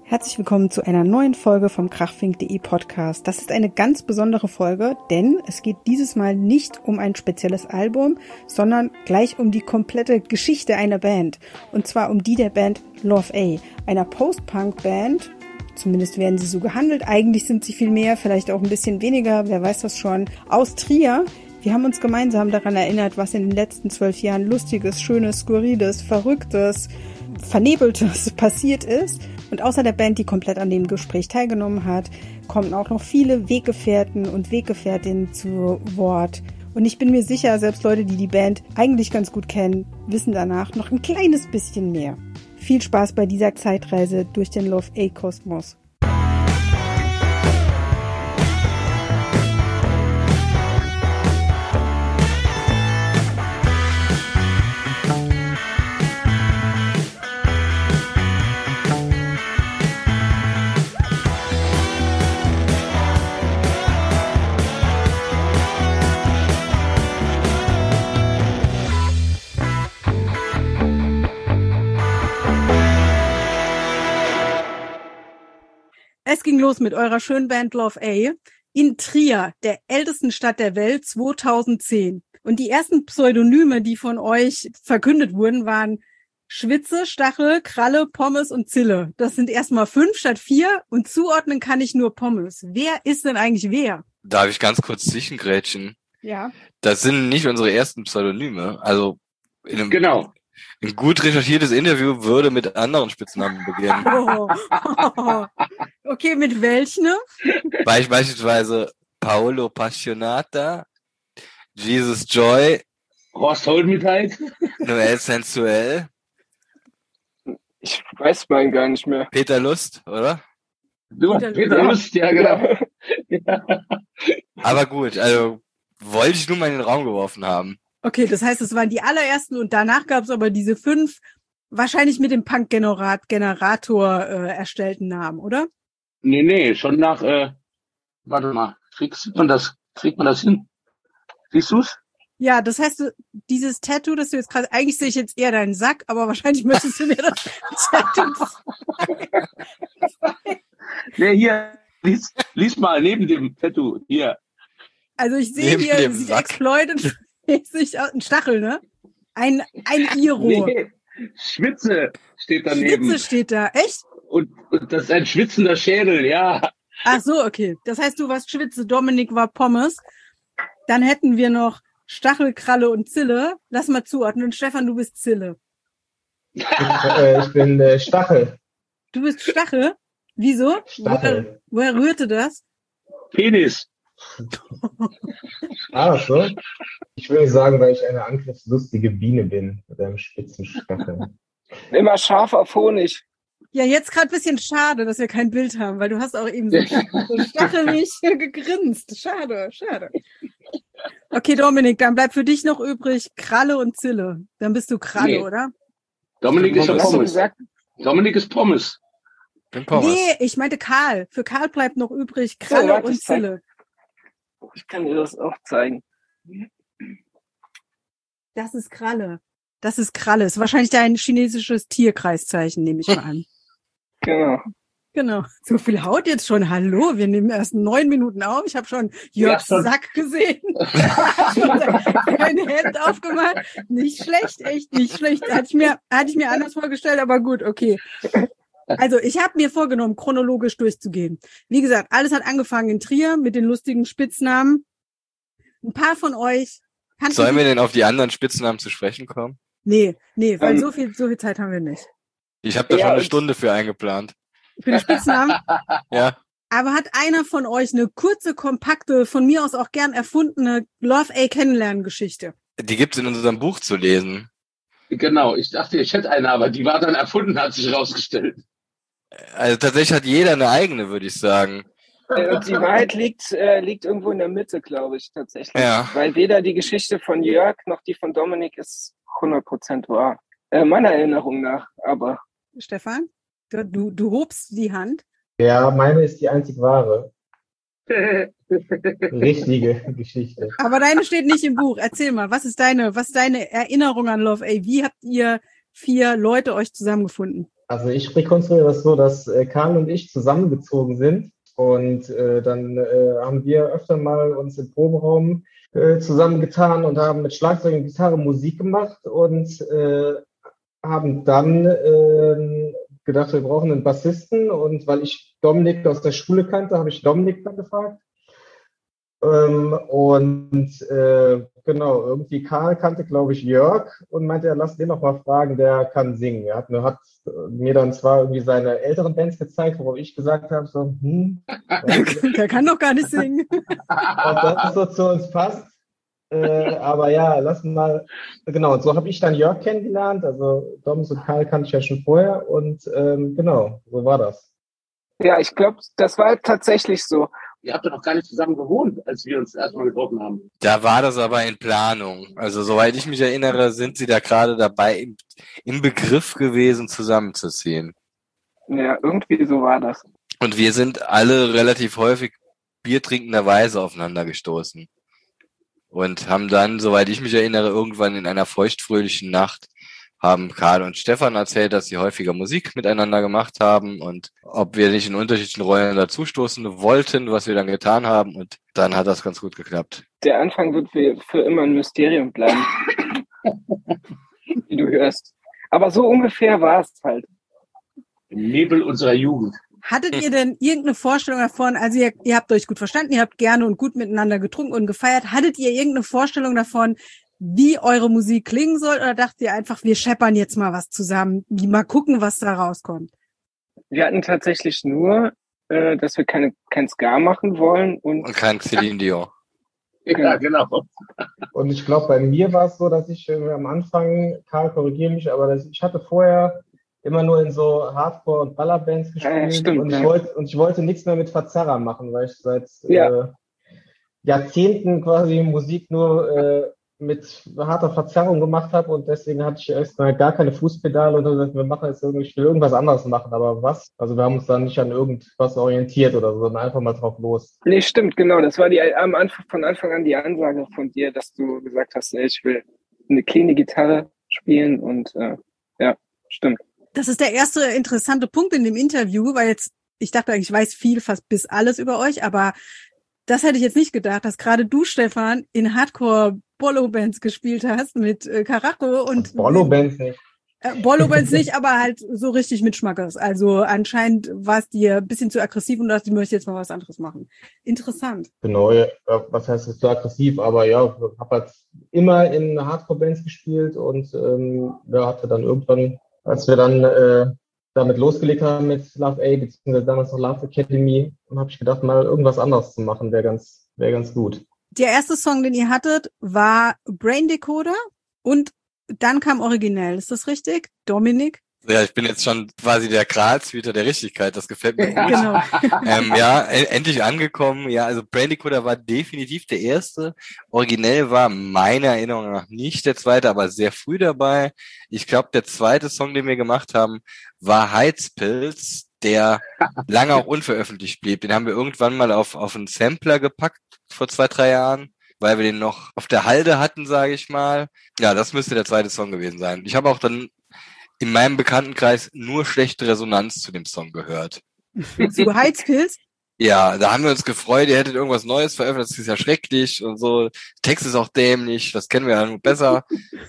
Herzlich willkommen zu einer neuen Folge vom Krachfink.de Podcast. Das ist eine ganz besondere Folge, denn es geht dieses Mal nicht um ein spezielles Album, sondern gleich um die komplette Geschichte einer Band. Und zwar um die der Band Love A, einer Post-Punk-Band. Zumindest werden sie so gehandelt. Eigentlich sind sie viel mehr, vielleicht auch ein bisschen weniger, wer weiß das schon. Aus Trier. Wir haben uns gemeinsam daran erinnert, was in den letzten 12 Jahren Lustiges, Schönes, Skurriles, Verrücktes, Vernebeltes passiert ist. Und außer der Band, die komplett an dem Gespräch teilgenommen hat, kommen auch noch viele Weggefährten und Weggefährtinnen zu Wort. Und ich bin mir sicher, selbst Leute, die die Band eigentlich ganz gut kennen, wissen danach noch ein kleines bisschen mehr. Viel Spaß bei dieser Zeitreise durch den Love A-Kosmos. Es ging los mit eurer schönen Band Love A in Trier, der ältesten Stadt der Welt, 2010. Und die ersten Pseudonyme, die von euch verkündet wurden, waren Schwitze, Stachel, Kralle, Pommes und Zille. Das sind erstmal 5 statt 4 und zuordnen kann ich nur Pommes. Wer ist denn eigentlich wer? Darf ich ganz kurz zwischengrätschen? Ja. Das sind nicht unsere ersten Pseudonyme. Also Genau. Ein gut recherchiertes Interview würde mit anderen Spitznamen beginnen. Okay, mit welchen? Beispielsweise Paolo Passionata, Jesus Joy, Horst Holdmitheit. Noel Sensuell, Ich weiß meinen gar nicht mehr. Peter Lust, oder? Peter Lust, ja genau. Ja. Aber gut, also wollte ich nur mal in den Raum geworfen haben. Okay, das heißt, es waren die allerersten und danach gab es aber diese 5, wahrscheinlich mit dem Punk-Generator erstellten Namen, oder? Nee, schon nach, warte mal, kriegt man das hin? Siehst du's? Ja, das heißt, dieses Tattoo, das du jetzt gerade, eigentlich sehe ich jetzt eher deinen Sack, aber wahrscheinlich möchtest du mir das Tattoo. Nee, hier, lies mal neben dem Tattoo, hier. Also ich sehe Neben hier, dem sieht Sack. exploited, ein Stachel, ne? Ein Iro. Nee, Schwitze steht daneben. Schwitze steht da, echt? Und das ist ein schwitzender Schädel, ja. Ach so, okay. Das heißt, du warst Schwitze, Dominik war Pommes. Dann hätten wir noch Stachel, Kralle und Zille. Lass mal zuordnen. Stefan, du bist Zille. Ich bin Stachel. Du bist Stachel? Wieso? Stachel. Woher rührte das? Penis. So. Ich würde sagen, weil ich eine angriffslustige Biene bin mit einem spitzen Stachel. Immer scharf auf Honig. Ja, jetzt gerade ein bisschen schade, dass wir kein Bild haben, weil du hast auch eben so stachelig gegrinst. Schade. Okay, Dominik, dann bleibt für dich noch übrig Kralle und Zille. Dann bist du Kralle, Nee. oder? Dominik ist Was hast du Pommes. gesagt? Dominik ist Pommes. Bin Pommes. Nee, ich meinte Karl. Für Karl bleibt noch übrig Kralle warte, und ich zeig- Zille. Ich kann dir das auch zeigen. Das ist Kralle. Das ist Kralle. Ist wahrscheinlich dein chinesisches Tierkreiszeichen, nehme ich mal an. Genau. So viel Haut jetzt schon. Hallo, wir nehmen erst 9 Minuten auf. Ich habe schon Jörgs Ja, schon. Sack gesehen. Schon sein Hemd aufgemacht. Nicht schlecht, echt nicht schlecht. Hatte ich mir anders vorgestellt, aber gut, okay. Also ich habe mir vorgenommen, chronologisch durchzugehen. Wie gesagt, alles hat angefangen in Trier mit den lustigen Spitznamen. Ein paar von euch kannten Sollen wir die- denn auf die anderen Spitznamen zu sprechen kommen? Nee, weil so viel Zeit haben wir nicht. Ich habe da Ja, schon eine und- Stunde für eingeplant. Für die Spitznamen. Ja. Aber hat einer von euch eine kurze, kompakte, von mir aus auch gern erfundene Love A Kennenlernen-Geschichte? Die gibt's in unserem Buch zu lesen. Genau, ich dachte, ich hätte eine, aber die war dann erfunden, hat sich rausgestellt. Also tatsächlich hat jeder eine eigene, würde ich sagen. Und die Wahrheit liegt irgendwo in der Mitte, glaube ich, tatsächlich. Ja. Weil weder die Geschichte von Jörg noch die von Dominik ist 100% wahr. Meiner Erinnerung nach, aber Stefan, du hobst die Hand. Ja, meine ist die einzig wahre. Richtige Geschichte. Aber deine steht nicht im Buch. Erzähl mal, was ist deine Erinnerung an Love A? Wie habt ihr 4 Leute euch zusammengefunden? Also ich rekonstruiere das so, dass Karl und ich zusammengezogen sind und dann haben wir öfter mal uns im Proberaum zusammengetan und haben mit Schlagzeug und Gitarre Musik gemacht und haben dann gedacht, wir brauchen einen Bassisten und weil ich Dominik aus der Schule kannte, habe ich Dominik dann gefragt. Genau, irgendwie Karl kannte, glaube ich, Jörg und meinte, ja, lass den noch mal fragen, der kann singen. Er hat mir dann zwar irgendwie seine älteren Bands gezeigt, worauf ich gesagt habe, so, Der kann doch gar nicht singen. ob das so zu uns passt. Aber ja, lass mal, genau, und so habe ich dann Jörg kennengelernt, also Doms und Karl kannte ich ja schon vorher und genau, so war das. Ja, ich glaube, das war tatsächlich so. Ihr habt ja noch gar nicht zusammen gewohnt, als wir uns erstmal getroffen haben. Da war das aber in Planung. Also soweit ich mich erinnere, sind sie da gerade dabei, im Begriff gewesen, zusammenzuziehen. Ja, irgendwie so war das. Und wir sind alle relativ häufig biertrinkenderweise aufeinander gestoßen. Und haben dann, soweit ich mich erinnere, irgendwann in einer feuchtfröhlichen Nacht haben Karl und Stefan erzählt, dass sie häufiger Musik miteinander gemacht haben und ob wir nicht in unterschiedlichen Rollen dazustoßen wollten, was wir dann getan haben. Und dann hat das ganz gut geklappt. Der Anfang wird für immer ein Mysterium bleiben. Wie du hörst. Aber so ungefähr war es halt. Im Nebel unserer Jugend. Hattet ihr denn irgendeine Vorstellung davon, also ihr habt euch gut verstanden, ihr habt gerne und gut miteinander getrunken und gefeiert, hattet ihr irgendeine Vorstellung davon, wie eure Musik klingen soll, oder dachtet ihr einfach, wir scheppern jetzt mal was zusammen, mal gucken, was da rauskommt? Wir hatten tatsächlich nur, dass wir kein Ska machen wollen und kein Celine Dion. Ja, genau. Und ich glaube, bei mir war es so, dass ich am Anfang, Karl, korrigiere mich, aber ich hatte vorher immer nur in so Hardcore- und Ballerbands gespielt. Stimmt, und ja. ich wollte nichts mehr mit Verzerrer machen, weil ich seit Ja. Jahrzehnten quasi Musik nur mit harter Verzerrung gemacht habe und deswegen hatte ich erstmal gar keine Fußpedale und dann gesagt, wir machen jetzt irgendwie, ich will irgendwas anderes machen, aber was? Also wir haben uns dann nicht an irgendwas orientiert oder so, sondern einfach mal drauf los. Nee, stimmt, genau. Das war von Anfang an die Ansage von dir, dass du gesagt hast, ey, ich will eine cleane Gitarre spielen und ja, stimmt. Das ist der erste interessante Punkt in dem Interview, weil ich dachte eigentlich, ich weiß viel, fast bis alles über euch, aber das hätte ich jetzt nicht gedacht, dass gerade du, Stefan, in Hardcore-Bollo-Bands gespielt hast mit Karacho und... Bollo-Bands nicht. Bollo-Bands nicht, aber halt so richtig mit Schmackes. Also anscheinend war es dir ein bisschen zu aggressiv und du dachtest, ich möchte jetzt mal was anderes machen. Interessant. Genau, ja, was heißt das, so aggressiv, aber ja, ich habe halt immer in Hardcore-Bands gespielt und hatte dann irgendwann, als wir dann damit losgelegt haben mit Love A, beziehungsweise damals noch Love Academy, habe ich gedacht, mal irgendwas anderes zu machen, wäre ganz gut. Der erste Song, den ihr hattet, war Brain Decoder und dann kam Originell. Ist das richtig? Dominik? Ja, ich bin jetzt schon quasi der Gralshüter der Richtigkeit. Das gefällt mir gut. Genau. Endlich angekommen. Ja, also Brain Decoder war definitiv der erste. Originell war meiner Erinnerung nach nicht der zweite, aber sehr früh dabei. Ich glaube, der zweite Song, den wir gemacht haben, war Heizpilz, der lange auch unveröffentlicht blieb. Den haben wir irgendwann mal auf einen Sampler gepackt vor 2-3 Jahren, weil wir den noch auf der Halde hatten, sage ich mal. Ja, das müsste der zweite Song gewesen sein. Ich habe auch dann in meinem Bekanntenkreis nur schlechte Resonanz zu dem Song gehört. Zu Heizpilz? Ja, da haben wir uns gefreut, ihr hättet irgendwas Neues veröffentlicht, das ist ja schrecklich und so. Text ist auch dämlich, das kennen wir ja nur besser.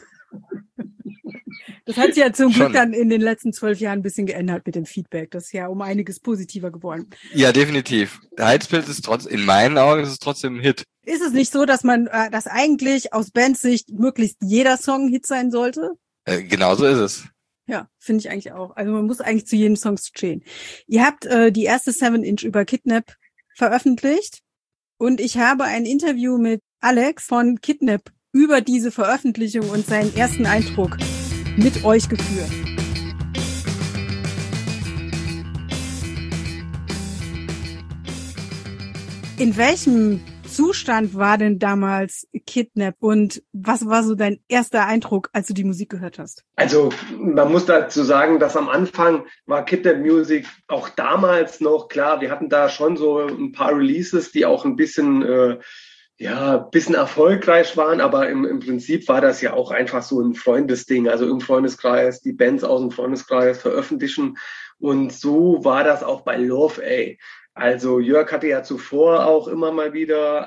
Das hat sich ja zum Glück dann in den letzten 12 Jahren ein bisschen geändert mit dem Feedback. Das ist ja um einiges positiver geworden. Ja, definitiv. Heizpilz ist in meinen Augen ist es trotzdem ein Hit. Ist es nicht so, dass dass eigentlich aus Bandsicht möglichst jeder Song ein Hit sein sollte? Genau so ist es. Ja, finde ich eigentlich auch. Also man muss eigentlich zu jedem Song stehen. Ihr habt die erste 7-Inch über Kidnap veröffentlicht und ich habe ein Interview mit Alex von Kidnap über diese Veröffentlichung und seinen ersten Eindruck mit euch geführt. In welchem Zustand war denn damals Kidnap und was war so dein erster Eindruck, als du die Musik gehört hast? Also man muss dazu sagen, dass am Anfang war Kidnap Music auch damals noch, klar, wir hatten da schon so ein paar Releases, die auch ein bisschen ja, ein bisschen erfolgreich waren, aber im Prinzip war das ja auch einfach so ein Freundesding, also im Freundeskreis, die Bands aus dem Freundeskreis veröffentlichen. Und so war das auch bei Love A. Also Jörg hatte ja zuvor auch immer mal wieder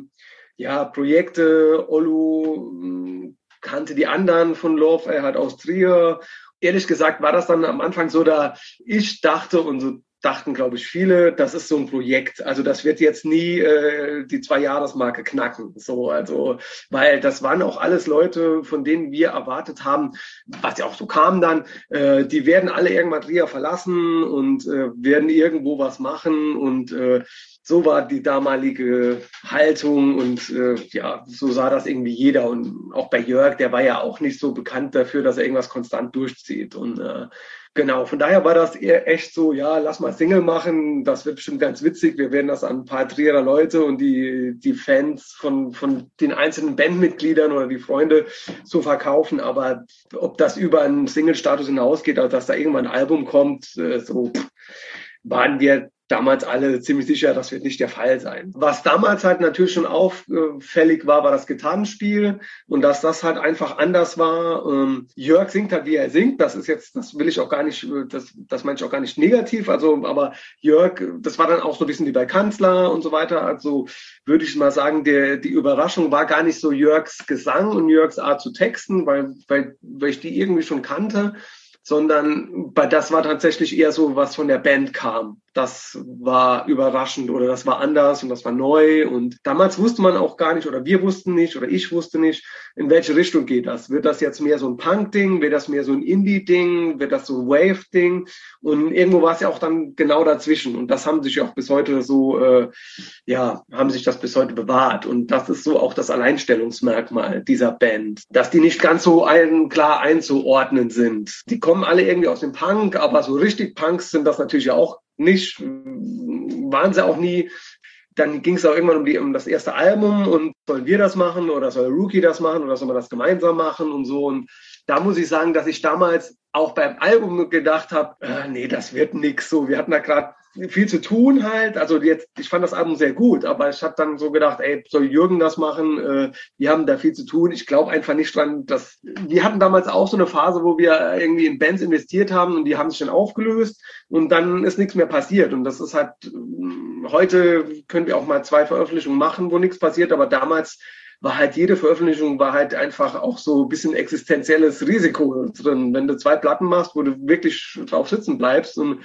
ja, Projekte. Olu kannte die anderen von Love A, halt aus Trier. Ehrlich gesagt war das dann am Anfang so, da ich dachte und so dachten, glaube ich, viele, das ist so ein Projekt. Also das wird jetzt nie die 2-Jahres-Marke knacken. So, also, weil das waren auch alles Leute, von denen wir erwartet haben, was ja auch so kam dann, die werden alle irgendwann Trier verlassen und werden irgendwo was machen und so war die damalige Haltung und ja, so sah das irgendwie jeder. Und auch bei Jörg, der war ja auch nicht so bekannt dafür, dass er irgendwas konstant durchzieht. Und genau, von daher war das eher echt so, ja, lass mal Single machen, das wird bestimmt ganz witzig. Wir werden das an ein paar Trierer Leute und die Fans von den einzelnen Bandmitgliedern oder die Freunde so verkaufen. Aber ob das über einen Single-Status hinausgeht, also dass da irgendwann ein Album kommt, so waren wir damals alle ziemlich sicher, das wird nicht der Fall sein. Was damals halt natürlich schon auffällig war, war das Gitarrenspiel und dass das halt einfach anders war. Jörg singt halt, wie er singt. Das ist jetzt, das will ich auch gar nicht, das meine ich auch gar nicht negativ. Also, aber Jörg, das war dann auch so ein bisschen wie bei Kanzler und so weiter. Also würde ich mal sagen, die Überraschung war gar nicht so Jörgs Gesang und Jörgs Art zu texten, weil ich die irgendwie schon kannte, sondern das war tatsächlich eher so, was von der Band kam. Das war überraschend oder das war anders und das war neu. Und damals wusste man auch gar nicht oder wir wussten nicht oder ich wusste nicht, in welche Richtung geht das. Wird das jetzt mehr so ein Punk-Ding? Wird das mehr so ein Indie-Ding? Wird das so ein Wave-Ding? Und irgendwo war es ja auch dann genau dazwischen. Und das haben sich ja auch bis heute so, ja, haben sich das bis heute bewahrt. Und das ist so auch das Alleinstellungsmerkmal dieser Band, dass die nicht ganz so klar einzuordnen sind. Die kommen alle irgendwie aus dem Punk, aber so richtig Punks sind das natürlich auch nicht, waren sie auch nie. Dann ging es auch irgendwann um das erste Album und sollen wir das machen oder soll Rookie das machen oder sollen wir das gemeinsam machen und so. Und da muss ich sagen, dass ich damals auch beim Album gedacht habe, nee, das wird nix so. Wir hatten da gerade viel zu tun halt. Also jetzt, ich fand das Album sehr gut, aber ich habe dann so gedacht, ey, soll Jürgen das machen? Wir haben da viel zu tun. Ich glaube einfach nicht dran, dass wir hatten damals auch so eine Phase, wo wir irgendwie in Bands investiert haben und die haben sich dann aufgelöst und dann ist nichts mehr passiert. Und das ist halt, heute können wir auch mal 2 Veröffentlichungen machen, wo nichts passiert, aber damals war halt jede Veröffentlichung war halt einfach auch so ein bisschen existenzielles Risiko drin. Wenn du 2 Platten machst, wo du wirklich drauf sitzen bleibst und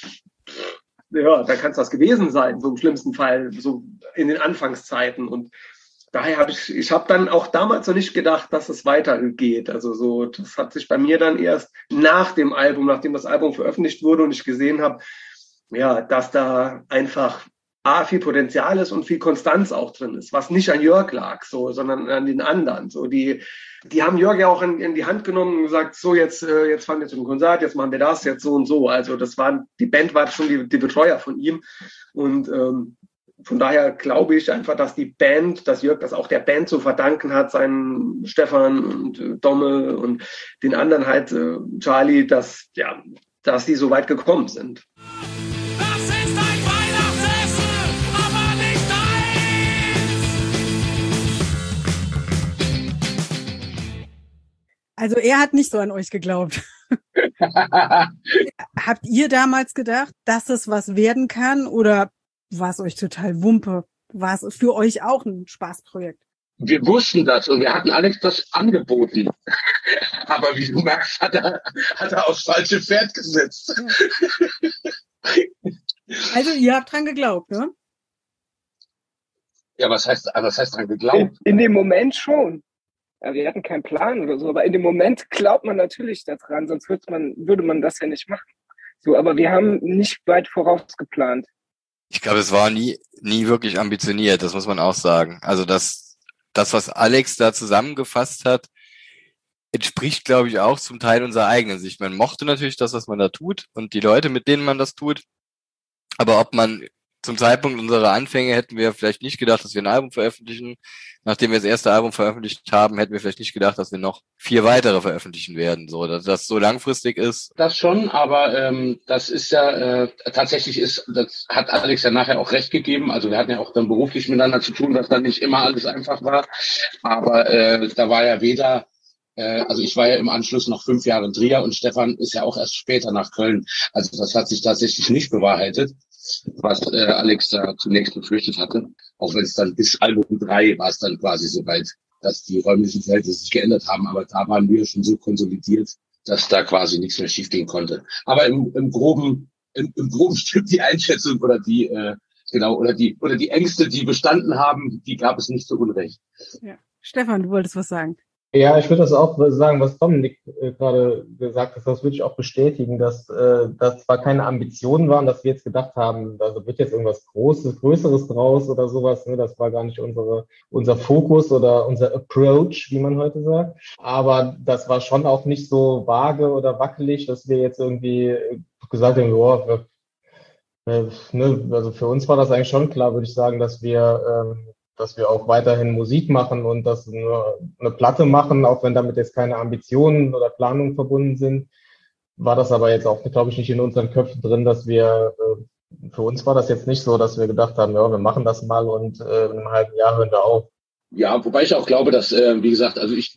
ja, dann kann es das gewesen sein, so im schlimmsten Fall, so in den Anfangszeiten. Und daher habe ich habe dann auch damals noch nicht gedacht, dass es weitergeht. Also so, das hat sich bei mir dann erst nach dem Album, nachdem das Album veröffentlicht wurde und ich gesehen habe, ja, dass da einfach viel Potenzial ist und viel Konstanz auch drin ist, was nicht an Jörg lag, so, sondern an den anderen. So, die haben Jörg ja auch in die Hand genommen und gesagt, so jetzt fahren wir zu einem Konzert, jetzt machen wir das, jetzt so und so. Also die Band war schon die Betreuer von ihm und von daher glaube ich einfach, dass dass Jörg das auch der Band zu verdanken hat, seinen Stefan und Domme und den anderen halt Charlie, dass die so weit gekommen sind. Also er hat nicht so an euch geglaubt. Habt ihr damals gedacht, dass es was werden kann oder war es euch total Wumpe? War es für euch auch ein Spaßprojekt? Wir wussten das und wir hatten Alex das angeboten. Aber wie du merkst, hat er aufs falsche Pferd gesetzt. Also ihr habt dran geglaubt, ne? Ja, was heißt dran geglaubt? In dem Moment schon. Ja, wir hatten keinen Plan oder so, aber in dem Moment glaubt man natürlich daran, sonst würde man das ja nicht machen. So, aber wir haben nicht weit voraus geplant. Ich glaube, es war nie wirklich ambitioniert, das muss man auch sagen. Also das, was Alex da zusammengefasst hat, entspricht, glaube ich, auch zum Teil unserer eigenen Sicht. Man mochte natürlich das, was man da tut und die Leute, mit denen man das tut. Aber ob man zum Zeitpunkt unserer Anfänge hätten wir vielleicht nicht gedacht, dass wir ein Album veröffentlichen. Nachdem wir das erste Album veröffentlicht haben, hätten wir vielleicht nicht gedacht, dass wir noch 4 weitere veröffentlichen werden. So, dass das so langfristig ist. Das schon, aber das ist ja tatsächlich das hat Alex ja nachher auch recht gegeben. Also wir hatten ja auch dann beruflich miteinander zu tun, was dann nicht immer alles einfach war. Aber da war ja weder, also ich war ja im Anschluss noch 5 Jahre in Trier und Stefan ist ja auch erst später nach Köln. Also das hat sich tatsächlich nicht bewahrheitet, was Alex da zunächst befürchtet hatte. Auch wenn es dann bis Album 3 war es dann quasi soweit, dass die räumlichen Verhältnisse sich geändert haben. Aber da waren wir schon so konsolidiert, dass da quasi nichts mehr schiefgehen konnte. Aber im Groben stimmt die Einschätzung oder die die Ängste, die bestanden haben, die gab es nicht zu Unrecht. Ja. Stefan, du wolltest was sagen. Ja, ich würde das auch sagen, was Dominik gerade gesagt hat, das würde ich auch bestätigen, dass das zwar keine Ambitionen waren, dass wir jetzt gedacht haben, da wird jetzt irgendwas Größeres draus oder sowas, ne? Das war gar nicht unser Fokus oder unser Approach, wie man heute sagt. Aber das war schon auch nicht so vage oder wackelig, dass wir jetzt irgendwie gesagt haben, also für uns war das eigentlich schon klar, würde ich sagen, dass wir auch weiterhin Musik machen und dass nur eine Platte machen, auch wenn damit jetzt keine Ambitionen oder Planungen verbunden sind, war das aber jetzt auch, glaube ich, nicht in unseren Köpfen drin, dass wir, für uns war das jetzt nicht so, dass wir gedacht haben, ja, wir machen das mal und in einem halben Jahr hören wir auf. Ja, wobei ich auch glaube, dass, wie gesagt, also ich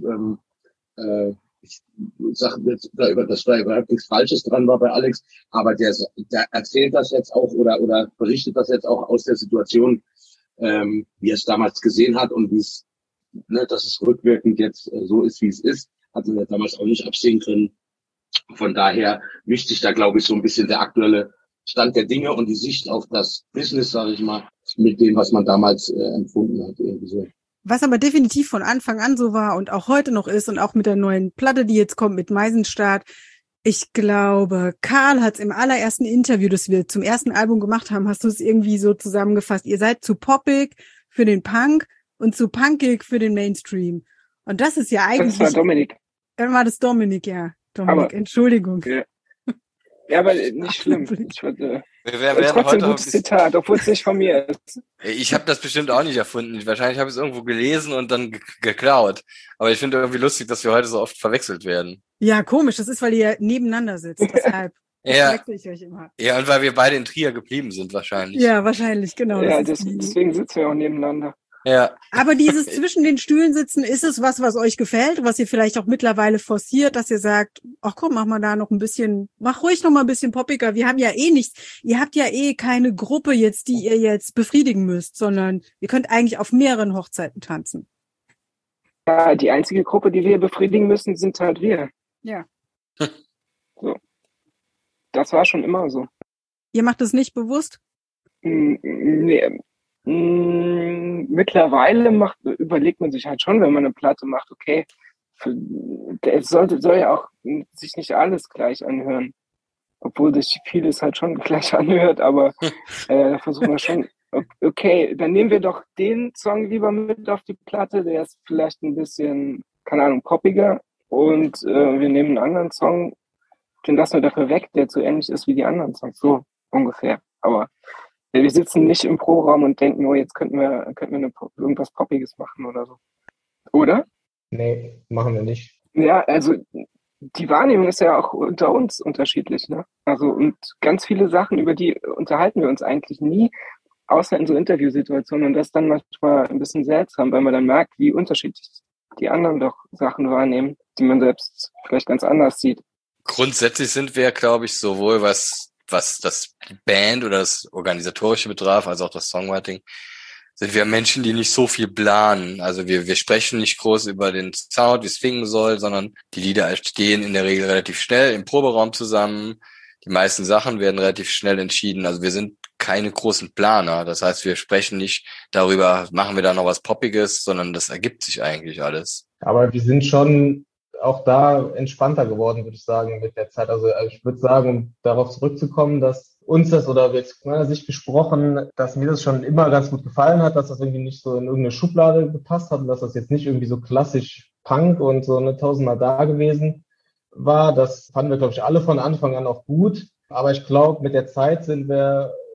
sage jetzt, dass da überhaupt nichts Falsches dran war bei Alex, aber der erzählt das jetzt auch oder berichtet das jetzt auch aus der Situation, wie er es damals gesehen hat und wie es, dass es rückwirkend jetzt so ist, wie es ist, hat man ja damals auch nicht absehen können. Von daher mischt sich da, glaube ich, so ein bisschen der aktuelle Stand der Dinge und die Sicht auf das Business, sage ich mal, mit dem, was man damals empfunden hat. Irgendwie so. Was aber definitiv von Anfang an so war und auch heute noch ist und auch mit der neuen Platte, die jetzt kommt mit Meisenstadt. Ich glaube, Karl hat es im allerersten Interview, das wir zum ersten Album gemacht haben, hast du es irgendwie so zusammengefasst. Ihr seid zu poppig für den Punk und zu punkig für den Mainstream. Und das ist ja eigentlich... Das war Dominik. Dann war das Dominik, ja. Dominik, aber, Entschuldigung. Ja, aber nicht schlimm. Ich würde... Wir werden trotzdem ein gutes Zitat, obwohl es nicht von mir ist. Ich habe das bestimmt auch nicht erfunden. Wahrscheinlich habe ich es irgendwo gelesen und dann geklaut. Aber ich finde irgendwie lustig, dass wir heute so oft verwechselt werden. Ja, komisch. Das ist, weil ihr nebeneinander sitzt. Deshalb verwechsel ich euch immer. Ja, und weil wir beide in Trier geblieben sind wahrscheinlich. Ja, wahrscheinlich, genau. Ja, deswegen sitzen wir auch nebeneinander. Ja. Aber dieses zwischen den Stühlen sitzen, ist es was euch gefällt, was ihr vielleicht auch mittlerweile forciert, dass ihr sagt, ach komm, mach mal da noch ein bisschen, mach ruhig noch mal ein bisschen poppiger. Wir haben ja eh nichts, ihr habt ja eh keine Gruppe jetzt, die ihr jetzt befriedigen müsst, sondern ihr könnt eigentlich auf mehreren Hochzeiten tanzen. Ja, die einzige Gruppe, die wir befriedigen müssen, sind halt wir. Ja. So. Das war schon immer so. Ihr macht es nicht bewusst? Nee. Mittlerweile überlegt man sich halt schon, wenn man eine Platte macht, okay, es soll ja auch sich nicht alles gleich anhören. Obwohl sich vieles halt schon gleich anhört, aber da versuchen wir schon, okay, dann nehmen wir doch den Song lieber mit auf die Platte, der ist vielleicht ein bisschen, keine Ahnung, poppiger und wir nehmen einen anderen Song, den lassen wir dafür weg, der so ähnlich ist wie die anderen Songs, so ungefähr. Aber wir sitzen nicht im Proberaum und denken, oh, jetzt könnten wir irgendwas Poppiges machen oder so. Oder? Nee, machen wir nicht. Ja, also die Wahrnehmung ist ja auch unter uns unterschiedlich, ne? Also und ganz viele Sachen, über die unterhalten wir uns eigentlich nie, außer in so Interviewsituationen. Und das ist dann manchmal ein bisschen seltsam, weil man dann merkt, wie unterschiedlich die anderen doch Sachen wahrnehmen, die man selbst vielleicht ganz anders sieht. Grundsätzlich sind wir, glaube ich, sowohl was das Band oder das Organisatorische betraf, also auch das Songwriting, sind wir Menschen, die nicht so viel planen. Also wir sprechen nicht groß über den Sound, wie es klingen soll, sondern die Lieder entstehen in der Regel relativ schnell im Proberaum zusammen. Die meisten Sachen werden relativ schnell entschieden. Also wir sind keine großen Planer. Das heißt, wir sprechen nicht darüber, machen wir da noch was Poppiges, sondern das ergibt sich eigentlich alles. Aber wir sind schon auch da entspannter geworden, würde ich sagen, mit der Zeit. Also ich würde sagen, um darauf zurückzukommen, dass uns das, oder jetzt aus meiner Sicht gesprochen, dass mir das schon immer ganz gut gefallen hat, dass das irgendwie nicht so in irgendeine Schublade gepasst hat und dass das jetzt nicht irgendwie so klassisch Punk und so eine tausendmal da gewesen war. Das fanden wir, glaube ich, alle von Anfang an auch gut. Aber ich glaube, mit der Zeit sind wir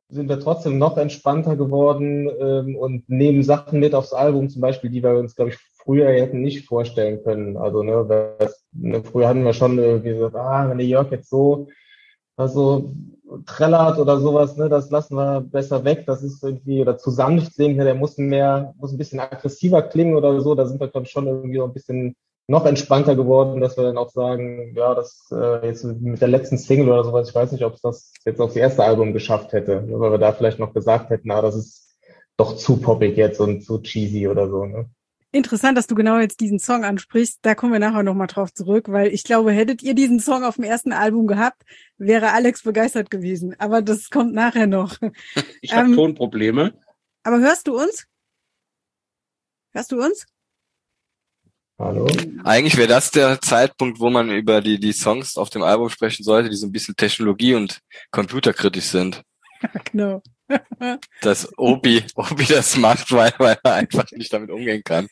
sind wir trotzdem noch entspannter geworden und nehmen Sachen mit aufs Album, zum Beispiel, die wir uns, glaube ich, früher hätten nicht vorstellen können. Also früher hatten wir schon irgendwie gesagt, wenn der Jörg jetzt so trällert oder sowas, ne, das lassen wir besser weg. Das ist irgendwie, oder zu sanft singen, der muss ein bisschen aggressiver klingen oder so. Da sind wir, glaube ich, schon irgendwie so ein bisschen noch entspannter geworden, dass wir dann auch sagen, ja, das jetzt mit der letzten Single oder sowas, ich weiß nicht, ob es das jetzt aufs erste Album geschafft hätte, ne, weil wir da vielleicht noch gesagt hätten, das ist doch zu poppig jetzt und zu cheesy oder so, ne? Interessant, dass du genau jetzt diesen Song ansprichst. Da kommen wir nachher nochmal drauf zurück, weil ich glaube, hättet ihr diesen Song auf dem ersten Album gehabt, wäre Alex begeistert gewesen. Aber das kommt nachher noch. Ich habe Tonprobleme. Aber hörst du uns? Hörst du uns? Hallo? Eigentlich wäre das der Zeitpunkt, wo man über die Songs auf dem Album sprechen sollte, die so ein bisschen technologie- und computerkritisch sind. Genau. Dass Obi das macht, weil er einfach nicht damit umgehen kann.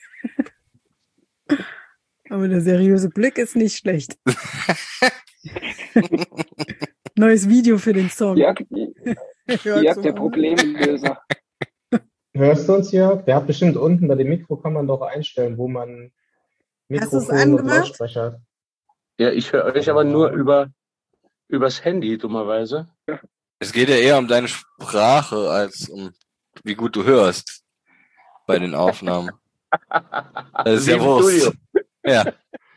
Aber der seriöse Blick ist nicht schlecht. Neues Video für den Song. Jörg, der Problemlöser. Hörst du uns, Jörg? Der hat bestimmt unten bei dem Mikro, kann man doch einstellen, wo man Mikrofon und Lautsprecher hat. Ja, ich höre euch aber nur übers Handy, dummerweise. Es geht ja eher um deine Sprache als um wie gut du hörst bei den Aufnahmen. Das ist ja Wurst. Ja.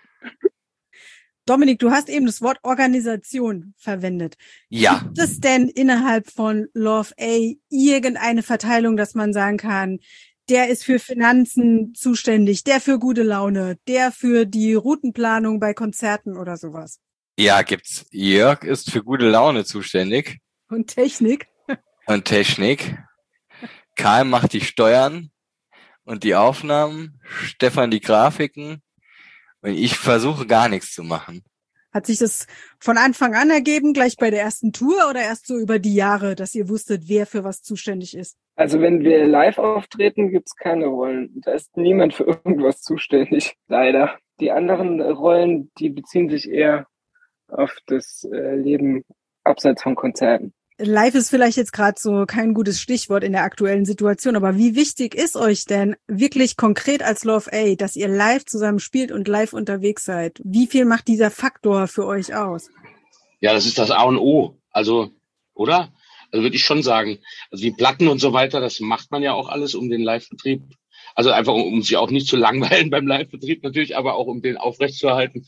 Dominik, du hast eben das Wort Organisation verwendet. Ja. Gibt es denn innerhalb von Love A irgendeine Verteilung, dass man sagen kann, der ist für Finanzen zuständig, der für gute Laune, der für die Routenplanung bei Konzerten oder sowas? Ja, gibt's. Jörg ist für gute Laune zuständig. Und Technik? Und Technik. Karl macht die Steuern und die Aufnahmen, Stefan die Grafiken und ich versuche gar nichts zu machen. Hat sich das von Anfang an ergeben, gleich bei der ersten Tour oder erst so über die Jahre, dass ihr wusstet, wer für was zuständig ist? Also wenn wir live auftreten, gibt's keine Rollen. Da ist niemand für irgendwas zuständig, leider. Die anderen Rollen, die beziehen sich eher auf das Leben abseits von Konzerten. Live ist vielleicht jetzt gerade so kein gutes Stichwort in der aktuellen Situation, aber wie wichtig ist euch denn wirklich konkret als Love A, dass ihr live zusammen spielt und live unterwegs seid? Wie viel macht dieser Faktor für euch aus? Ja, das ist das A und O. Also, oder? Also würde ich schon sagen. Also die Platten und so weiter, das macht man ja auch alles um den Live-Betrieb. Also einfach, um sich auch nicht zu langweilen beim Live-Betrieb natürlich, aber auch um den aufrechtzuerhalten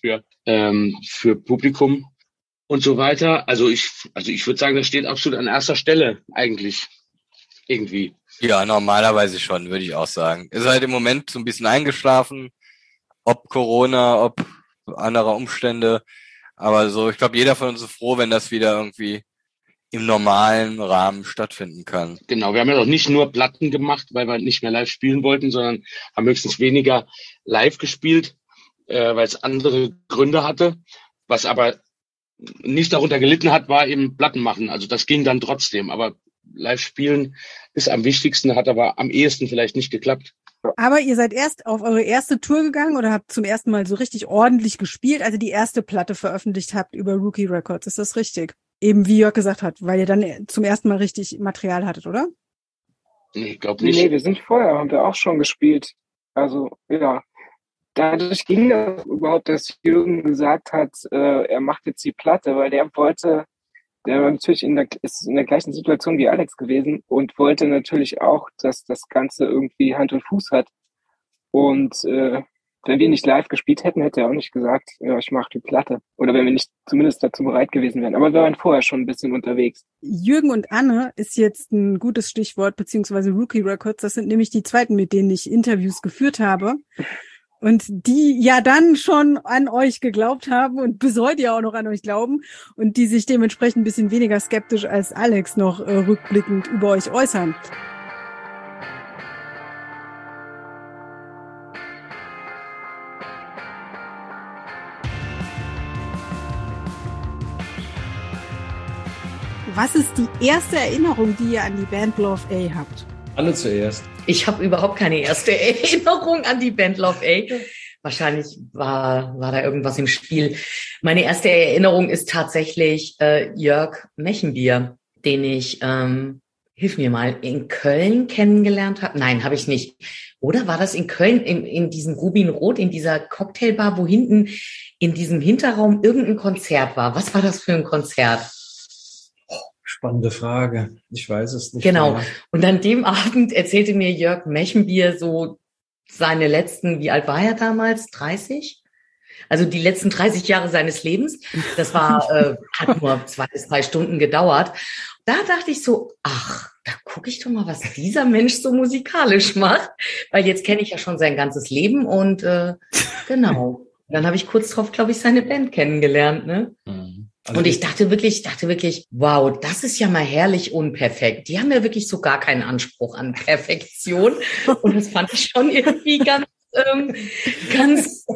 für Publikum und so weiter. Also ich würde sagen, das steht absolut an erster Stelle eigentlich irgendwie. Ja, normalerweise schon, würde ich auch sagen. Ist halt im Moment so ein bisschen eingeschlafen, ob Corona, ob anderer Umstände. Aber so, ich glaube, jeder von uns ist froh, wenn das wieder irgendwie im normalen Rahmen stattfinden kann. Genau, wir haben ja noch nicht nur Platten gemacht, weil wir nicht mehr live spielen wollten, sondern haben höchstens weniger live gespielt, weil es andere Gründe hatte. Was aber nicht darunter gelitten hat, war eben Platten machen. Also das ging dann trotzdem. Aber live spielen ist am wichtigsten, hat aber am ehesten vielleicht nicht geklappt. Aber ihr seid erst auf eure erste Tour gegangen oder habt zum ersten Mal so richtig ordentlich gespielt, also die erste Platte veröffentlicht habt über Rookie Records. Ist das richtig? Eben wie Jörg gesagt hat, weil ihr dann zum ersten Mal richtig Material hattet, oder? Nee, ich glaube nicht. Nee, wir sind vorher, haben wir auch schon gespielt. Also, ja. Dadurch ging das überhaupt, dass Jürgen gesagt hat, er macht jetzt die Platte, weil der war natürlich ist in der gleichen Situation wie Alex gewesen und wollte natürlich auch, dass das Ganze irgendwie Hand und Fuß hat. Und wenn wir nicht live gespielt hätten, hätte er auch nicht gesagt, ja, ich mache die Platte. Oder wenn wir nicht zumindest dazu bereit gewesen wären. Aber wir waren vorher schon ein bisschen unterwegs. Jürgen und Anne ist jetzt ein gutes Stichwort, beziehungsweise Rookie Records. Das sind nämlich die zweiten, mit denen ich Interviews geführt habe. Und die ja dann schon an euch geglaubt haben und bis heute ja auch noch an euch glauben und die sich dementsprechend ein bisschen weniger skeptisch als Alex noch rückblickend über euch äußern. Was ist die erste Erinnerung, die ihr an die Band Love A habt? Anne zuerst. Ich habe überhaupt keine erste Erinnerung an die Band Love A. Wahrscheinlich war da irgendwas im Spiel. Meine erste Erinnerung ist tatsächlich Jörg Mechenbier, den ich hilf mir mal, in Köln kennengelernt habe? Nein, habe ich nicht. Oder war das in Köln in diesem Rubinrot, in dieser Cocktailbar, wo hinten in diesem Hinterraum irgendein Konzert war? Was war das für ein Konzert? Spannende Frage. Ich weiß es nicht. Genau. Mehr. Und an dem Abend erzählte mir Jörg Mechenbier so seine letzten, wie alt war er damals? 30? Also die letzten 30 Jahre seines Lebens. Das war, hat nur 2 bis 3 Stunden gedauert. Da dachte ich so, ach, da gucke ich doch mal, was dieser Mensch so musikalisch macht. Weil jetzt kenne ich ja schon sein ganzes Leben und genau. Dann habe ich kurz drauf, glaube ich, seine Band kennengelernt, ne? Mhm. Also und ich dachte wirklich, wow, das ist ja mal herrlich unperfekt. Die haben ja wirklich so gar keinen Anspruch an Perfektion. Und das fand ich schon irgendwie ganz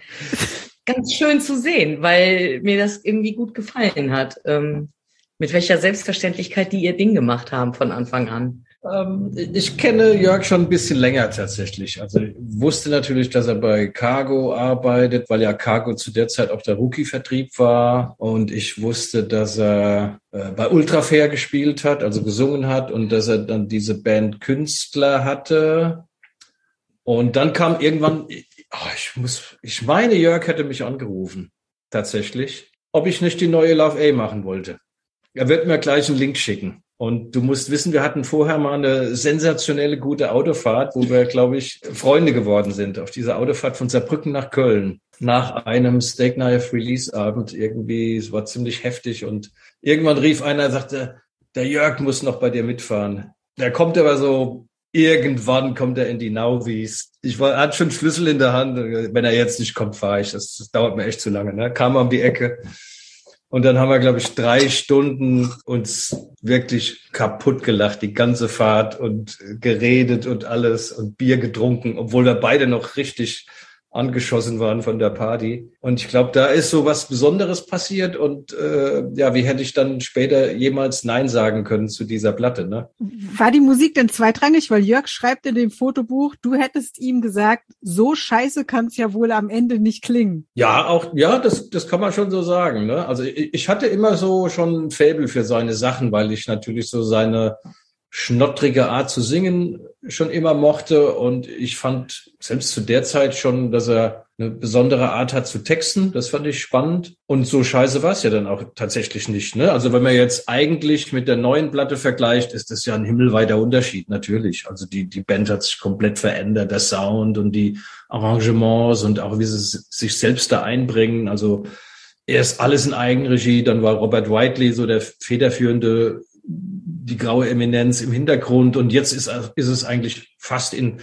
schön zu sehen, weil mir das irgendwie gut gefallen hat. Mit welcher Selbstverständlichkeit die ihr Ding gemacht haben von Anfang an. Ich kenne Jörg schon ein bisschen länger tatsächlich. Also ich wusste natürlich, dass er bei Cargo arbeitet, weil ja Cargo zu der Zeit auch der Rookie-Vertrieb war. Und ich wusste, dass er bei Ultrafair gespielt hat, also gesungen hat und dass er dann diese Band Künstler hatte. Und dann kam irgendwann, ich meine, Jörg hätte mich angerufen, tatsächlich, ob ich nicht die neue Love A machen wollte. Er wird mir gleich einen Link schicken. Und du musst wissen, wir hatten vorher mal eine sensationelle, gute Autofahrt, wo wir, glaube ich, Freunde geworden sind. Auf dieser Autofahrt von Saarbrücken nach Köln. Nach einem Steak Knife Release Abend irgendwie. Es war ziemlich heftig. Und irgendwann rief einer, sagte, der Jörg muss noch bei dir mitfahren. Der kommt aber so, irgendwann kommt er in die Nauvis. Er hat schon Schlüssel in der Hand. Wenn er jetzt nicht kommt, fahre ich. Das dauert mir echt zu lange, ne? Kam um die Ecke. Und dann haben wir, glaube ich, 3 Stunden uns wirklich kaputt gelacht, die ganze Fahrt und geredet und alles und Bier getrunken, obwohl wir beide noch richtig angeschossen waren von der Party. Und ich glaube, da ist so was Besonderes passiert und wie hätte ich dann später jemals Nein sagen können zu dieser Platte, ne? War die Musik denn zweitrangig? Weil Jörg schreibt in dem Fotobuch, du hättest ihm gesagt, so scheiße kann es ja wohl am Ende nicht klingen. Ja, das kann man schon so sagen, ne? Also ich hatte immer so schon ein Faible für seine Sachen, weil ich natürlich so seine schnottrige Art zu singen schon immer mochte und ich fand selbst zu der Zeit schon, dass er eine besondere Art hat zu texten. Das fand ich spannend und so scheiße war es ja dann auch tatsächlich nicht, ne? Also wenn man jetzt eigentlich mit der neuen Platte vergleicht, ist das ja ein himmelweiter Unterschied, natürlich. Also die Band hat sich komplett verändert, der Sound und die Arrangements und auch wie sie sich selbst da einbringen. Also erst alles in Eigenregie, dann war Robert Whiteley so der federführende, die graue Eminenz im Hintergrund und jetzt ist es eigentlich fast in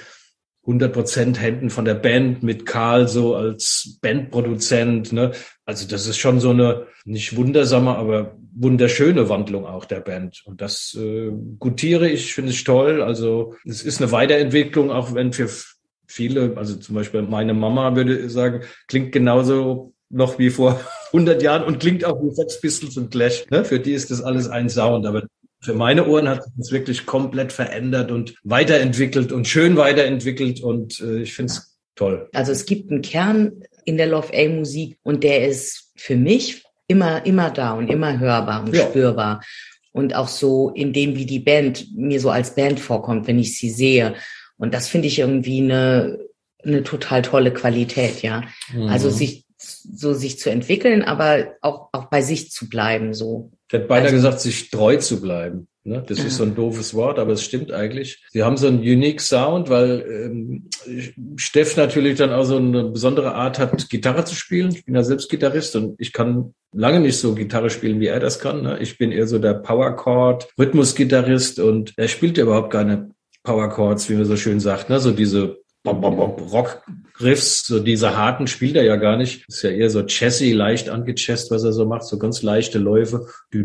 100% Händen von der Band mit Karl so als Bandproduzent, ne? Also das ist schon so eine nicht wundersame, aber wunderschöne Wandlung auch der Band und das gutiere ich, finde ich toll. Also es ist eine Weiterentwicklung, auch wenn für viele, also zum Beispiel meine Mama würde sagen, klingt genauso noch wie vor 100 Jahren und klingt auch wie Sex Pistols und Clash. Ne? Für die ist das alles ein Sound, aber für meine Ohren hat sich das wirklich komplett verändert und weiterentwickelt und schön weiterentwickelt und ich finde es toll. Also es gibt einen Kern in der Love A Musik und der ist für mich immer da und immer hörbar und spürbar. Und auch so in dem, wie die Band mir so als Band vorkommt, wenn ich sie sehe. Und das finde ich irgendwie eine total tolle Qualität, ja. Mhm. Also sich zu entwickeln, aber auch bei sich zu bleiben, so. Ich hätte beinahe gesagt, sich treu zu bleiben. Ne? Das ist so ein doofes Wort, aber es stimmt eigentlich. Sie haben so einen unique Sound, weil Steff natürlich dann auch so eine besondere Art hat, Gitarre zu spielen. Ich bin ja selbst Gitarrist und ich kann lange nicht so Gitarre spielen, wie er das kann. Ne? Ich bin eher so der Power-Chord, Rhythmus-Gitarrist und er spielt ja überhaupt keine Power-Chords, wie man so schön sagt. Ne? So diese Rock-Riffs, so diese harten spielt er ja gar nicht. Ist ja eher so jazzy, leicht angechest, was er so macht, so ganz leichte Läufe.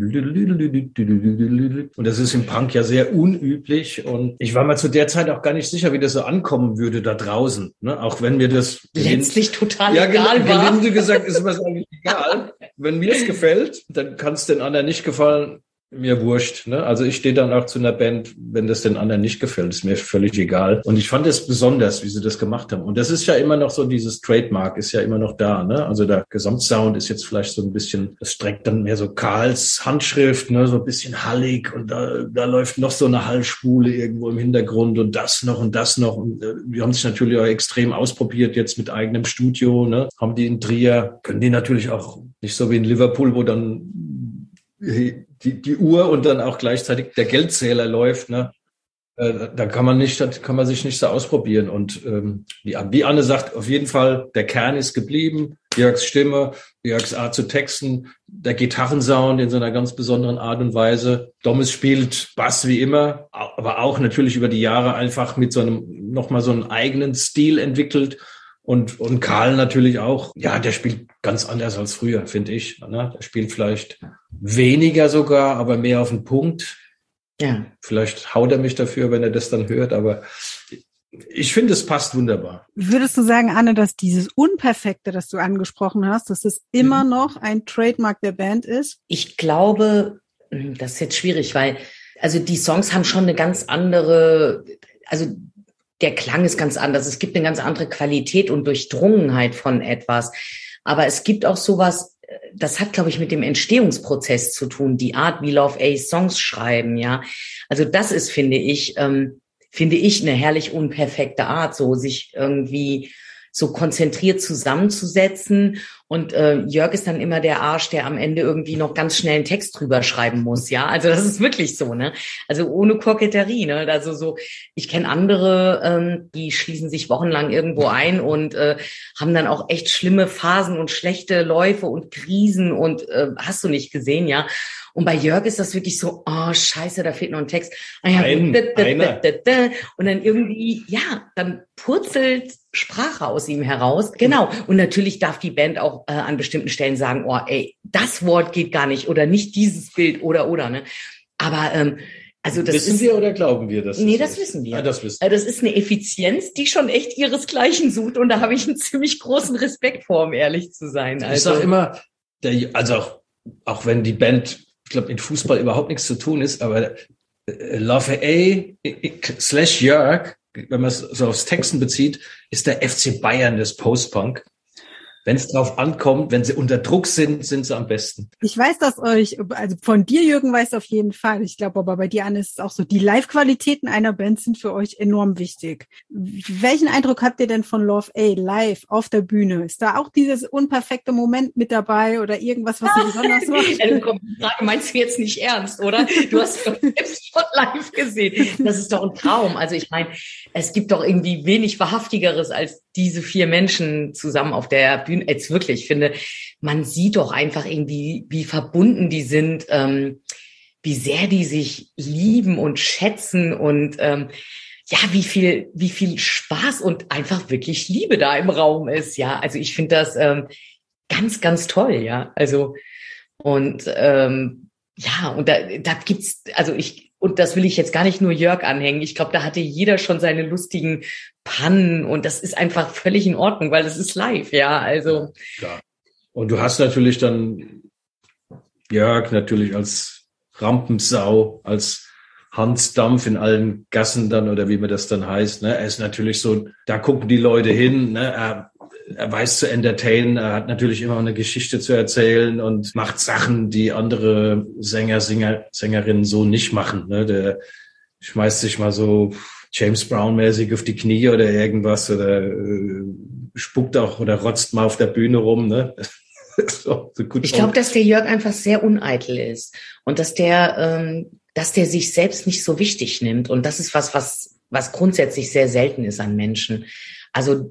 Und das ist im Punk ja sehr unüblich. Und ich war mir zu der Zeit auch gar nicht sicher, wie das so ankommen würde da draußen. Ne? Auch wenn mir das letztlich total egal war. Gelinde gesagt ist mir das eigentlich egal. Wenn mir es gefällt, dann kann es den anderen nicht gefallen. mir wurscht. Ne? Also ich stehe dann auch zu einer Band, wenn das den anderen nicht gefällt, ist mir völlig egal. Und ich fand es besonders, wie sie das gemacht haben. Und das ist ja immer noch so, dieses Trademark ist ja immer noch da. Ne? Also der Gesamtsound ist jetzt vielleicht so ein bisschen, das streckt dann mehr so Karls Handschrift, ne? So ein bisschen hallig und da läuft noch so eine Hallspule irgendwo im Hintergrund und das noch und das noch. Und die haben sich natürlich auch extrem ausprobiert jetzt mit eigenem Studio. Ne? Haben die in Trier, können die natürlich auch nicht so wie in Liverpool, wo dann die Uhr und dann auch gleichzeitig der Geldzähler läuft, ne? Da kann man sich nicht so ausprobieren. Und wie Anne sagt, auf jeden Fall, der Kern ist geblieben. Jörgs Stimme, Jörgs Art zu texten, der Gitarrensound in so einer ganz besonderen Art und Weise. Dommes spielt Bass wie immer, aber auch natürlich über die Jahre einfach mit nochmal so einen eigenen Stil entwickelt. Und Karl natürlich auch. Ja, der spielt ganz anders als früher, finde ich. Ne? Der spielt vielleicht weniger sogar, aber mehr auf den Punkt. Ja. Vielleicht haut er mich dafür, wenn er das dann hört, aber ich finde, es passt wunderbar. Würdest du sagen, Anne, dass dieses Unperfekte, das du angesprochen hast, dass es immer noch ein Trademark der Band ist? Ich glaube, das ist jetzt schwierig, weil also die Songs haben schon eine ganz andere, also der Klang ist ganz anders. Es gibt eine ganz andere Qualität und Durchdrungenheit von etwas. Aber es gibt auch sowas, das hat, glaube ich, mit dem Entstehungsprozess zu tun, die Art, wie Love A Songs schreiben, ja. Also das ist, finde ich, eine herrlich unperfekte Art, so sich irgendwie so konzentriert zusammenzusetzen. Und Jörg ist dann immer der Arsch, der am Ende irgendwie noch ganz schnell einen Text drüber schreiben muss, ja. Also das ist wirklich so, ne? Also ohne Koketterie, ne? Also so, ich kenne andere, die schließen sich wochenlang irgendwo ein und haben dann auch echt schlimme Phasen und schlechte Läufe und Krisen und hast du nicht gesehen, ja. Und bei Jörg ist das wirklich so, oh scheiße, da fehlt noch ein Text. Und dann irgendwie, ja, dann purzelt Sprache aus ihm heraus. Genau. Und natürlich darf die Band auch an bestimmten Stellen sagen, oh ey, das Wort geht gar nicht oder nicht dieses Bild oder, ne. Aber also das wissen wir oder glauben wir das? Nee, das wissen wir. Ja, das wissen wir. Das ist eine Effizienz, die schon echt ihresgleichen sucht. Und da habe ich einen ziemlich großen Respekt vor, um ehrlich zu sein. Also. Ich sage immer, auch wenn die Band, ich glaube, mit Fußball überhaupt nichts zu tun ist, aber Love A / Jörg, wenn man es so aufs Texten bezieht, ist der FC Bayern des Post-Punk. Wenn es drauf ankommt, wenn sie unter Druck sind, sind sie am besten. Ich weiß, dass also von dir, Jürgen, weiß auf jeden Fall. Ich glaube aber bei dir, Anne, ist es auch so, die Live-Qualitäten einer Band sind für euch enorm wichtig. Welchen Eindruck habt ihr denn von Love A live auf der Bühne? Ist da auch dieses unperfekte Moment mit dabei oder irgendwas, was ihr besonders macht? Die Frage meinst du jetzt nicht ernst, oder? Du hast doch selbst schon live gesehen. Das ist doch ein Traum. Also ich meine, es gibt doch irgendwie wenig Wahrhaftigeres als diese 4 Menschen zusammen auf der Bühne. Jetzt wirklich, ich finde, man sieht doch einfach irgendwie, wie verbunden die sind, wie sehr die sich lieben und schätzen und ja, wie viel Spaß und einfach wirklich Liebe da im Raum ist. Ja, also ich finde das ganz, ganz toll. Ja, also und ja, und da gibt's, und das will ich jetzt gar nicht nur Jörg anhängen. Ich glaube, da hatte jeder schon seine lustigen Pannen und das ist einfach völlig in Ordnung, weil es ist live, ja, also. Klar. Und du hast natürlich dann Jörg natürlich als Rampensau, als Hans Dampf in allen Gassen dann oder wie man das dann heißt, ne? Er ist natürlich so, da gucken die Leute hin, ne? Er weiß zu entertainen, er hat natürlich immer eine Geschichte zu erzählen und macht Sachen, die andere Sängerinnen so nicht machen. Ne? Der schmeißt sich mal so James Brown-mäßig auf die Knie oder irgendwas oder spuckt auch oder rotzt mal auf der Bühne rum. Ne? So ich glaube, dass der Jörg einfach sehr uneitel ist und dass der sich selbst nicht so wichtig nimmt. Und das ist was grundsätzlich sehr selten ist an Menschen. Also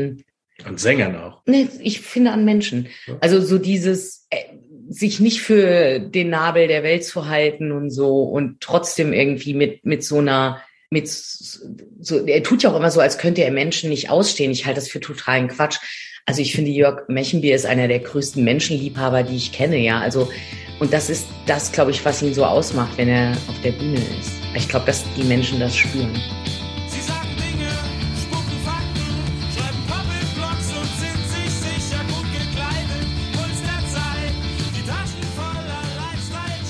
an Sängern auch. Nee, ich finde an Menschen. Also so dieses sich nicht für den Nabel der Welt zu halten und so und trotzdem irgendwie mit so er tut ja auch immer so, als könnte er Menschen nicht ausstehen. Ich halte das für totalen Quatsch. Also ich finde, Jörg Mechenbier ist einer der größten Menschenliebhaber, die ich kenne, ja. Also, und das ist das, glaube ich, was ihn so ausmacht, wenn er auf der Bühne ist. Ich glaube, dass die Menschen das spüren.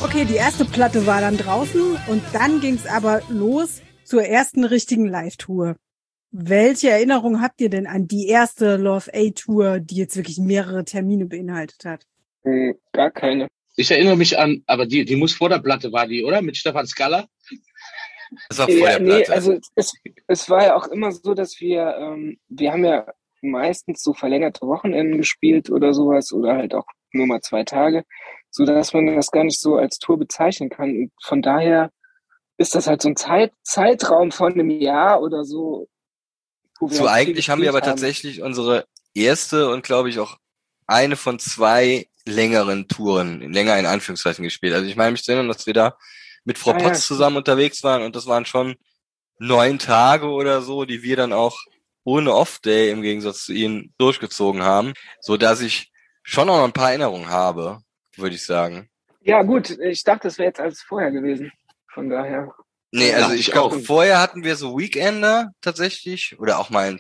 Okay, die erste Platte war dann draußen und dann ging's aber los zur ersten richtigen Live-Tour. Welche Erinnerung habt ihr denn an die erste Love A-Tour, die jetzt wirklich mehrere Termine beinhaltet hat? Gar keine. Ich erinnere mich an, aber die muss vor der Platte war die, oder? Mit Stefan Scala? Das war vor der Nee, Platte. also es war ja auch immer so, dass wir haben ja meistens so verlängerte Wochenenden gespielt oder sowas oder halt auch nur mal 2 Tage, so dass man das gar nicht so als Tour bezeichnen kann. Und von daher ist das halt so ein Zeitraum von einem Jahr oder so. So eigentlich haben wir aber tatsächlich unsere erste und glaube ich auch eine von 2 längeren Touren, länger in Anführungszeichen gespielt. Also ich meine mich zu erinnern, dass wir da mit Frau Potz zusammen unterwegs waren und das waren schon 9 Tage oder so, die wir dann auch ohne Off-Day im Gegensatz zu ihnen durchgezogen haben, so dass ich schon auch noch ein paar Erinnerungen habe, würde ich sagen. Ja gut, ich dachte, das wäre jetzt alles vorher gewesen. Von daher. Nee, also ich glaube, vorher hatten wir so Weekender tatsächlich oder auch mal ein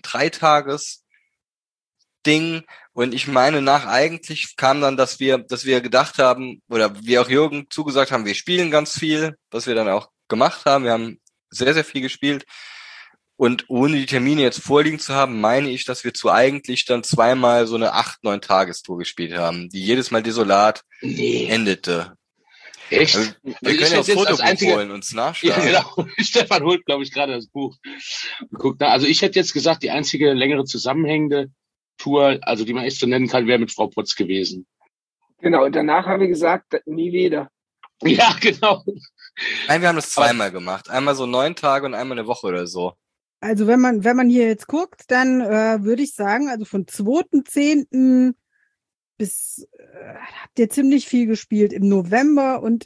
3-Tages-Ding. Und ich meine, eigentlich kam dann, dass wir gedacht haben, oder wir auch Jürgen zugesagt haben, wir spielen ganz viel, was wir dann auch gemacht haben. Wir haben sehr, sehr viel gespielt. Und ohne die Termine jetzt vorliegen zu haben, meine ich, dass wir eigentlich dann 2-mal so eine 8-9-Tagestour gespielt haben, die jedes Mal desolat endete. Echt? Also, wir können ja das Fotobuch holen und uns nachschlagen. Ja, genau. Stefan holt, glaube ich, gerade das Buch. Guckt, also ich hätte jetzt gesagt, die einzige längere zusammenhängende Tour, also die man echt so nennen kann, wäre mit Frau Potz gewesen. Genau, und danach haben wir gesagt, nie wieder. Ja, genau. Nein, wir haben das 2-mal gemacht. Einmal so 9 Tage und einmal eine Woche oder so. Also wenn man hier jetzt guckt, dann würde ich sagen, also von 2.10. bis habt ihr ziemlich viel gespielt im November und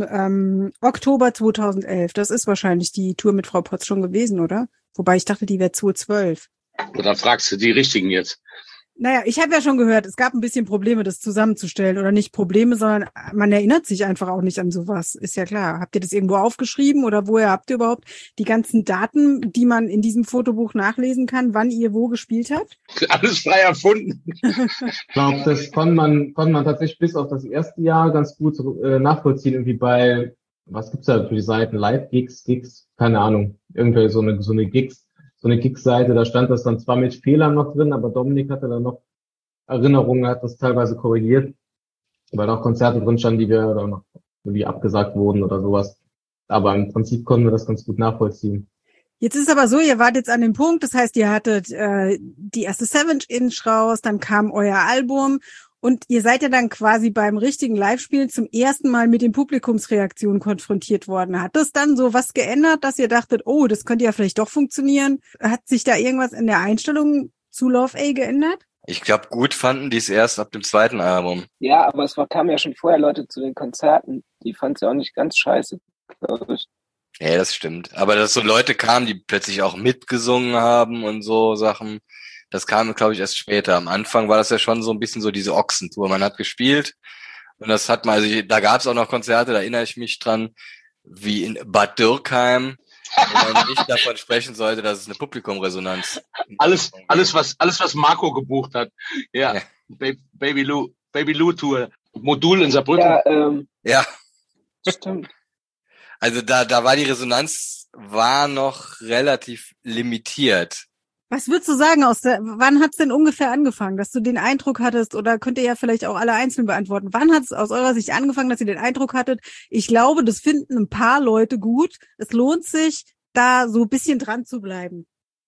im Oktober 2011. Das ist wahrscheinlich die Tour mit Frau Potz schon gewesen, oder? Wobei ich dachte, die wäre 2012. Oder fragst du die Richtigen jetzt? Naja, ich habe ja schon gehört, es gab ein bisschen Probleme, das zusammenzustellen. Oder nicht Probleme, sondern man erinnert sich einfach auch nicht an sowas. Ist ja klar. Habt ihr das irgendwo aufgeschrieben oder woher habt ihr überhaupt die ganzen Daten, die man in diesem Fotobuch nachlesen kann, wann ihr wo gespielt habt? Alles frei erfunden. Ich glaube, das konnte man tatsächlich bis auf das erste Jahr ganz gut nachvollziehen. Irgendwie bei, was gibt's da für die Seiten? Live-Gigs, keine Ahnung. Irgendwie so eine Gigs-Seite, da stand das dann zwar mit Fehlern noch drin, aber Dominik hatte da noch Erinnerungen, hat das teilweise korrigiert, weil da auch Konzerte drin standen, die wir dann noch irgendwie abgesagt wurden oder sowas. Aber im Prinzip konnten wir das ganz gut nachvollziehen. Jetzt ist aber so, ihr wart jetzt an dem Punkt, das heißt, ihr hattet die erste 7-Inch raus, dann kam euer Album und ihr seid ja dann quasi beim richtigen Live-Spielen zum ersten Mal mit den Publikumsreaktionen konfrontiert worden. Hat das dann so was geändert, dass ihr dachtet, oh, das könnte ja vielleicht doch funktionieren? Hat sich da irgendwas in der Einstellung zu Love A geändert? Ich glaube, gut fanden die es erst ab dem 2. Album. Ja, aber kamen ja schon vorher Leute zu den Konzerten. Die fanden es ja auch nicht ganz scheiße, glaube ich. Ja, das stimmt. Aber dass so Leute kamen, die plötzlich auch mitgesungen haben und so Sachen, das kam, glaube ich, erst später. Am Anfang war das ja schon so ein bisschen so diese Ochsentour. Man hat gespielt und das hat man, also da gab es auch noch Konzerte, da erinnere ich mich dran, wie in Bad Dürkheim, wo man nicht davon sprechen sollte, dass es eine Publikumresonanz Alles, was Marco gebucht hat. Ja. Baby Lou Tour. Modul in Saarbrücken. Ja. Stimmt. Also da war die Resonanz noch relativ limitiert. Was würdest du sagen, wann hat's denn ungefähr angefangen, dass du den Eindruck hattest, oder könnt ihr ja vielleicht auch alle einzeln beantworten, wann hat's aus eurer Sicht angefangen, dass ihr den Eindruck hattet, ich glaube, das finden ein paar Leute gut, es lohnt sich, da so ein bisschen dran zu bleiben?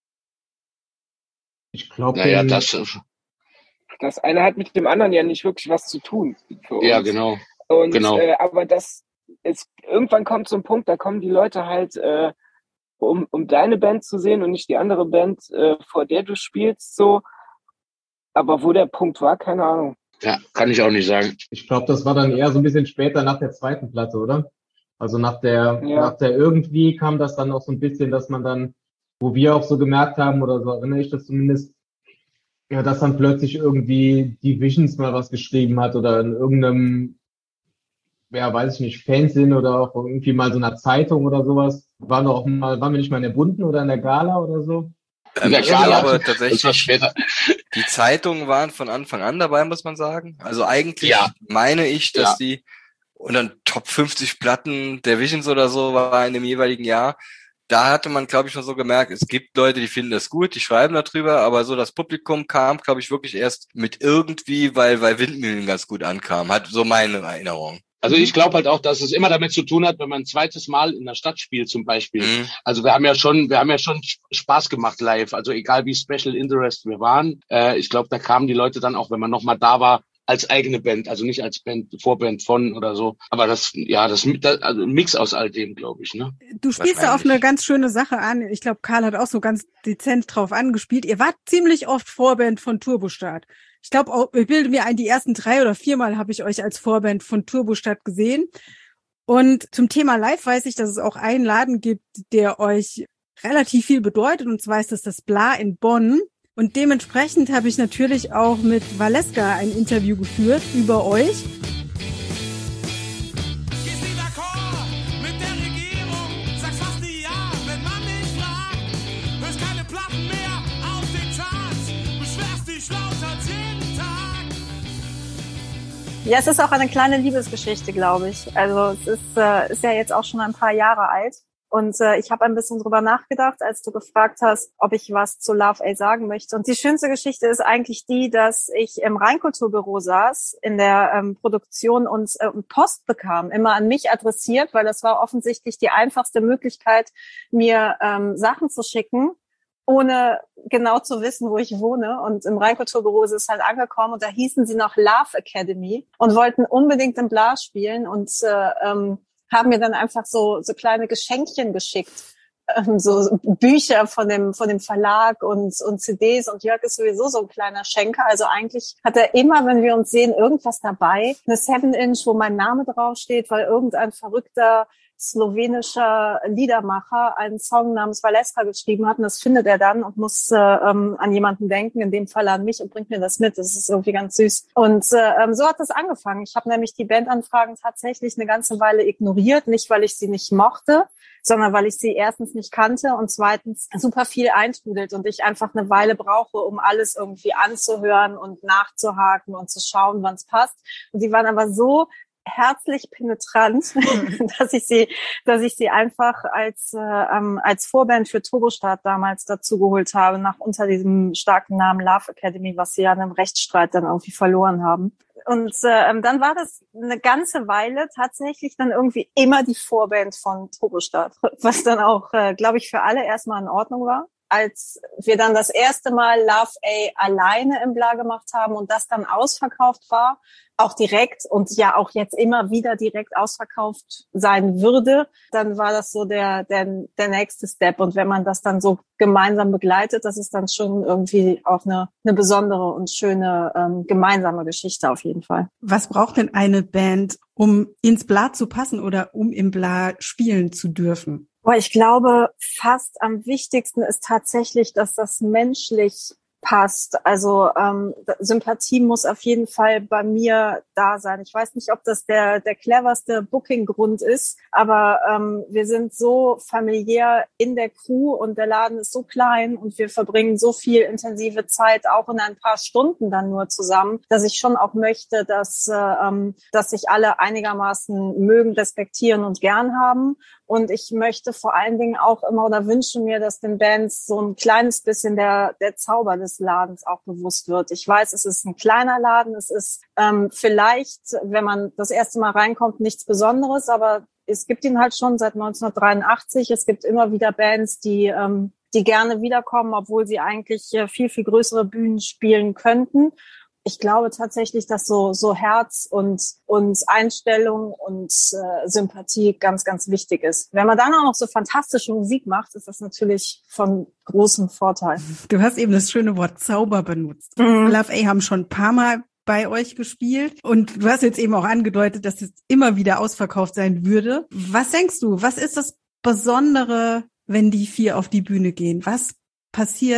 Ich glaube, das eine hat mit dem anderen ja nicht wirklich was zu tun. Für uns. Ja, genau. Und, genau. Aber irgendwann kommt so ein Punkt, da kommen die Leute halt, um deine Band zu sehen und nicht die andere Band, vor der du spielst, so. Aber wo der Punkt war, keine Ahnung. Ja, kann ich auch nicht sagen. Ich glaube, das war dann eher so ein bisschen später nach der 2. Platte, oder? Also nach der irgendwie kam das dann auch so ein bisschen, dass man dann, wo wir auch so gemerkt haben, oder so erinnere ich das zumindest, ja, dass dann plötzlich irgendwie die Visions mal was geschrieben hat oder in irgendeinem, ja, weiß ich nicht, Fanzine oder auch irgendwie mal so einer Zeitung oder sowas. Waren wir nicht mal in der Bunten oder in der Gala oder so? Ich glaube tatsächlich, die Zeitungen waren von Anfang an dabei, muss man sagen. Also eigentlich meine ich, dass die und dann Top 50 Platten der Visions oder so war in dem jeweiligen Jahr. Da hatte man, glaube ich, schon so gemerkt, es gibt Leute, die finden das gut, die schreiben darüber, aber so das Publikum kam, glaube ich, wirklich erst mit irgendwie, weil Windmühlen ganz gut ankamen. Hat so meine Erinnerung. Also ich glaube halt auch, dass es immer damit zu tun hat, wenn man ein zweites Mal in der Stadt spielt zum Beispiel. Also wir haben ja schon Spaß gemacht live. Also egal wie Special Interest wir waren, ich glaube, da kamen die Leute dann auch, wenn man nochmal da war, als eigene Band, also nicht als Band, Vorband von oder so. Aber das also ein Mix aus all dem, glaube ich, ne? Du spielst da auf eine ganz schöne Sache an. Ich glaube, Karl hat auch so ganz dezent drauf angespielt. Ihr wart ziemlich oft Vorband von Turbostart. Ich glaube, ich bilde mir ein, die ersten 3 oder 4 Mal habe ich euch als Vorband von Turbostart gesehen. Und zum Thema Live weiß ich, dass es auch einen Laden gibt, der euch relativ viel bedeutet. Und zwar ist das Bla in Bonn. Und dementsprechend habe ich natürlich auch mit Valeska ein Interview geführt über euch. Ja, es ist auch eine kleine Liebesgeschichte, glaube ich. Also es ist ja jetzt auch schon ein paar Jahre alt. Und ich habe ein bisschen drüber nachgedacht, als du gefragt hast, ob ich was zu Love A sagen möchte. Und die schönste Geschichte ist eigentlich die, dass ich im Rheinkulturbüro saß, in der Produktion und Post bekam, immer an mich adressiert, weil das war offensichtlich die einfachste Möglichkeit, mir Sachen zu schicken, ohne genau zu wissen, wo ich wohne. Und im Rheinkulturbüro ist es halt angekommen und da hießen sie noch Love Academy und wollten unbedingt im Blas spielen und haben mir dann einfach so kleine Geschenkchen geschickt, so Bücher von dem Verlag und CDs. Und Jörg ist sowieso so ein kleiner Schenker. Also eigentlich hat er immer, wenn wir uns sehen, irgendwas dabei. Eine 7-Inch, wo mein Name draufsteht, weil irgendein verrückter slowenischer Liedermacher einen Song namens Valeska geschrieben hat. Und das findet er dann und muss an jemanden denken, in dem Fall an mich, und bringt mir das mit. Das ist irgendwie ganz süß. Und so hat das angefangen. Ich habe nämlich die Bandanfragen tatsächlich eine ganze Weile ignoriert. Nicht, weil ich sie nicht mochte, sondern weil ich sie erstens nicht kannte und zweitens super viel eintrudelt und ich einfach eine Weile brauche, um alles irgendwie anzuhören und nachzuhaken und zu schauen, wann es passt. Und die waren aber so herzlich penetrant, dass ich sie einfach als Vorband für Turbostart damals dazu geholt habe, unter diesem starken Namen Love Academy, was sie ja in einem Rechtsstreit dann irgendwie verloren haben. Und dann war das eine ganze Weile tatsächlich dann irgendwie immer die Vorband von Turbostart, was dann auch, glaube ich, für alle erstmal in Ordnung war. Als wir dann das erste Mal Love A alleine im Bla gemacht haben und das dann ausverkauft war, auch direkt und ja auch jetzt immer wieder direkt ausverkauft sein würde, dann war das so der nächste Step. Und wenn man das dann so gemeinsam begleitet, das ist dann schon irgendwie auch eine besondere und schöne gemeinsame Geschichte auf jeden Fall. Was braucht denn eine Band, um ins Bla zu passen oder um im Bla spielen zu dürfen? Ich glaube, fast am wichtigsten ist tatsächlich, dass das menschlich passt. Also Sympathie muss auf jeden Fall bei mir da sein. Ich weiß nicht, ob das der cleverste Booking-Grund ist, aber wir sind so familiär in der Crew und der Laden ist so klein und wir verbringen so viel intensive Zeit auch in ein paar Stunden dann nur zusammen, dass ich schon auch möchte, dass sich alle einigermaßen mögen, respektieren und gern haben. Und ich möchte vor allen Dingen auch immer oder wünsche mir, dass den Bands so ein kleines bisschen der Zauber des Ladens auch bewusst wird. Ich weiß, es ist ein kleiner Laden, es ist vielleicht, wenn man das erste Mal reinkommt, nichts Besonderes, aber es gibt ihn halt schon seit 1983. Es gibt immer wieder Bands, die gerne wiederkommen, obwohl sie eigentlich viel, viel größere Bühnen spielen könnten. Ich glaube tatsächlich, dass so Herz und Einstellung und Sympathie ganz, ganz wichtig ist. Wenn man dann auch noch so fantastische Musik macht, ist das natürlich von großem Vorteil. Du hast eben das schöne Wort Zauber benutzt. Love A haben schon ein paar Mal bei euch gespielt und du hast jetzt eben auch angedeutet, dass es immer wieder ausverkauft sein würde. Was denkst du, was ist das Besondere, wenn die 4 auf die Bühne gehen? Was passiert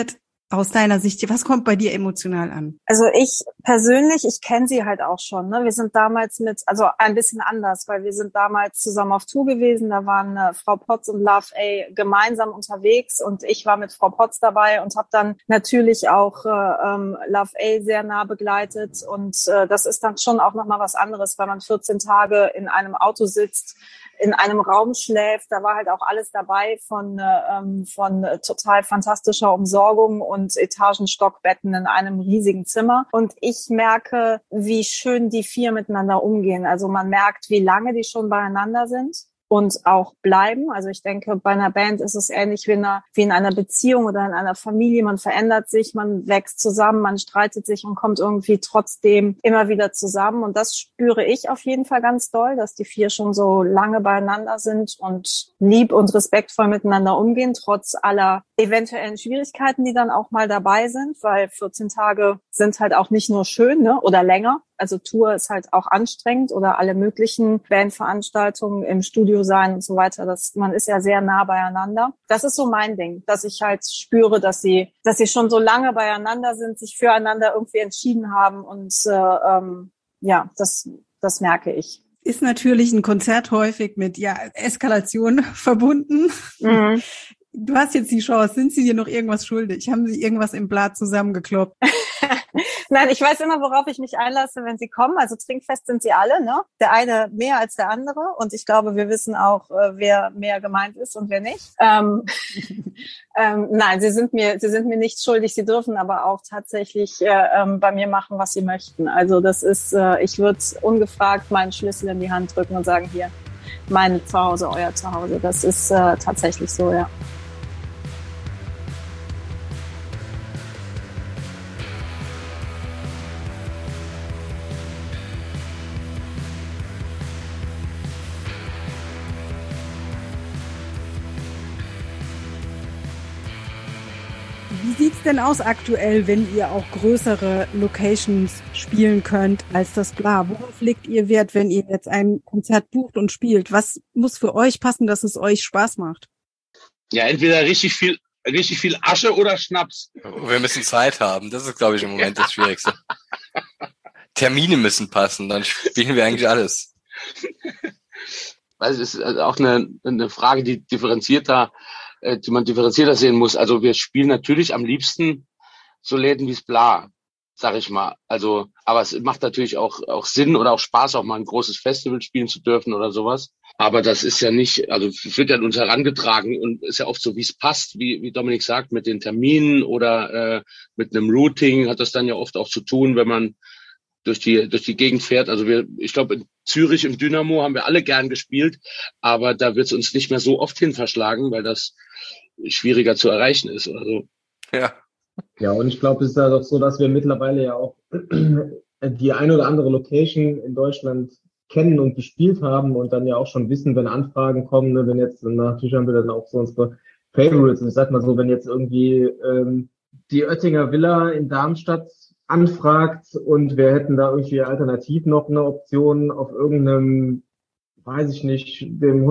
aus deiner Sicht? Was kommt bei dir emotional an? Also ich persönlich, ich kenne sie halt auch schon. Ne? Wir sind damals also ein bisschen anders, weil wir sind damals zusammen auf Tour gewesen. Da waren Frau Potts und Love A gemeinsam unterwegs und ich war mit Frau Potts dabei und habe dann natürlich auch Love A sehr nah begleitet. Und das ist dann schon auch nochmal was anderes, weil man 14 Tage in einem Auto sitzt, in einem Raum schläft. Da war halt auch alles dabei von total fantastischer Umsorgung und Etagenstockbetten in einem riesigen Zimmer. Und ich merke, wie schön die 4 miteinander umgehen. Also man merkt, wie lange die schon beieinander sind und auch bleiben. Also ich denke, bei einer Band ist es ähnlich wie in einer Beziehung oder in einer Familie. Man verändert sich, man wächst zusammen, man streitet sich und kommt irgendwie trotzdem immer wieder zusammen. Und das spüre ich auf jeden Fall ganz doll, dass die 4 schon so lange beieinander sind und lieb und respektvoll miteinander umgehen, trotz aller eventuellen Schwierigkeiten, die dann auch mal dabei sind, weil 14 Tage sind halt auch nicht nur schön, ne, oder länger. Also Tour ist halt auch anstrengend oder alle möglichen Bandveranstaltungen im Studio sein und so weiter. Man ist ja sehr nah beieinander. Das ist so mein Ding, dass ich halt spüre, dass sie schon so lange beieinander sind, sich füreinander irgendwie entschieden haben und ja, das merke ich. Ist natürlich ein Konzert häufig mit Eskalation verbunden. Mhm. Du hast jetzt die Chance. Sind sie dir noch irgendwas schuldig? Haben sie irgendwas im Blatt zusammengekloppt? Nein, ich weiß immer, worauf ich mich einlasse, wenn sie kommen. Also trinkfest sind sie alle, ne? Der eine mehr als der andere. Und ich glaube, wir wissen auch, wer mehr gemeint ist und wer nicht. Nein, sie sind mir nichts schuldig. Sie dürfen aber auch tatsächlich bei mir machen, was sie möchten. Also das ist, ich würde ungefragt meinen Schlüssel in die Hand drücken und sagen, hier, mein Zuhause, euer Zuhause. Das ist tatsächlich so, ja. Wie sieht's denn aus aktuell, wenn ihr auch größere Locations spielen könnt als das Bla? Worauf legt ihr Wert, wenn ihr jetzt ein Konzert bucht und spielt? Was muss für euch passen, dass es euch Spaß macht? Ja, entweder richtig viel Asche oder Schnaps. Wir müssen Zeit haben. Das ist, glaube ich, im Moment das Schwierigste. Termine müssen passen, dann spielen wir eigentlich alles. Also es ist auch eine Frage, die man differenzierter sehen muss. Also wir spielen natürlich am liebsten so Läden wie Bla, sag ich mal. Also, aber es macht natürlich auch Sinn oder auch Spaß, auch mal ein großes Festival spielen zu dürfen oder sowas. Aber das ist ja nicht, also es wird ja an uns herangetragen und ist ja oft so, wie es passt, wie Dominik sagt, mit den Terminen oder mit einem Routing hat das dann ja oft auch zu tun, wenn man durch die Gegend fährt. Also ich glaube, in Zürich im Dynamo haben wir alle gern gespielt, aber da wird es uns nicht mehr so oft hin verschlagen, weil das schwieriger zu erreichen ist oder so. Ja. Ja, und ich glaube, es ist ja doch so, dass wir mittlerweile ja auch die ein oder andere Location in Deutschland kennen und gespielt haben und dann ja auch schon wissen, wenn Anfragen kommen, ne, wenn jetzt, natürlich haben wir dann auch so unsere Favorites. Und ich sag mal so, wenn jetzt irgendwie die Oettinger Villa in Darmstadt anfragt und wir hätten da irgendwie alternativ noch eine Option auf irgendeinem, weiß ich nicht, dem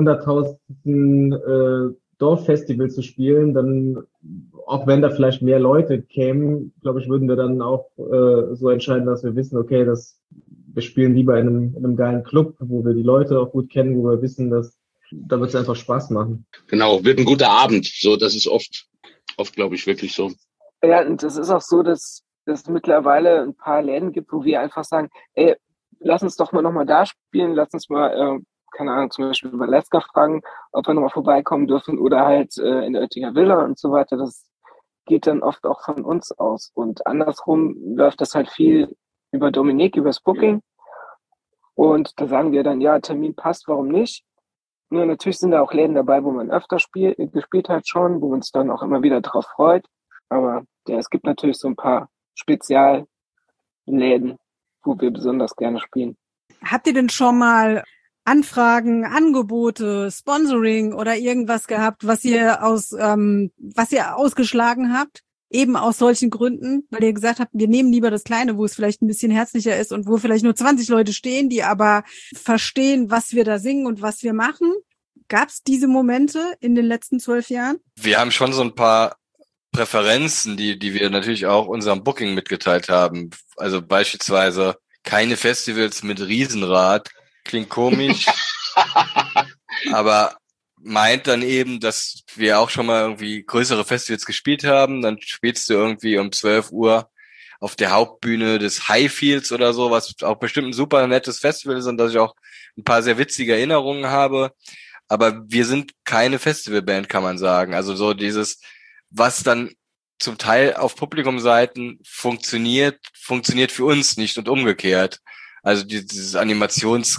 100.000. Dorffestival zu spielen, dann, auch wenn da vielleicht mehr Leute kämen, glaube ich, würden wir dann auch so entscheiden, dass wir wissen, okay, wir spielen lieber in einem geilen Club, wo wir die Leute auch gut kennen, wo wir wissen, dass da wird es einfach Spaß machen. Genau, wird ein guter Abend. So, das ist oft, glaube ich, wirklich so. Ja, und das ist auch so, dass es mittlerweile ein paar Läden gibt, wo wir einfach sagen, ey, lass uns doch mal nochmal da spielen, lass uns mal keine Ahnung, zum Beispiel über Leska fragen, ob wir nochmal vorbeikommen dürfen oder halt in der Oettinger Villa und so weiter. Das geht dann oft auch von uns aus. Und andersrum läuft das halt viel über Dominik, übers Booking. Und da sagen wir dann, ja, Termin passt, warum nicht? Nur natürlich sind da auch Läden dabei, wo man öfter gespielt hat schon, wo man sich dann auch immer wieder drauf freut. Aber ja, es gibt natürlich so ein paar Spezialläden, wo wir besonders gerne spielen. Habt ihr denn schon mal Anfragen, Angebote, Sponsoring oder irgendwas gehabt, was ihr ausgeschlagen habt? Eben aus solchen Gründen, weil ihr gesagt habt, wir nehmen lieber das Kleine, wo es vielleicht ein bisschen herzlicher ist und wo vielleicht nur 20 Leute stehen, die aber verstehen, was wir da singen und was wir machen. Gab es diese Momente in den letzten 12 Jahren? Wir haben schon so ein paar Präferenzen, die wir natürlich auch unserem Booking mitgeteilt haben. Also beispielsweise keine Festivals mit Riesenrad. Klingt komisch, aber meint dann eben, dass wir auch schon mal irgendwie größere Festivals gespielt haben. Dann spielst du irgendwie um 12 Uhr auf der Hauptbühne des Highfields oder so, was auch bestimmt ein super nettes Festival ist und dass ich auch ein paar sehr witzige Erinnerungen habe. Aber wir sind keine Festivalband, kann man sagen. Also so dieses, was dann zum Teil auf Publikumseiten funktioniert für uns nicht und umgekehrt. Also dieses Animationsding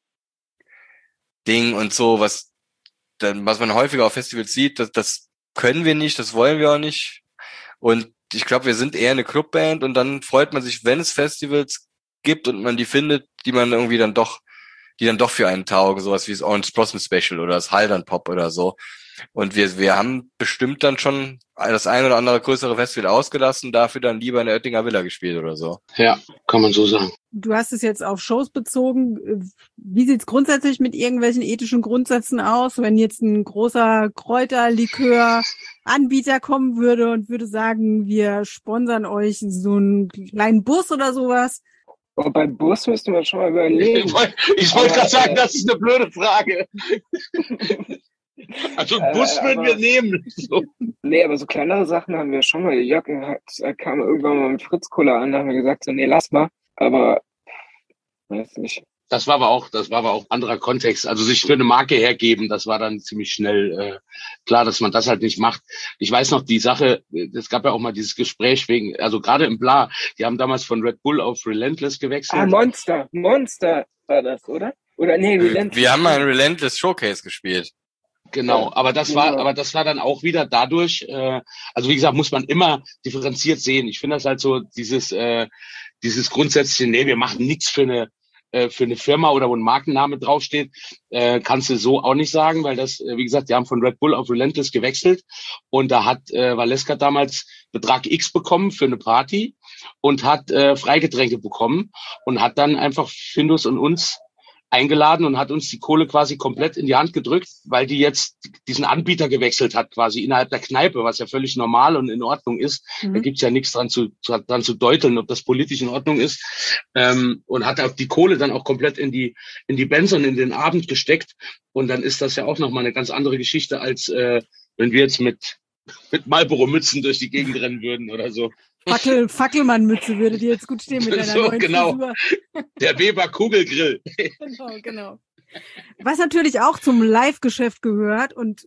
und so, was man häufiger auf Festivals sieht, das können wir nicht, das wollen wir auch nicht. Und ich glaube, wir sind eher eine Clubband und dann freut man sich, wenn es Festivals gibt und man die findet, die man irgendwie dann doch für einen taugen, sowas wie das Orange Blossom Special oder das Haldern Pop oder so. Und wir haben bestimmt dann schon das ein oder andere größere Festival ausgelassen, dafür dann lieber in der Oettinger Villa gespielt oder so. Ja, kann man so sagen. Du hast es jetzt auf Shows bezogen. Wie sieht's grundsätzlich mit irgendwelchen ethischen Grundsätzen aus, wenn jetzt ein großer Kräuterlikör-Anbieter kommen würde und würde sagen, wir sponsern euch so einen kleinen Bus oder sowas? Aber beim Bus müssten wir schon mal überlegen. Ich wollte gerade sagen, das ist eine blöde Frage. Also einen Bus würden wir nehmen. So. Nee, aber so kleinere Sachen haben wir schon mal. Jörg kam irgendwann mal mit Fritz Cola an, da haben wir gesagt, so, nee, lass mal. Aber weiß nicht. Das war aber auch anderer Kontext. Also sich für eine Marke hergeben, das war dann ziemlich schnell klar, dass man das halt nicht macht. Ich weiß noch, die Sache, es gab ja auch mal dieses Gespräch wegen, also gerade im Bla, die haben damals von Red Bull auf Relentless gewechselt. Ah, Monster war das, oder? Oder nee, Relentless. Wir haben mal ein Relentless Showcase gespielt. Genau, aber das war dann auch wieder dadurch, also wie gesagt, muss man immer differenziert sehen. Ich finde das halt so, dieses grundsätzliche, nee, wir machen nichts für eine Firma oder wo ein Markenname draufsteht, kannst du so auch nicht sagen, weil das, wie gesagt, die haben von Red Bull auf Relentless gewechselt und da hat Valeska damals Betrag X bekommen für eine Party und hat Freigetränke bekommen und hat dann einfach Findus und uns eingeladen und hat uns die Kohle quasi komplett in die Hand gedrückt, weil die jetzt diesen Anbieter gewechselt hat, quasi innerhalb der Kneipe, was ja völlig normal und in Ordnung ist. Da gibt's ja nichts dran zu deuteln, ob das politisch in Ordnung ist. Und hat auch die Kohle dann auch komplett in die Bands und in den Abend gesteckt. Und dann ist das ja auch nochmal eine ganz andere Geschichte, als wenn wir jetzt mit Marlboro-Mützen durch die Gegend rennen würden oder so. Fackelmann-Mütze würde dir jetzt gut stehen mit deiner so, neuen genau. Frisur. Der Weber Kugelgrill. Genau. Was natürlich auch zum Live-Geschäft gehört und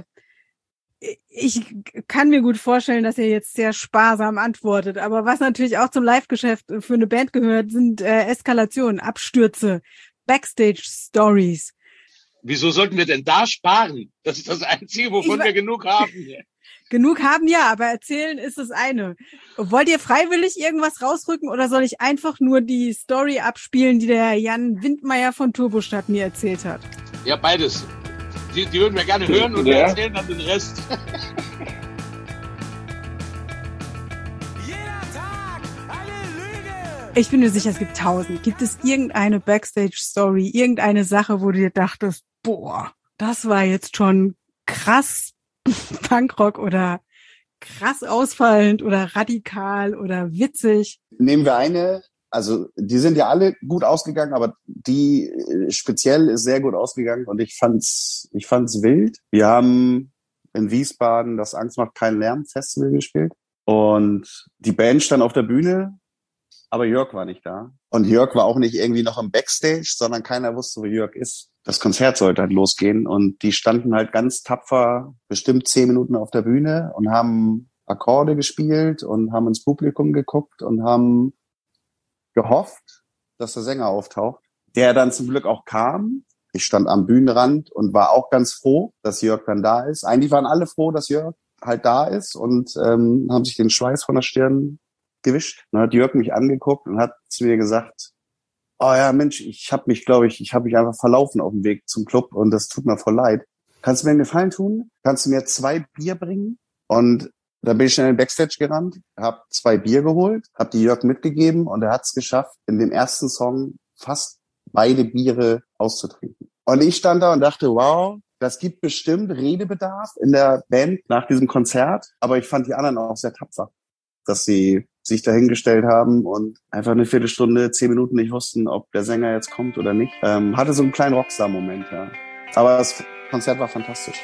ich kann mir gut vorstellen, dass ihr jetzt sehr sparsam antwortet, aber was natürlich auch zum Live-Geschäft für eine Band gehört, sind Eskalationen, Abstürze, Backstage-Stories. Wieso sollten wir denn da sparen? Das ist das Einzige, wovon wir genug haben. Genug haben, ja, aber erzählen ist das eine. Wollt ihr freiwillig irgendwas rausrücken oder soll ich einfach nur die Story abspielen, die der Jan Windmeier von Turbostadt mir erzählt hat? Ja, beides. Die würden wir gerne hören und wir erzählen dann den Rest. Ich bin mir sicher, es gibt 1000. Gibt es irgendeine Backstage-Story, irgendeine Sache, wo du dir dachtest, boah, das war jetzt schon krass Punkrock oder krass ausfallend oder radikal oder witzig? Nehmen wir eine, also die sind ja alle gut ausgegangen, aber die speziell ist sehr gut ausgegangen und ich fand's wild. Wir haben in Wiesbaden das Angst macht keinen Lärm Festival gespielt und die Band stand auf der Bühne, aber Jörg war nicht da. Und Jörg war auch nicht irgendwie noch im Backstage, sondern keiner wusste, wo Jörg ist. Das Konzert sollte halt losgehen und die standen halt ganz tapfer bestimmt 10 Minuten auf der Bühne und haben Akkorde gespielt und haben ins Publikum geguckt und haben gehofft, dass der Sänger auftaucht, der dann zum Glück auch kam. Ich stand am Bühnenrand und war auch ganz froh, dass Jörg dann da ist. Eigentlich waren alle froh, dass Jörg halt da ist und haben sich den Schweiß von der Stirn gewischt. Dann hat Jörg mich angeguckt und hat zu mir gesagt, oh ja, Mensch, ich habe mich einfach verlaufen auf dem Weg zum Club und das tut mir voll leid. Kannst du mir einen Gefallen tun? Kannst du mir 2 Bier bringen? Und da bin ich schnell in den Backstage gerannt, habe 2 Bier geholt, habe die Jörg mitgegeben und er hat es geschafft, in dem ersten Song fast beide Biere auszutrinken. Und ich stand da und dachte, wow, das gibt bestimmt Redebedarf in der Band nach diesem Konzert, aber ich fand die anderen auch sehr tapfer, dass sie sich dahingestellt haben und einfach eine Viertelstunde, 10 Minuten nicht wussten, ob der Sänger jetzt kommt oder nicht. Hatte so einen kleinen Rockstar-Moment, ja. Aber das Konzert war fantastisch.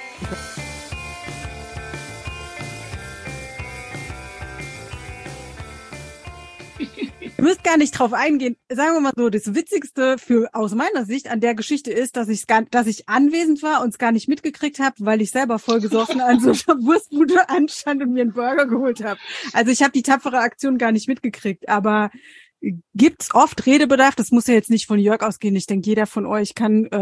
Ihr müsst gar nicht drauf eingehen. Sagen wir mal so, das Witzigste aus meiner Sicht an der Geschichte ist, dass ich anwesend war und es gar nicht mitgekriegt habe, weil ich selber vollgesoffen an so einer Wurstbude anstand und mir einen Burger geholt habe. Also ich habe die tapfere Aktion gar nicht mitgekriegt. Aber gibt's oft Redebedarf? Das muss ja jetzt nicht von Jörg ausgehen. Ich denke, jeder von euch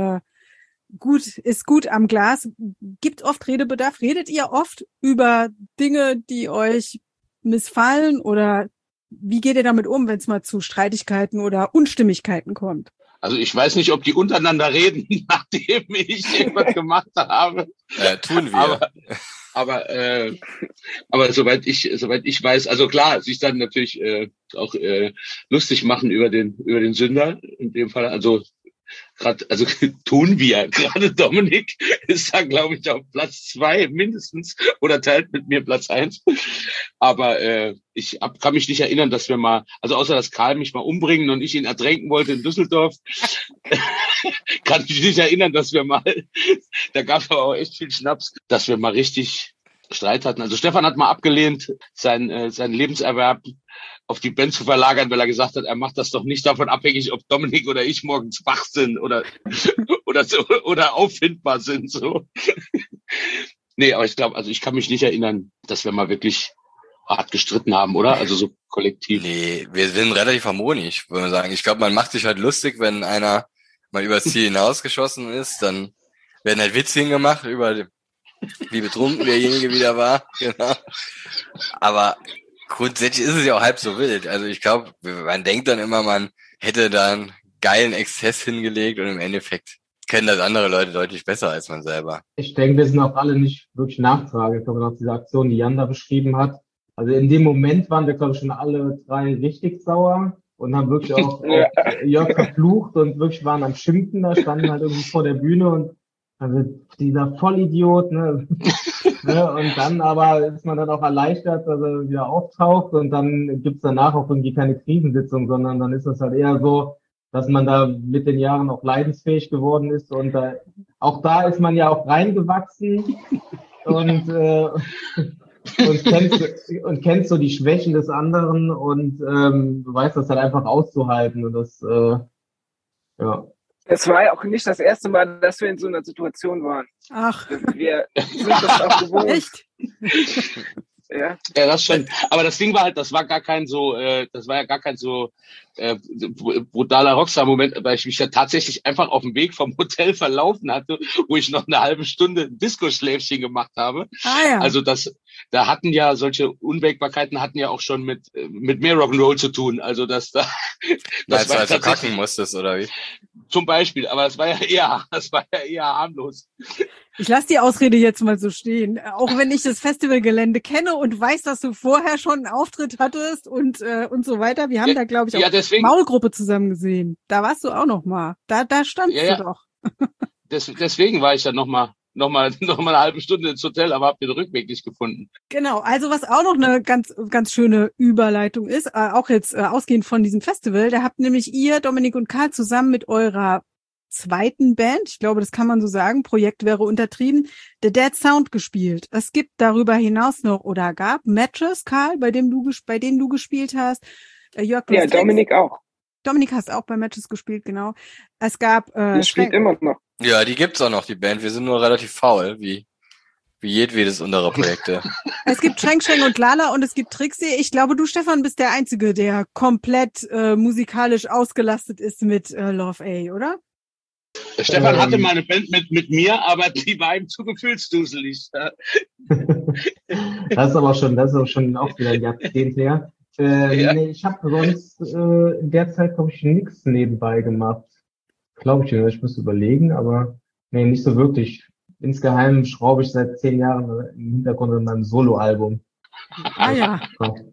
ist gut am Glas. Gibt oft Redebedarf? Redet ihr oft über Dinge, die euch missfallen oder wie geht ihr damit um, wenn es mal zu Streitigkeiten oder Unstimmigkeiten kommt? Also ich weiß nicht, ob die untereinander reden, nachdem ich irgendwas gemacht habe. Tun wir. Aber soweit ich weiß, also klar, sich dann natürlich auch lustig machen über den Sünder in dem Fall. Also tun wir. Gerade Dominik ist da, glaube ich, auf Platz 2 mindestens oder teilt mit mir Platz 1. Aber kann mich nicht erinnern, dass wir mal, also außer dass Karl mich mal umbringen und ich ihn ertränken wollte in Düsseldorf, kann ich mich nicht erinnern, dass wir mal, da gab es aber auch echt viel Schnaps, dass wir mal richtig Streit hatten. Also Stefan hat mal abgelehnt, seinen Lebenserwerb auf die Band zu verlagern, weil er gesagt hat, er macht das doch nicht davon abhängig, ob Dominik oder ich morgens wach sind oder auffindbar sind, so. Nee, aber ich glaube, also ich kann mich nicht erinnern, dass wir mal wirklich hart gestritten haben, oder? Also so kollektiv. Nee, wir sind relativ harmonisch, würde man sagen. Ich glaube, man macht sich halt lustig, wenn einer mal übers Ziel hinausgeschossen ist, dann werden halt Witze gemacht über wie betrunken derjenige wieder war, genau. Aber grundsätzlich ist es ja auch halb so wild. Also ich glaube, man denkt dann immer, man hätte da einen geilen Exzess hingelegt und im Endeffekt können das andere Leute deutlich besser als man selber. Ich denke, wir sind auch alle nicht wirklich nachtragend. Ich glaube, nach dieser Aktion, die Jan da beschrieben hat. Also in dem Moment waren wir, glaube ich, schon alle 3 richtig sauer und haben wirklich auch Jörg verflucht und wirklich waren am Schimpfen da, standen halt irgendwie vor der Bühne und also dieser Vollidiot, ne? Und dann aber ist man dann auch erleichtert, dass er wieder auftaucht und dann gibt's danach auch irgendwie keine Krisensitzung, sondern dann ist es halt eher so, dass man da mit den Jahren auch leidensfähig geworden ist und auch da ist man ja auch reingewachsen und kennt so die Schwächen des anderen und du weißt das halt einfach auszuhalten und das ja. Es war ja auch nicht das erste Mal, dass wir in so einer Situation waren. Ach. Wir sind das auch gewohnt. Echt? Ja, das schon. Aber das Ding war halt, das war ja gar kein so brutaler Rockstar-Moment, weil ich mich ja tatsächlich einfach auf dem Weg vom Hotel verlaufen hatte, wo ich noch eine halbe Stunde Disco-Schläfchen gemacht habe. Ah, ja. Also da hatten ja solche Unwägbarkeiten hatten ja auch schon mit mehr Rock'n'Roll zu tun. Also das war also kacken musstest, oder wie? Zum Beispiel, aber das war ja eher harmlos. Ich lasse die Ausrede jetzt mal so stehen. Auch wenn ich das Festivalgelände kenne und weiß, dass du vorher schon einen Auftritt hattest und so weiter. Wir haben da, glaube ich, auch Maulgruppe zusammen gesehen. Da warst du auch noch mal. Da standst du doch. Deswegen war ich dann noch mal eine halbe Stunde ins Hotel, aber habe den Rückweg nicht gefunden. Genau, also was auch noch eine ganz, ganz schöne Überleitung ist, auch jetzt ausgehend von diesem Festival, da habt nämlich ihr, Dominik und Karl, zusammen mit eurer zweiten Band, ich glaube, das kann man so sagen, Projekt wäre untertrieben, The Dead Sound gespielt. Es gibt darüber hinaus noch oder gab Matches, Karl, bei denen du gespielt hast. Jörg, ja, Dominik auch. Dominik hast auch bei Matches gespielt, genau. Es gab die spielt immer noch. Ja, die gibt's auch noch, die Band. Wir sind nur relativ faul, wie jedwedes unserer Projekte. Es gibt Schenk, Schenk und Lala und es gibt Trixie. Ich glaube, du, Stefan, bist der Einzige, der komplett musikalisch ausgelastet ist mit Love A, oder? Stefan hatte mal eine Band mit mir, aber die war ihm zu gefühlsduselig. Das ist aber schon auch wieder ein Jahrzehnt her. Nee, ich habe sonst in der Zeit, glaube ich, nichts nebenbei gemacht. Glaube ich, ich muss überlegen, aber nee, nicht so wirklich. Insgeheim schraube ich seit 10 Jahren im Hintergrund in meinem Soloalbum. Ah ja.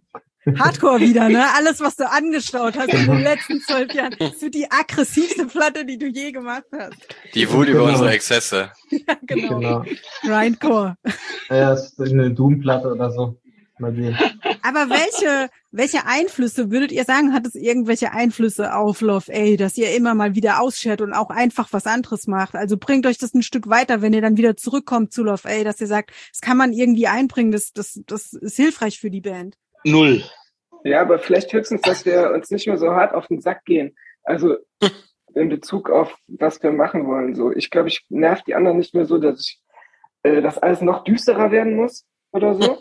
Hardcore wieder, ne? Alles, was du angestaut hast in den letzten 12 Jahren. Das wird die aggressivste Platte, die du je gemacht hast. Die Wut über unsere Exzesse. Ja, genau. Grindcore. Ja, das ist eine Doom-Platte oder so. Mal sehen. Aber welche Einflüsse würdet ihr sagen, hat es irgendwelche Einflüsse auf Love A, dass ihr immer mal wieder ausschert und auch einfach was anderes macht? Also bringt euch das ein Stück weiter, wenn ihr dann wieder zurückkommt zu Love A, dass ihr sagt, das kann man irgendwie einbringen, das ist hilfreich für die Band. 0. Ja, aber vielleicht höchstens, dass wir uns nicht mehr so hart auf den Sack gehen. Also in Bezug auf, was wir machen wollen. So, ich glaube, ich nerv die anderen nicht mehr so, dass das alles noch düsterer werden muss oder so.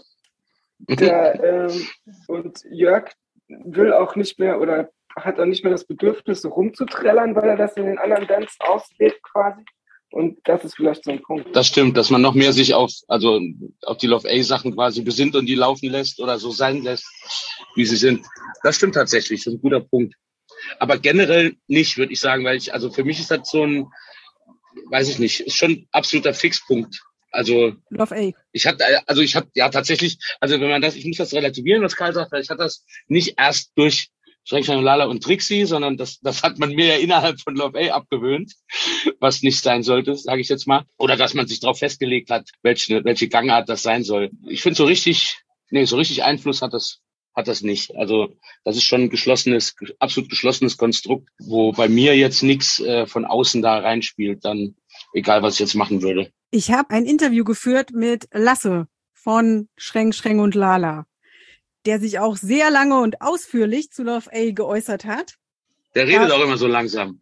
Und Jörg will auch nicht mehr oder hat auch nicht mehr das Bedürfnis, so rumzuträllern, weil er das in den anderen Bands auslebt quasi. Und das ist vielleicht so ein Punkt. Das stimmt, dass man noch mehr sich auf die Love A-Sachen quasi besinnt und die laufen lässt oder so sein lässt, wie sie sind. Das stimmt tatsächlich, das ist ein guter Punkt. Aber generell nicht, würde ich sagen, weil für mich ist das so ein, weiß ich nicht, ist schon ein absoluter Fixpunkt. Also Love A. Ich hatte ja tatsächlich, also wenn man das, ich muss das relativieren, was Karl sagt, weil ich hatte das nicht erst durch Schrägstrich Lala und Trixie, sondern das hat man mir ja innerhalb von Love A abgewöhnt, was nicht sein sollte, sage ich jetzt mal. Oder dass man sich darauf festgelegt hat, welche Gangart das sein soll. Ich finde so richtig Einfluss hat das nicht. Also das ist schon ein absolut geschlossenes Konstrukt, wo bei mir jetzt nichts von außen da reinspielt, dann egal, was ich jetzt machen würde. Ich habe ein Interview geführt mit Lasse von Schreng und Lala, der sich auch sehr lange und ausführlich zu Love A geäußert hat. Der redet auch immer so langsam.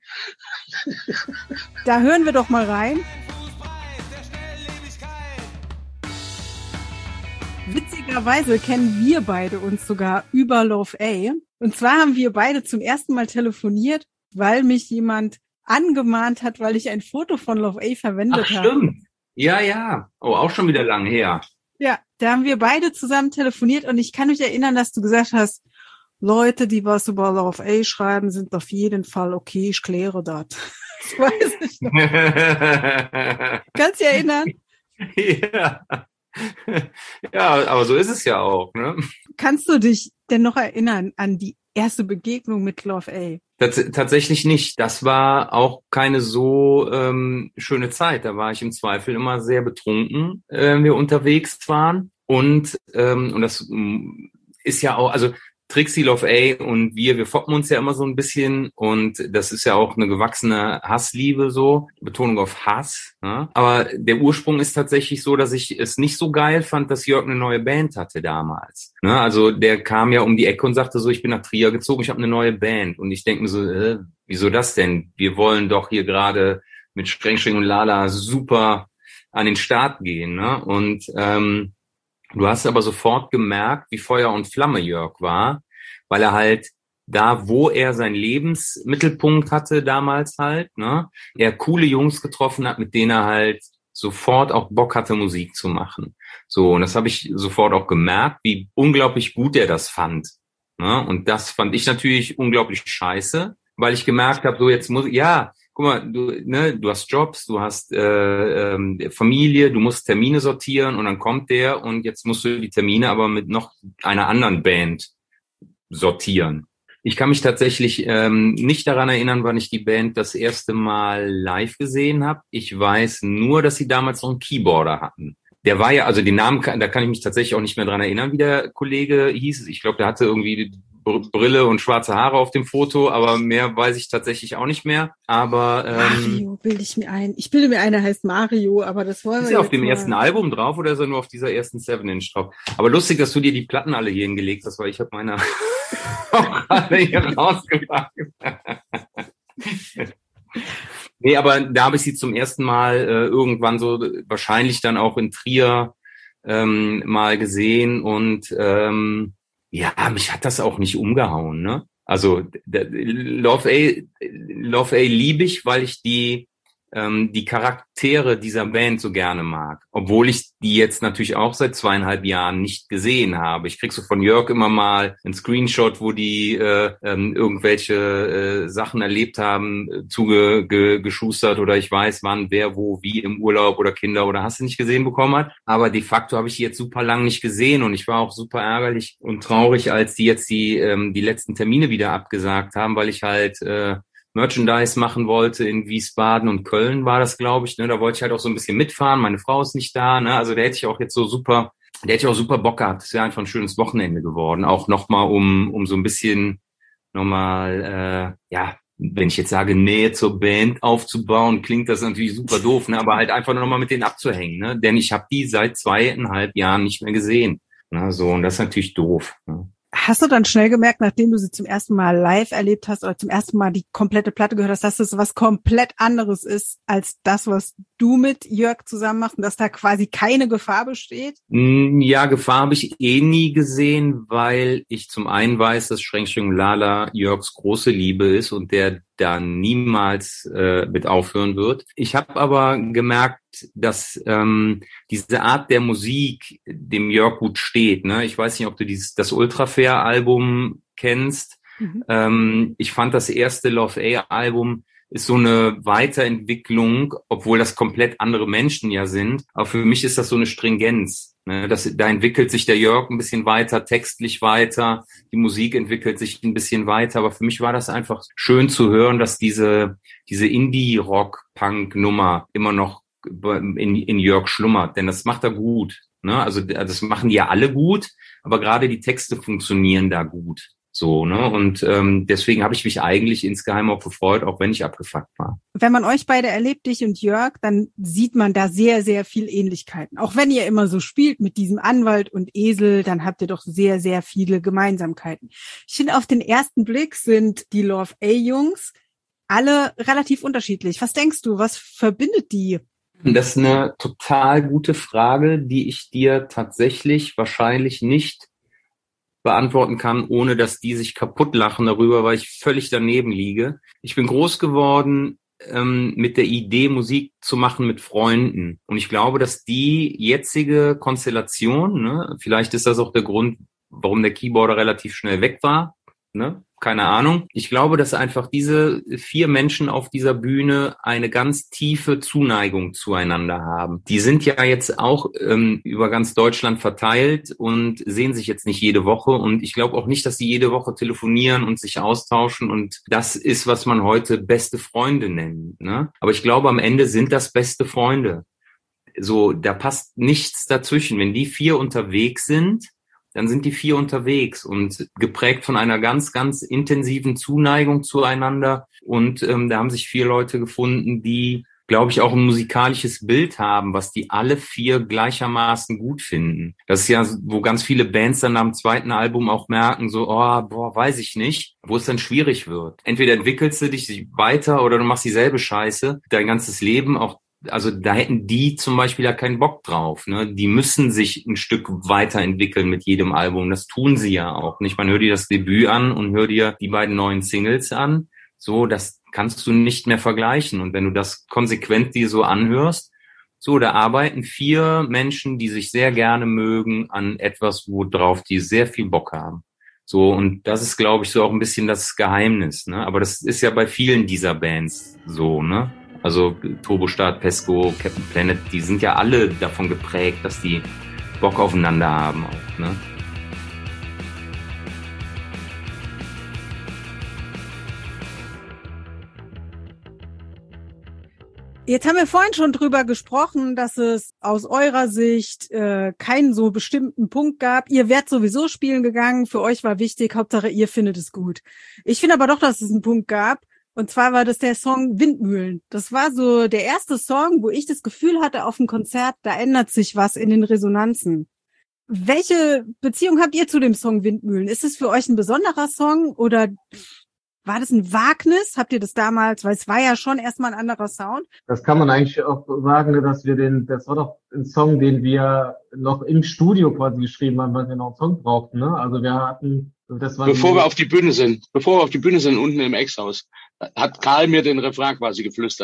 Da hören wir doch mal rein. Witzigerweise kennen wir beide uns sogar über Love A. Und zwar haben wir beide zum ersten Mal telefoniert, weil mich jemand angemahnt hat, weil ich ein Foto von Love A verwendet habe. Stimmt. Ja. Oh, auch schon wieder lang her. Ja, da haben wir beide zusammen telefoniert und ich kann mich erinnern, dass du gesagt hast, Leute, die was über Love A schreiben, sind auf jeden Fall okay, ich kläre das. Das weiß ich noch. Kannst du dich erinnern? Ja. Ja, aber so ist es ja auch, ne? Kannst du dich denn noch erinnern an die erste Begegnung mit Love A? Tatsächlich nicht. Das war auch keine so schöne Zeit. Da war ich im Zweifel immer sehr betrunken, wenn wir unterwegs waren. Und das ist ja auch, also Trixie, Love A und wir foppen uns ja immer so ein bisschen und das ist ja auch eine gewachsene Hassliebe so, Betonung auf Hass. Ne? Aber der Ursprung ist tatsächlich so, dass ich es nicht so geil fand, dass Jörg eine neue Band hatte damals. Ne? Also der kam ja um die Ecke und sagte so, ich bin nach Trier gezogen, ich habe eine neue Band. Und ich denke mir so, wieso das denn? Wir wollen doch hier gerade mit Schreng und Lala super an den Start gehen. Ne? Und du hast aber sofort gemerkt, wie Feuer und Flamme Jörg war, weil er halt da, wo er seinen Lebensmittelpunkt hatte damals halt, ne, er coole Jungs getroffen hat, mit denen er halt sofort auch Bock hatte, Musik zu machen. So, und das habe ich sofort auch gemerkt, wie unglaublich gut er das fand. Ne? Und das fand ich natürlich unglaublich scheiße, weil ich gemerkt habe, so jetzt muss guck mal, du hast Jobs, du hast Familie, du musst Termine sortieren und dann kommt der und jetzt musst du die Termine aber mit noch einer anderen Band sortieren. Ich kann mich tatsächlich nicht daran erinnern, wann ich die Band das erste Mal live gesehen habe. Ich weiß nur, dass sie damals noch einen Keyboarder hatten. Der war ja, also den Namen, da kann ich mich tatsächlich auch nicht mehr dran erinnern, wie der Kollege hieß. Ich glaube, der hatte irgendwie Brille und schwarze Haare auf dem Foto, aber mehr weiß ich tatsächlich auch nicht mehr. Aber Mario bilde ich mir ein. Ich bilde mir ein, er heißt Mario, aber das wollen wir. Ist er auf dem ersten Album drauf oder ist er nur auf dieser ersten 7-Inch drauf? Aber lustig, dass du dir die Platten alle hier hingelegt hast, weil ich habe meine auch alle hier rausgebracht. Nee, aber da habe ich sie zum ersten Mal irgendwann so wahrscheinlich dann auch in Trier mal gesehen und mich hat das auch nicht umgehauen, ne? Also Love A liebe ich, weil ich die die Charaktere dieser Band so gerne mag. Obwohl ich die jetzt natürlich auch seit 2,5 Jahren nicht gesehen habe. Ich krieg so von Jörg immer mal einen Screenshot, wo die irgendwelche Sachen erlebt haben, zugeschustert oder ich weiß wann, wer, wo, wie im Urlaub oder Kinder oder hast du nicht gesehen bekommen hat. Aber de facto habe ich die jetzt super lang nicht gesehen und ich war auch super ärgerlich und traurig, als die jetzt die letzten Termine wieder abgesagt haben, weil ich halt Merchandise machen wollte in Wiesbaden und Köln war das, glaube ich. Ne? Da wollte ich halt auch so ein bisschen mitfahren. Meine Frau ist nicht da. Ne? Also da hätte ich auch super Bock gehabt. Es wäre einfach ein schönes Wochenende geworden. Auch nochmal, um so ein bisschen nochmal, wenn ich jetzt sage, Nähe zur Band aufzubauen, klingt das natürlich super doof, ne? Aber halt einfach nochmal mit denen abzuhängen. Ne? Denn ich habe die seit 2,5 Jahren nicht mehr gesehen. Ne? So, und das ist natürlich doof. Ne? Hast du dann schnell gemerkt, nachdem du sie zum ersten Mal live erlebt hast oder zum ersten Mal die komplette Platte gehört hast, dass das was komplett anderes ist als das, was du mit Jörg zusammen machst und dass da quasi keine Gefahr besteht? Ja, Gefahr habe ich nie gesehen, weil ich zum einen weiß, dass Schränkstrich Lala Jörgs große Liebe ist und der da niemals mit aufhören wird. Ich habe aber gemerkt, dass diese Art der Musik dem Jörg gut steht. Ne? Ich weiß nicht, ob du das Ultrafair-Album kennst. Ich fand das erste Love A-Album ist so eine Weiterentwicklung, obwohl das komplett andere Menschen ja sind. Aber für mich ist das so eine Stringenz. Ne? Da entwickelt sich der Jörg ein bisschen weiter, textlich weiter, die Musik entwickelt sich ein bisschen weiter. Aber für mich war das einfach schön zu hören, dass diese Indie-Rock-Punk-Nummer immer noch in Jörg schlummert, denn das macht er gut. Ne? Also das machen die ja alle gut, aber gerade die Texte funktionieren da gut. So, ne? Und deswegen habe ich mich eigentlich insgeheim auch gefreut, auch wenn ich abgefuckt war. Wenn man euch beide erlebt, dich und Jörg, dann sieht man da sehr, sehr viel Ähnlichkeiten. Auch wenn ihr immer so spielt mit diesem Anwalt und Esel, dann habt ihr doch sehr, sehr viele Gemeinsamkeiten. Ich finde, auf den ersten Blick sind die Love A-Jungs alle relativ unterschiedlich. Was denkst du, was verbindet die? Das ist eine total gute Frage, die ich dir tatsächlich wahrscheinlich nicht beantworten kann, ohne dass die sich kaputt lachen darüber, weil ich völlig daneben liege. Ich bin groß geworden mit der Idee, Musik zu machen mit Freunden. Und ich glaube, dass die jetzige Konstellation, ne, vielleicht ist das auch der Grund, warum der Keyboarder relativ schnell weg war, ne? Keine Ahnung. Ich glaube, dass einfach diese 4 Menschen auf dieser Bühne eine ganz tiefe Zuneigung zueinander haben. Die sind ja jetzt auch über ganz Deutschland verteilt und sehen sich jetzt nicht jede Woche. Und ich glaube auch nicht, dass die jede Woche telefonieren und sich austauschen. Und das ist, was man heute beste Freunde nennt. Ne? Aber ich glaube, am Ende sind das beste Freunde. So, da passt nichts dazwischen. Wenn die 4 unterwegs sind, dann sind die 4 unterwegs und geprägt von einer ganz, ganz intensiven Zuneigung zueinander. Und da haben sich 4 Leute gefunden, die, glaube ich, auch ein musikalisches Bild haben, was die alle 4 gleichermaßen gut finden. Das ist ja, wo ganz viele Bands dann am zweiten Album auch merken, so, weiß ich nicht, wo es dann schwierig wird. Entweder entwickelst du dich weiter oder du machst dieselbe Scheiße dein ganzes Leben, auch. Also da hätten die zum Beispiel ja keinen Bock drauf. Ne? Die müssen sich ein Stück weiterentwickeln mit jedem Album. Das tun sie ja auch nicht. Man hört dir das Debüt an und hör dir die beiden neuen Singles an. So, das kannst du nicht mehr vergleichen. Und wenn du das konsequent dir so anhörst, so, da arbeiten 4 Menschen, die sich sehr gerne mögen, an etwas, worauf die sehr viel Bock haben. So, und das ist, glaube ich, so auch ein bisschen das Geheimnis. Ne? Aber das ist ja bei vielen dieser Bands so, ne? Also Turbostart, Pesco, Captain Planet, die sind ja alle davon geprägt, dass die Bock aufeinander haben auch, ne? Jetzt haben wir vorhin schon drüber gesprochen, dass es aus eurer Sicht keinen so bestimmten Punkt gab. Ihr wärt sowieso spielen gegangen, für euch war wichtig, Hauptsache ihr findet es gut. Ich finde aber doch, dass es einen Punkt gab. Und zwar war das der Song Windmühlen. Das war so der erste Song, wo ich das Gefühl hatte auf dem Konzert, da ändert sich was in den Resonanzen. Welche Beziehung habt ihr zu dem Song Windmühlen? Ist es für euch ein besonderer Song oder war das ein Wagnis? Habt ihr das damals, weil es war ja schon erstmal ein anderer Sound? Das kann man eigentlich auch sagen, dass das war doch ein Song, den wir noch im Studio quasi geschrieben haben, weil wir noch einen Song brauchten, ne? Also wir hatten, bevor wir auf die Bühne sind unten im Ex-Haus, hat Karl mir den Refrain quasi geflüstert.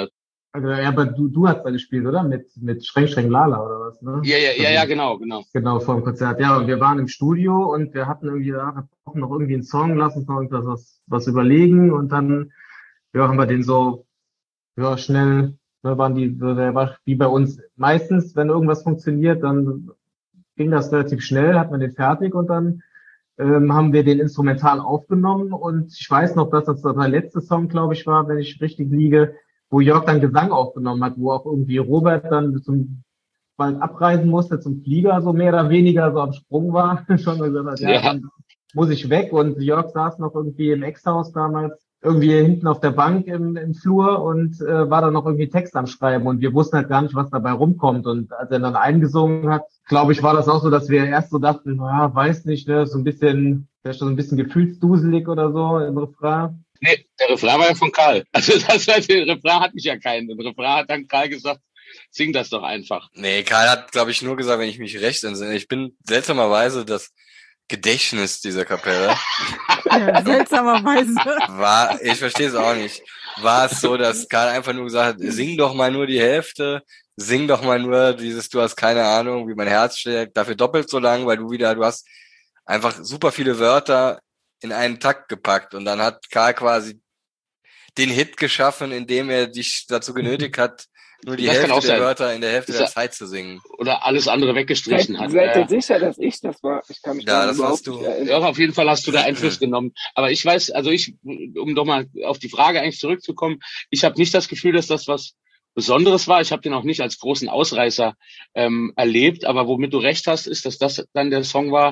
Also, ja, aber du hast da gespielt, oder? Mit Schreng Lala oder was, ne? Ja, genau. Genau, vor dem Konzert. Ja, und wir waren im Studio und wir hatten irgendwie, ja, wir brauchen noch irgendwie einen Song, lass uns noch irgendwas was überlegen und dann, ja, haben wir den so, ja, schnell, da waren der war wie bei uns meistens, wenn irgendwas funktioniert, dann ging das relativ schnell, hat man den fertig und dann haben wir den instrumental aufgenommen und ich weiß noch, dass das der letzte Song, glaube ich, war, wenn ich richtig liege, wo Jörg dann Gesang aufgenommen hat, wo auch irgendwie Robert dann bald abreisen musste zum Flieger, so mehr oder weniger so am Sprung war, schon gesagt hat, ja, dann muss ich weg und Jörg saß noch irgendwie im Ex-Haus damals, irgendwie hinten auf der Bank im Flur und war dann noch irgendwie Text am Schreiben und wir wussten halt gar nicht, was dabei rumkommt und als er dann eingesungen hat, glaube ich, war das auch so, dass wir erst so dachten, naja, weiß nicht, ne, so ein bisschen, der ist schon so ein bisschen gefühlsduselig oder so im Refrain. Nee, der Refrain war ja von Karl. Also der Refrain hat mich ja keinen. Der Refrain hat dann Karl gesagt, sing das doch einfach. Nee, Karl hat, glaube ich, nur gesagt, wenn ich mich recht entsinne. Ich bin seltsamerweise das Gedächtnis dieser Kapelle. Ja, seltsamerweise. Ich verstehe es auch nicht. War es so, dass Karl einfach nur gesagt hat, sing doch mal nur die Hälfte, sing doch mal nur dieses, du hast keine Ahnung, wie mein Herz schlägt, dafür doppelt so lang, weil du hast einfach super viele Wörter in einen Takt gepackt und dann hat Karl quasi den Hit geschaffen, indem er dich dazu genötigt hat, nur die Hälfte der Wörter in der Hälfte der Zeit zu singen. Oder alles andere weggestrichen hat. Seid ihr sicher, dass ich das war? Ich kann mich das hast du. Ja, auf jeden Fall hast du da Einfluss genommen. Aber ich weiß, also um doch mal auf die Frage eigentlich zurückzukommen, ich habe nicht das Gefühl, dass das was Besonderes war. Ich habe den auch nicht als großen Ausreißer erlebt. Aber womit du recht hast, ist, dass das dann der Song war.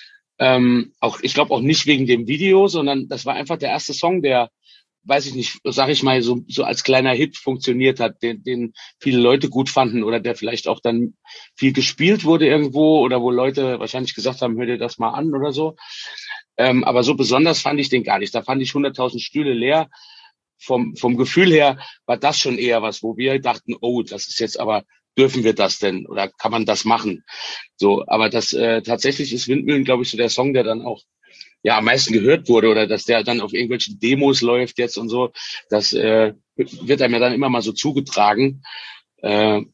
Ich glaube auch nicht wegen dem Video, sondern das war einfach der erste Song, der, weiß ich nicht, sag ich mal, so als kleiner Hit funktioniert hat, den viele Leute gut fanden oder der vielleicht auch dann viel gespielt wurde irgendwo oder wo Leute wahrscheinlich gesagt haben, hör dir das mal an oder so. Aber so besonders fand ich den gar nicht. Da fand ich 100.000 Stühle leer. Vom Gefühl her war das schon eher was, wo wir dachten, oh, das ist jetzt aber, dürfen wir das denn oder kann man das machen? So, aber das tatsächlich ist Windmühlen, glaube ich, so der Song, der dann auch ja am meisten gehört wurde oder dass der dann auf irgendwelchen Demos läuft jetzt und so. Das wird einem ja dann immer mal so zugetragen. Aber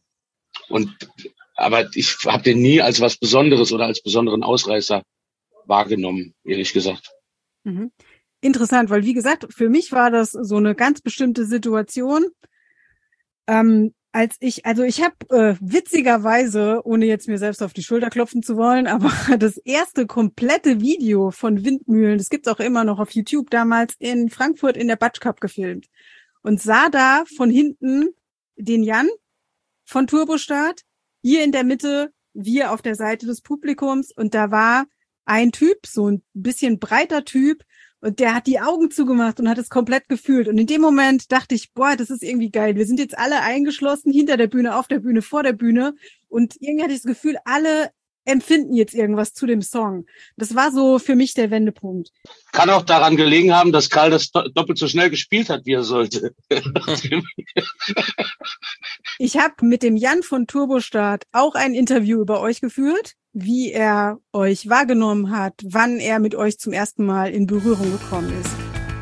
ich habe den nie als was Besonderes oder als besonderen Ausreißer wahrgenommen, ehrlich gesagt. Mhm. Interessant, weil wie gesagt, für mich war das so eine ganz bestimmte Situation. Ich habe witzigerweise, ohne jetzt mir selbst auf die Schulter klopfen zu wollen, aber das erste komplette Video von Windmühlen, das gibt's auch immer noch auf YouTube, damals in Frankfurt in der Batsch Cup gefilmt und sah da von hinten den Jan von Turbostart, hier in der Mitte, wir auf der Seite des Publikums und da war ein Typ, so ein bisschen breiter Typ, und der hat die Augen zugemacht und hat es komplett gefühlt. Und in dem Moment dachte ich, boah, das ist irgendwie geil. Wir sind jetzt alle eingeschlossen, hinter der Bühne, auf der Bühne, vor der Bühne. Und irgendwie hatte ich das Gefühl, alle empfinden jetzt irgendwas zu dem Song. Das war so für mich der Wendepunkt. Kann auch daran gelegen haben, dass Karl das doppelt so schnell gespielt hat, wie er sollte. Ich habe mit dem Jan von Turbostart auch ein Interview über euch geführt, wie er euch wahrgenommen hat, wann er mit euch zum ersten Mal in Berührung gekommen ist.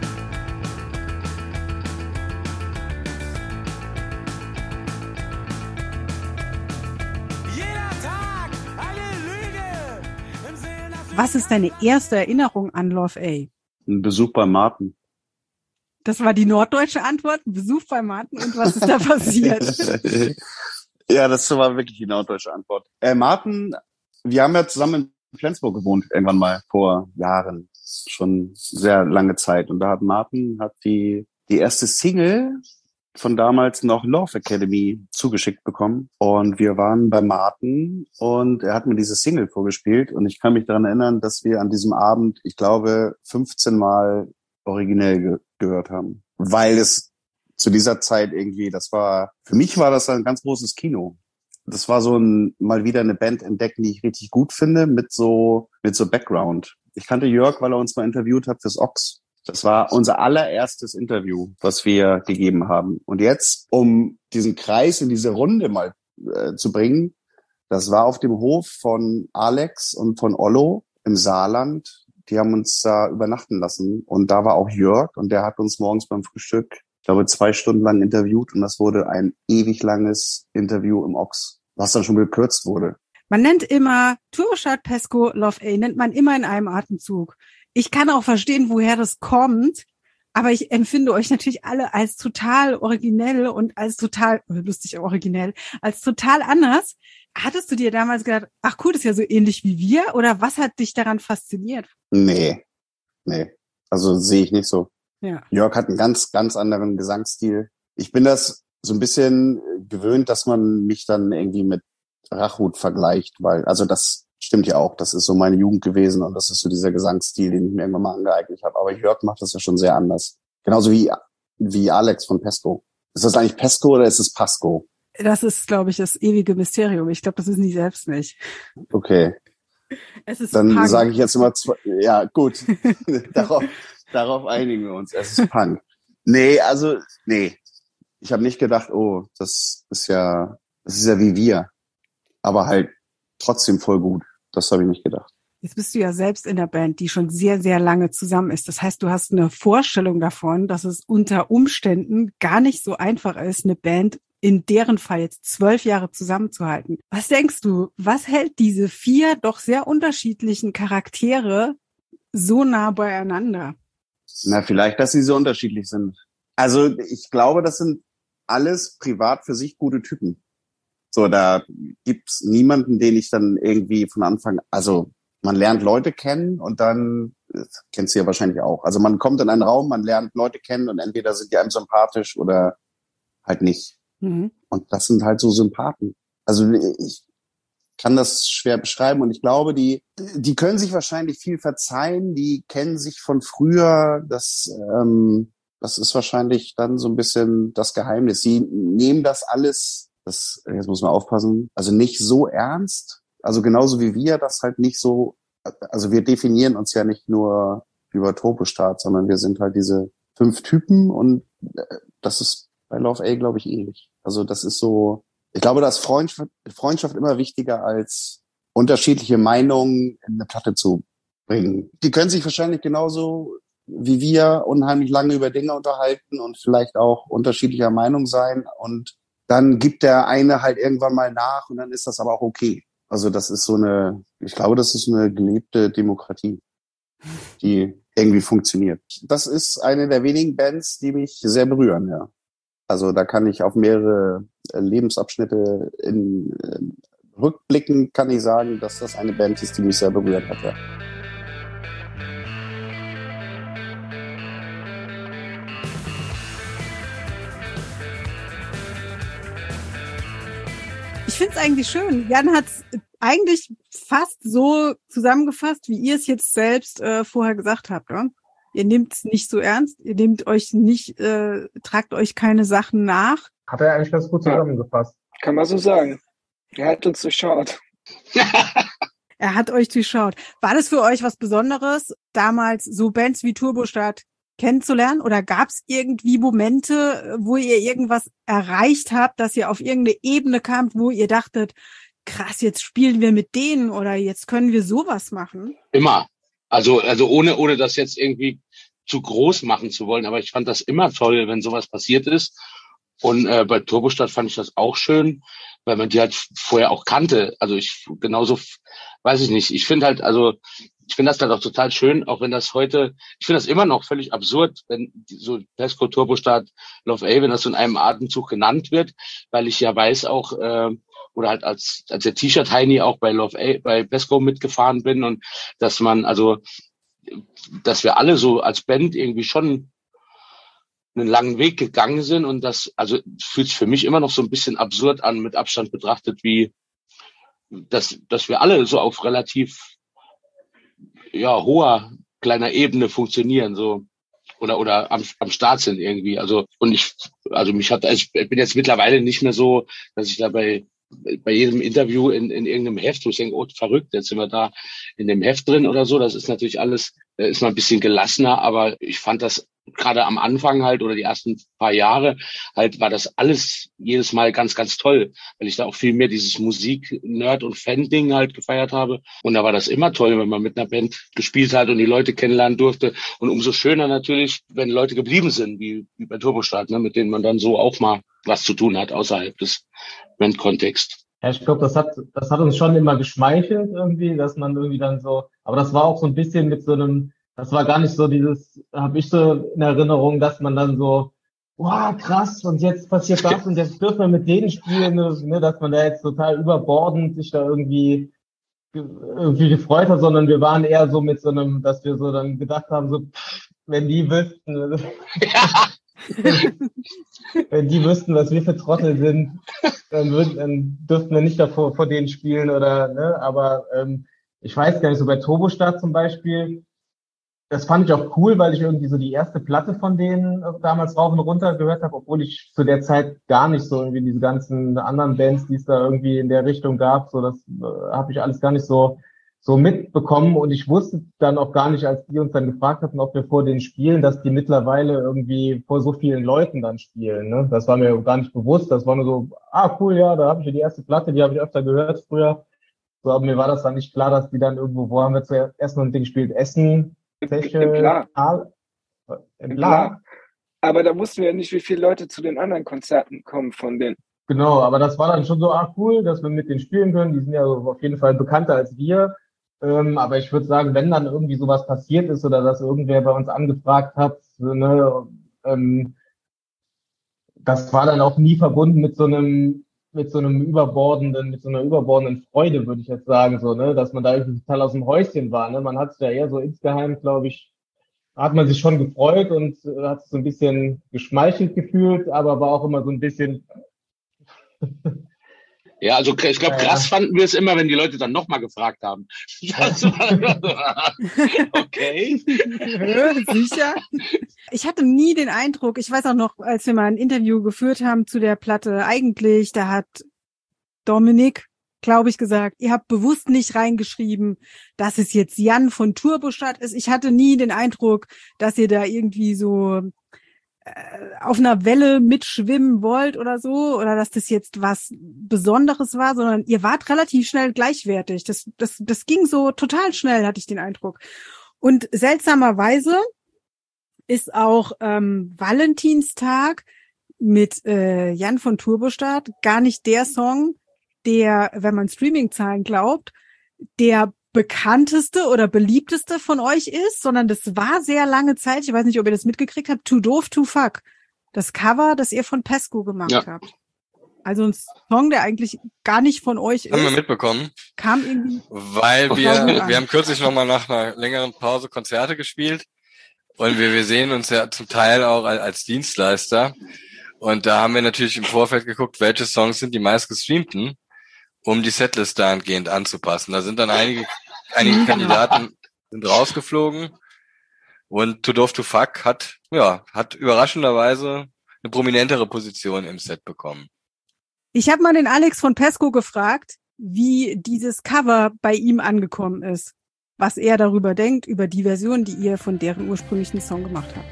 Was ist deine erste Erinnerung an Love A? Ein Besuch bei Martin. Das war die norddeutsche Antwort, Besuch bei Martin. Und was ist da passiert? Ja, das war wirklich die norddeutsche Antwort. Martin, wir haben ja zusammen in Flensburg gewohnt, irgendwann mal vor Jahren. Schon sehr lange Zeit. Und da hat Martin die erste Single von damals noch Love Academy zugeschickt bekommen. Und wir waren bei Martin und er hat mir diese Single vorgespielt. Und ich kann mich daran erinnern, dass wir an diesem Abend, ich glaube, 15 Mal originell gehört haben. Weil es zu dieser Zeit irgendwie, für mich war das ein ganz großes Kino. Das war mal wieder eine Band entdecken, die ich richtig gut finde, mit so Background. Ich kannte Jörg, weil er uns mal interviewt hat fürs Ochs. Das war unser allererstes Interview, was wir gegeben haben. Und jetzt, um diesen Kreis in diese Runde mal zu bringen, das war auf dem Hof von Alex und von Ollo im Saarland. Die haben uns da übernachten lassen. Und da war auch Jörg und der hat uns morgens beim Frühstück ich glaube, 2 Stunden lang interviewt und das wurde ein ewig langes Interview im Ochs, was dann schon gekürzt wurde. Man nennt immer Turbostart, Pesco, Love A, nennt man immer in einem Atemzug. Ich kann auch verstehen, woher das kommt, aber ich empfinde euch natürlich alle als total originell und als total, lustig originell, als total anders. Hattest du dir damals gedacht, ach cool, das ist ja so ähnlich wie wir, oder was hat dich daran fasziniert? Nee, also sehe ich nicht so. Ja. Jörg hat einen ganz, ganz anderen Gesangsstil. Ich bin das so ein bisschen gewöhnt, dass man mich dann irgendwie mit Rachut vergleicht, weil, also das stimmt ja auch, das ist so meine Jugend gewesen und das ist so dieser Gesangsstil, den ich mir irgendwann mal angeeignet habe. Aber Jörg macht das ja schon sehr anders. Genauso wie Alex von Pesco. Ist das eigentlich Pesco oder ist es Pasco? Das ist, glaube ich, das ewige Mysterium. Ich glaube, das wissen die selbst nicht. Okay. Es ist Dann Punk. sage ich jetzt immer ja, gut. Darauf einigen wir uns. Es ist Punk. Nee. Ich habe nicht gedacht, oh, das ist ja wie wir. Aber halt trotzdem voll gut. Das habe ich nicht gedacht. Jetzt bist du ja selbst in der Band, die schon sehr, sehr lange zusammen ist. Das heißt, du hast eine Vorstellung davon, dass es unter Umständen gar nicht so einfach ist, eine Band in deren Fall jetzt 12 Jahre zusammenzuhalten. Was denkst du, was hält diese 4 doch sehr unterschiedlichen Charaktere so nah beieinander? Na, vielleicht, dass sie so unterschiedlich sind. Also ich glaube, das sind alles privat für sich gute Typen. So, da gibt's niemanden, den ich dann irgendwie von Anfang, also man lernt Leute kennen und dann, das kennst du ja wahrscheinlich auch, also man kommt in einen Raum, man lernt Leute kennen und entweder sind die einem sympathisch oder halt nicht. Mhm. Und das sind halt so Sympathen. Also ich kann das schwer beschreiben und ich glaube, die können sich wahrscheinlich viel verzeihen, die kennen sich von früher, das ist wahrscheinlich dann so ein bisschen das Geheimnis. Sie nehmen das alles, jetzt muss man aufpassen, also nicht so ernst, also genauso wie wir, das halt nicht so, also wir definieren uns ja nicht nur über Turbostart, sondern wir sind halt diese 5 Typen und das ist bei Love A, glaube ich, ähnlich. Also das ist so, ich glaube, da ist Freundschaft immer wichtiger als unterschiedliche Meinungen in eine Platte zu bringen. Die können sich wahrscheinlich genauso wie wir unheimlich lange über Dinge unterhalten und vielleicht auch unterschiedlicher Meinung sein und dann gibt der eine halt irgendwann mal nach und dann ist das aber auch okay. Also das ist ich glaube, das ist eine gelebte Demokratie, die irgendwie funktioniert. Das ist eine der wenigen Bands, die mich sehr berühren, ja. Also da kann ich auf mehrere Lebensabschnitte rückblicken, kann ich sagen, dass das eine Band ist, die mich sehr berührt hat, ja. Ich finde es eigentlich schön. Jan hat es eigentlich fast so zusammengefasst, wie ihr es jetzt selbst vorher gesagt habt. Oder? Ihr nehmt es nicht so ernst, ihr nehmt euch nicht, tragt euch keine Sachen nach. Hat er eigentlich ganz gut zusammengefasst. Kann man so sagen. Er hat uns durchschaut. Er hat euch durchschaut. War das für euch was Besonderes, damals so Bands wie Turbostart kennenzulernen? Oder gab es irgendwie Momente, wo ihr irgendwas erreicht habt, dass ihr auf irgendeine Ebene kamt, wo ihr dachtet, krass, jetzt spielen wir mit denen oder jetzt können wir sowas machen? Immer. Also ohne das jetzt irgendwie zu groß machen zu wollen, aber ich fand das immer toll, wenn sowas passiert ist. Und bei Turbostart fand ich das auch schön, weil man die halt vorher auch kannte. Also ich weiß ich nicht. Ich finde das halt auch total schön, auch wenn das heute, ich finde das immer noch völlig absurd, wenn so Pesco, Turbostart, Love A, wenn das so in einem Atemzug genannt wird, weil ich ja weiß auch, oder halt als der T-Shirt-Heini auch bei Love A, bei Pesco mitgefahren bin und dass wir alle so als Band irgendwie schon einen langen Weg gegangen sind und das, also fühlt sich für mich immer noch so ein bisschen absurd an, mit Abstand betrachtet, wie dass wir alle so auf relativ hoher kleiner Ebene funktionieren, so oder am Start sind irgendwie. Also ich bin jetzt mittlerweile nicht mehr so, dass ich da bei jedem Interview in irgendeinem Heft, wo ich denke, oh, verrückt, jetzt sind wir da in dem Heft drin oder so. Das ist natürlich alles ist man ein bisschen gelassener, aber ich fand das gerade am Anfang halt oder die ersten paar Jahre halt war das alles jedes Mal ganz, ganz toll, weil ich da auch viel mehr dieses Musik-Nerd- und Fan-Ding halt gefeiert habe. Und da war das immer toll, wenn man mit einer Band gespielt hat und die Leute kennenlernen durfte. Und umso schöner natürlich, wenn Leute geblieben sind, wie bei Turbostart, ne, mit denen man dann so auch mal was zu tun hat außerhalb des Bandkontexts. Ja, ich glaube, das hat uns schon immer geschmeichelt irgendwie, dass man irgendwie dann so, aber das war auch so ein bisschen mit so einem, das war gar nicht so dieses, habe ich so in Erinnerung, dass man dann so, wow, krass, und jetzt passiert das und jetzt dürfen wir mit denen spielen, ne, dass man da jetzt total überbordend sich da irgendwie gefreut hat, sondern wir waren eher so mit so einem, dass wir so dann gedacht haben, so, wenn die wüssten, wenn die wüssten, was wir für Trottel sind, dann dürften wir nicht davor vor denen spielen oder, ne, aber ich weiß gar nicht, so bei Turbostart zum Beispiel, das fand ich auch cool, weil ich irgendwie so die erste Platte von denen damals rauf und runter gehört habe, obwohl ich zu der Zeit gar nicht so irgendwie diese ganzen anderen Bands, die es da irgendwie in der Richtung gab, so das habe ich alles gar nicht so mitbekommen und ich wusste dann auch gar nicht, als die uns dann gefragt hatten, ob wir vor denen spielen, dass die mittlerweile irgendwie vor so vielen Leuten dann spielen, ne? Das war mir gar nicht bewusst, das war nur so, cool, ja, da habe ich ja die erste Platte, die habe ich öfter gehört früher, so, aber mir war das dann nicht klar, dass die dann irgendwo, wo haben wir zuerst noch ein Ding gespielt, Essen, Im Bla. Aber da wussten wir ja nicht, wie viele Leute zu den anderen Konzerten kommen von denen. Genau, aber das war dann schon so, cool, dass wir mit denen spielen können. Die sind ja auf jeden Fall bekannter als wir. Aber ich würde sagen, wenn dann irgendwie sowas passiert ist oder dass irgendwer bei uns angefragt hat, ne, das war dann auch nie verbunden mit so einer überbordenden Freude, würde ich jetzt sagen, so, ne, dass man da irgendwie total aus dem Häuschen war, ne. Man hat sich ja eher so insgeheim, glaube ich, hat man sich schon gefreut und hat sich so ein bisschen geschmeichelt gefühlt, aber war auch immer so ein bisschen. Ja, also ich glaube, krass fanden wir es immer, wenn die Leute dann nochmal gefragt haben. Okay. Sicher? Ich hatte nie den Eindruck, ich weiß auch noch, als wir mal ein Interview geführt haben zu der Platte, eigentlich, da hat Dominik, glaube ich, gesagt, ihr habt bewusst nicht reingeschrieben, dass es jetzt Jan von Turbostart ist. Ich hatte nie den Eindruck, dass ihr da irgendwie so auf einer Welle mitschwimmen wollt oder so, oder dass das jetzt was Besonderes war, sondern ihr wart relativ schnell gleichwertig. Das ging so total schnell, hatte ich den Eindruck. Und seltsamerweise ist auch Valentinstag mit Jan von Turbostart gar nicht der Song, der, wenn man Streaming-Zahlen glaubt, der bekannteste oder beliebteste von euch ist, sondern das war sehr lange Zeit, ich weiß nicht, ob ihr das mitgekriegt habt, Too Doof to Fuck. Das Cover, das ihr von Pesco gemacht habt. Also ein Song, der eigentlich gar nicht von euch ist. Haben wir mitbekommen. Kam irgendwie. Weil wir haben kürzlich nochmal nach einer längeren Pause Konzerte gespielt und wir sehen uns ja zum Teil auch als Dienstleister und da haben wir natürlich im Vorfeld geguckt, welche Songs sind die meistgestreamten, um die Setlist dahingehend anzupassen. Da sind dann einige Kandidaten sind rausgeflogen und Too Doof to Fuck hat überraschenderweise eine prominentere Position im Set bekommen. Ich habe mal den Alex von Pesco gefragt, wie dieses Cover bei ihm angekommen ist, was er darüber denkt, über die Version, die ihr von deren ursprünglichen Song gemacht habt.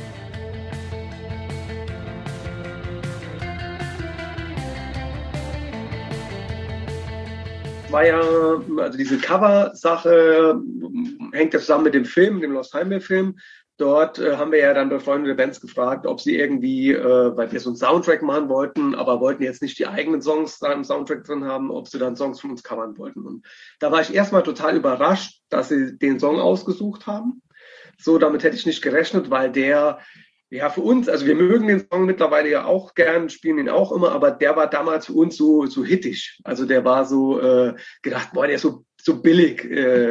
War ja, also diese Cover-Sache hängt ja zusammen mit dem Film, dem Lost Highway-Film. Dort haben wir ja dann befreundete Bands gefragt, ob sie irgendwie, weil wir so einen Soundtrack machen wollten, aber wollten jetzt nicht die eigenen Songs da im Soundtrack drin haben, ob sie dann Songs von uns covern wollten. Und da war ich erstmal total überrascht, dass sie den Song ausgesucht haben. So, damit hätte ich nicht gerechnet, weil der, ja, für uns, also wir mögen den Song mittlerweile ja auch gern, spielen ihn auch immer, aber der war damals für uns so hittig. Also der war so gedacht, boah, der ist so billig,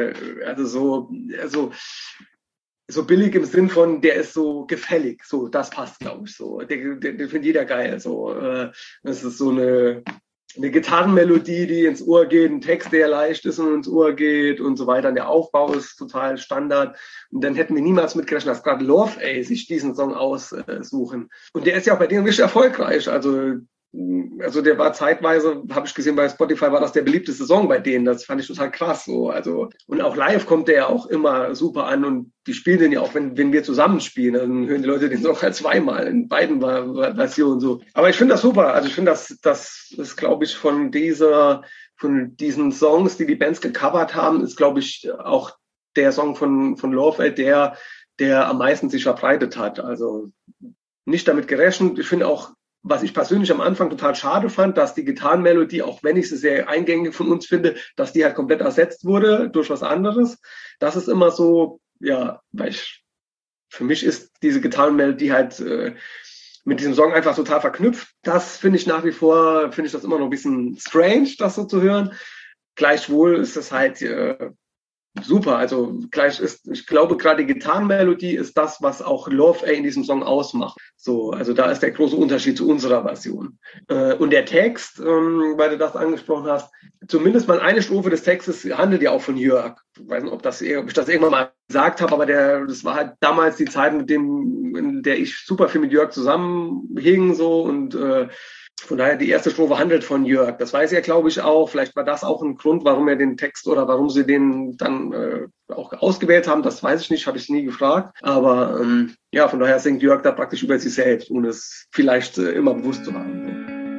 so billig im Sinn von, der ist so gefällig, so, das passt, glaube ich, so. Den findet jeder geil, so. Das ist so eine Gitarrenmelodie, die ins Ohr geht, ein Text, der leicht ist und ins Ohr geht und so weiter. Und der Aufbau ist total Standard. Und dann hätten wir niemals mitgerechnet, dass gerade Love A sich diesen Song aussuchen. Und der ist ja auch bei denen richtig erfolgreich. Also also der war zeitweise, habe ich gesehen bei Spotify, war das der beliebteste Song bei denen. Das fand ich total krass. So. Also, und auch live kommt der ja auch immer super an und die spielen den ja auch, wenn wir zusammenspielen, dann hören die Leute den Song halt zweimal in beiden Versionen so. Aber ich finde das super. Also ich finde, das ist, glaube ich, von diesen Songs, die Bands gecovert haben, ist, glaube ich, auch der Song von Love Aid, der am meisten sich verbreitet hat. Also nicht damit gerechnet. Ich finde auch, was ich persönlich am Anfang total schade fand, dass die Gitarrenmelodie, auch wenn ich sie sehr eingängig von uns finde, dass die halt komplett ersetzt wurde durch was anderes. Das ist immer so, ja, für mich ist diese Gitarrenmelodie halt mit diesem Song einfach total verknüpft. Das finde ich nach wie vor, finde ich das immer noch ein bisschen strange, das so zu hören. Gleichwohl ist es halt super. Also ich glaube, gerade die Gitarrenmelodie ist das, was auch Love A in diesem Song ausmacht. So, also da ist der große Unterschied zu unserer Version. Und der Text, weil du das angesprochen hast, zumindest mal eine Strophe des Textes handelt ja auch von Jörg. Ich weiß nicht, ob ich das irgendwann mal gesagt habe, aber das war halt damals die Zeit, in der ich super viel mit Jörg zusammenhing, so, und von daher, die erste Strophe handelt von Jörg. Das weiß er, glaube ich, auch. Vielleicht war das auch ein Grund, warum er den Text oder warum sie den dann auch ausgewählt haben. Das weiß ich nicht, habe ich nie gefragt. Aber ja, von daher singt Jörg da praktisch über sich selbst, ohne es vielleicht immer bewusst zu haben.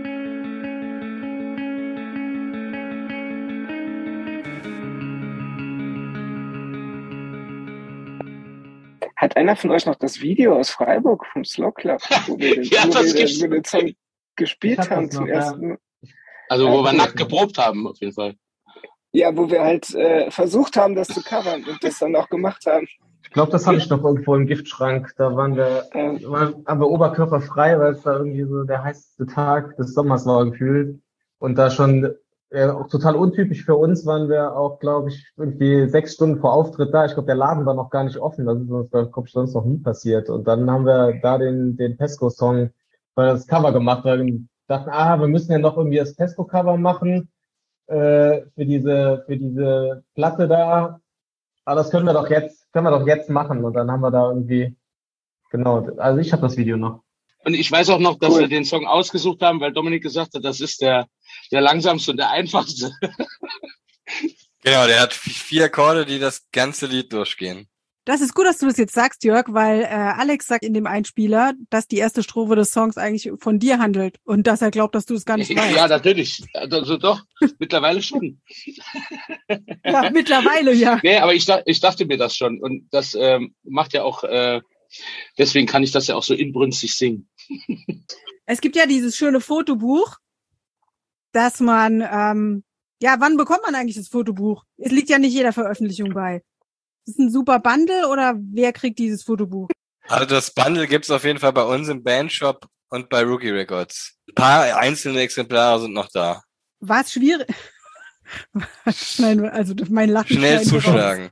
Hat einer von euch noch das Video aus Freiburg vom Slow Club, wo wir den Song gespielt haben zum ersten Mal? Also wo wir nackt geprobt haben, auf jeden Fall. Ja, wo wir halt versucht haben, das zu covern und das dann auch gemacht haben. Ich glaube, das habe ich noch irgendwo im Giftschrank. Da waren wir oberkörperfrei, weil es da irgendwie so der heißeste Tag des Sommers war gefühlt. Und da schon auch total untypisch für uns waren wir auch, glaube ich, irgendwie 6 Stunden vor Auftritt da. Ich glaube, der Laden war noch gar nicht offen. Das ist uns, glaube ich, sonst noch nie passiert. Und dann haben wir da den Pesco-Song, weil das Cover gemacht, weil wir dachten, wir müssen ja noch irgendwie das Pesco-Cover machen für diese Platte da. Aber das können wir doch jetzt machen. Und dann haben wir da irgendwie, genau, also ich habe das Video noch. Und ich weiß auch noch, dass wir den Song ausgesucht haben, weil Dominik gesagt hat, das ist der langsamste und der einfachste. Genau, der hat 4 Akkorde, die das ganze Lied durchgehen. Das ist gut, dass du das jetzt sagst, Jörg, weil Alex sagt in dem Einspieler, dass die erste Strophe des Songs eigentlich von dir handelt und dass er glaubt, dass du es gar nicht weißt. Ja, natürlich. Also doch, mittlerweile schon. Ja, mittlerweile, ja. Nee, aber ich dachte mir das schon. Und das macht ja auch, deswegen kann ich das ja auch so inbrünstig singen. Es gibt ja dieses schöne Fotobuch, dass man, wann bekommt man eigentlich das Fotobuch? Es liegt ja nicht jeder Veröffentlichung bei. Ist das ein super Bundle oder wer kriegt dieses Fotobuch? Also das Bundle gibt's auf jeden Fall bei uns im Bandshop und bei Rookie Records. Ein paar einzelne Exemplare sind noch da. War es schwierig? Nein, also mein Lachen. Schnell zuschlagen.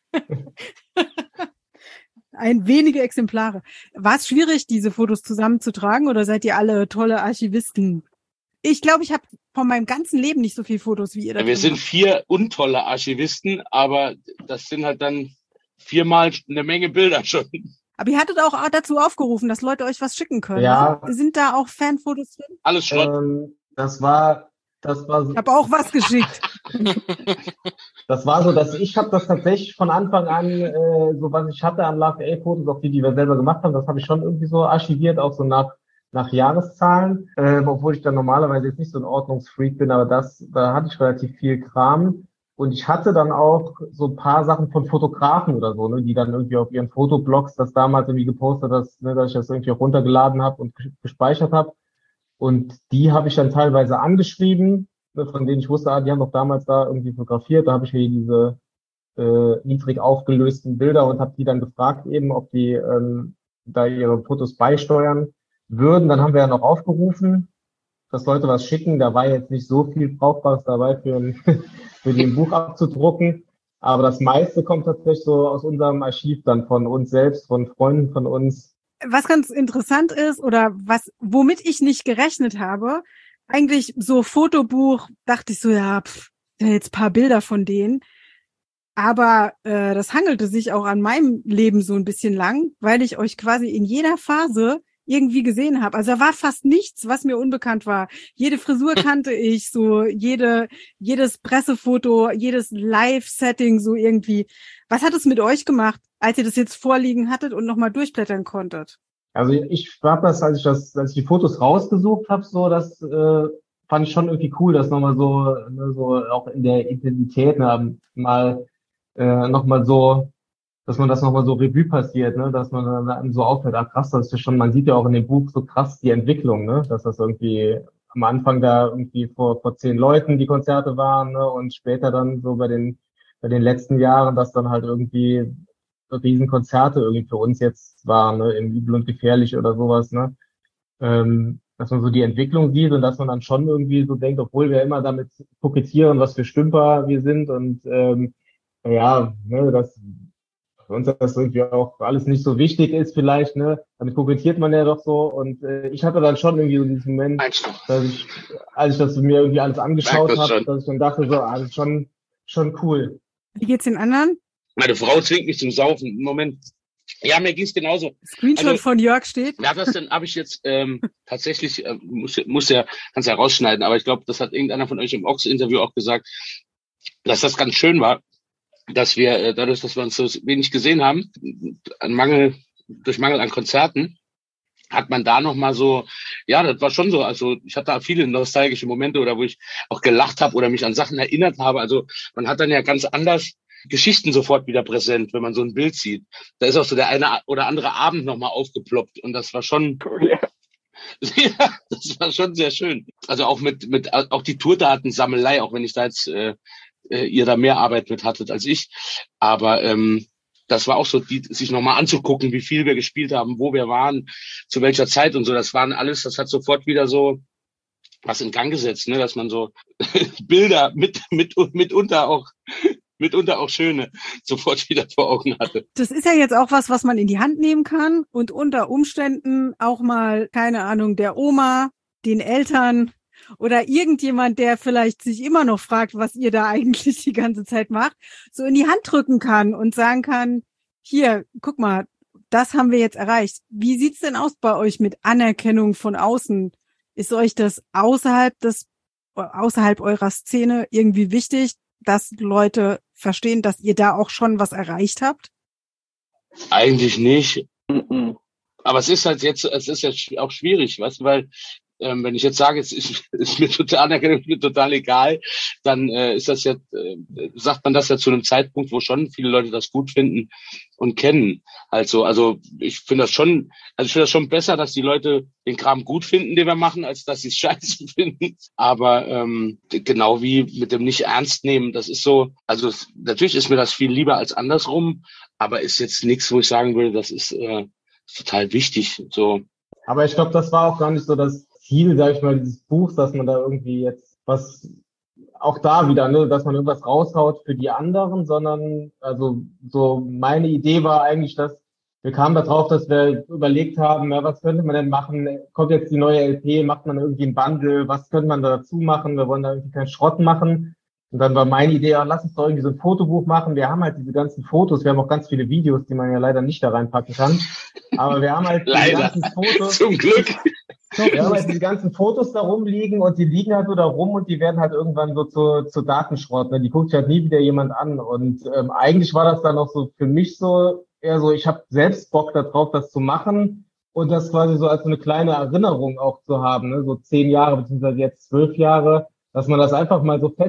Wenige Exemplare. War es schwierig, diese Fotos zusammenzutragen oder seid ihr alle tolle Archivisten? Ich glaube, ich habe von meinem ganzen Leben nicht so viele Fotos wie ihr. Ja, wir sind 4 untolle Archivisten, aber das sind halt dann 4-mal eine Menge Bilder schon. Aber ihr hattet auch dazu aufgerufen, dass Leute euch was schicken können. Ja. Ne? Sind da auch Fanfotos drin? Alles Schrott. Das war Ich habe auch was geschickt. Das war so, dass ich habe das tatsächlich von Anfang an, so was ich hatte an Love A-Fotos, auch die wir selber gemacht haben, das habe ich schon irgendwie so archiviert, auch so nach Jahreszahlen, obwohl ich dann normalerweise jetzt nicht so ein Ordnungsfreak bin, aber da hatte ich relativ viel Kram. Und ich hatte dann auch so ein paar Sachen von Fotografen oder so, ne, die dann irgendwie auf ihren Fotoblogs das damals irgendwie gepostet haben, ne, dass ich das irgendwie auch runtergeladen habe und gespeichert habe. Und die habe ich dann teilweise angeschrieben, ne, von denen ich wusste, die haben doch damals da irgendwie fotografiert. Da habe ich mir diese niedrig aufgelösten Bilder und habe die dann gefragt eben, ob die da ihre Fotos beisteuern würden. Dann haben wir ja noch aufgerufen, dass Leute was schicken. Da war jetzt nicht so viel Brauchbares dabei für den Buch abzudrucken. Aber das meiste kommt tatsächlich so aus unserem Archiv dann von uns selbst, von Freunden von uns. Was ganz interessant ist oder womit ich nicht gerechnet habe, eigentlich so Fotobuch, dachte ich so, jetzt ein paar Bilder von denen. Aber das hangelte sich auch an meinem Leben so ein bisschen lang, weil ich euch quasi in jeder Phase irgendwie gesehen habe. Also da war fast nichts, was mir unbekannt war. Jede Frisur kannte ich, so jedes Pressefoto, jedes Live-Setting so irgendwie. Was hat es mit euch gemacht, als ihr das jetzt vorliegen hattet und nochmal durchblättern konntet? Also ich habe das, als ich die Fotos rausgesucht habe, so das fand ich schon irgendwie cool, das nochmal so, ne, so auch in der Intensität mal nochmal so, dass man das nochmal so Revue passiert, ne, dass man dann so auffällt, krass, das ist ja schon, man sieht ja auch in dem Buch so krass die Entwicklung, ne, dass das irgendwie am Anfang da irgendwie vor 10 Leuten die Konzerte waren, ne, und später dann so bei den letzten Jahren, dass dann halt irgendwie Riesenkonzerte irgendwie für uns jetzt waren, ne, im Übel und Gefährlich oder sowas, ne, dass man so die Entwicklung sieht und dass man dann schon irgendwie so denkt, obwohl wir immer damit kokettieren, was für Stümper wir sind und ja, ne, dass für uns das irgendwie auch alles nicht so wichtig ist vielleicht, ne, damit kokettiert man ja doch so und ich hatte dann schon irgendwie so diesen Moment, dass ich, als ich das mir irgendwie alles angeschaut habe, dass ich dann dachte so, das ist schon cool. Wie geht's den anderen? Meine Frau zwingt mich zum Saufen. Moment. Ja, mir ging's genauso. Screenshot von Jörg steht. Ja, das denn habe ich jetzt tatsächlich, kannst ja rausschneiden, aber ich glaube, das hat irgendeiner von euch im Ox-Interview auch gesagt, dass das ganz schön war, dass wir, dadurch, dass wir uns so wenig gesehen haben, durch Mangel an Konzerten, hat man da nochmal so, ja, das war schon so, also ich hatte da viele nostalgische Momente oder wo ich auch gelacht habe oder mich an Sachen erinnert habe. Also man hat dann ja ganz anders Geschichten sofort wieder präsent, wenn man so ein Bild sieht. Da ist auch so der eine oder andere Abend nochmal aufgeploppt und das war schon, ja, das war schon sehr schön. Also auch mit auch die Tourdatensammelei, auch wenn ich da jetzt ihr da mehr Arbeit mit hattet als ich, aber das war auch so, sich nochmal anzugucken, wie viel wir gespielt haben, wo wir waren, zu welcher Zeit und so. Das waren alles, das hat sofort wieder so was in Gang gesetzt, ne, dass man so Bilder mitunter auch schöne sofort wieder vor Augen hatte. Das ist ja jetzt auch was man in die Hand nehmen kann und unter Umständen auch mal, keine Ahnung, der Oma, den Eltern oder irgendjemand, der vielleicht sich immer noch fragt, was ihr da eigentlich die ganze Zeit macht, so in die Hand drücken kann und sagen kann, hier, guck mal, das haben wir jetzt erreicht. Wie sieht's denn aus bei euch mit Anerkennung von außen? Ist euch das außerhalb eurer Szene irgendwie wichtig, dass Leute verstehen, dass ihr da auch schon was erreicht habt? Eigentlich nicht. Aber es ist halt jetzt, es ist ja auch schwierig, weißt du, weil wenn ich jetzt sage, es ist mir total egal, dann ist das ja, sagt man das ja zu einem Zeitpunkt, wo schon viele Leute das gut finden und kennen. Also ich finde das schon besser, dass die Leute den Kram gut finden, den wir machen, als dass sie es scheiße finden. Aber genau wie mit dem nicht ernst nehmen, das ist so, also natürlich ist mir das viel lieber als andersrum, aber ist jetzt nichts, wo ich sagen würde, das ist total wichtig. So. Aber ich glaube, das war auch gar nicht so das Ziel, sag ich mal, dieses Buchs, dass man da irgendwie jetzt was, auch da wieder, ne, dass man irgendwas raushaut für die anderen, sondern, also, so meine Idee war eigentlich, dass wir kamen da drauf, dass wir überlegt haben, ja, was könnte man denn machen? Kommt jetzt die neue LP, macht man irgendwie ein Bundle, was könnte man da dazu machen? Wir wollen da irgendwie keinen Schrott machen. Und dann war meine Idee, ja, lass uns doch irgendwie so ein Fotobuch machen. Wir haben halt diese ganzen Fotos, wir haben auch ganz viele Videos, die man ja leider nicht da reinpacken kann. Aber wir haben halt die ganzen Fotos. Zum Glück. Wir haben halt die ganzen Fotos da rumliegen und die liegen halt so da rum und die werden halt irgendwann so zu Datenschrott. Ne? Die guckt sich halt nie wieder jemand an. Und eigentlich war das dann auch so für mich so eher so, ich habe selbst Bock darauf, das zu machen und das quasi so als so eine kleine Erinnerung auch zu haben, ne? So 10 Jahre beziehungsweise jetzt 12 Jahre, dass man das einfach mal so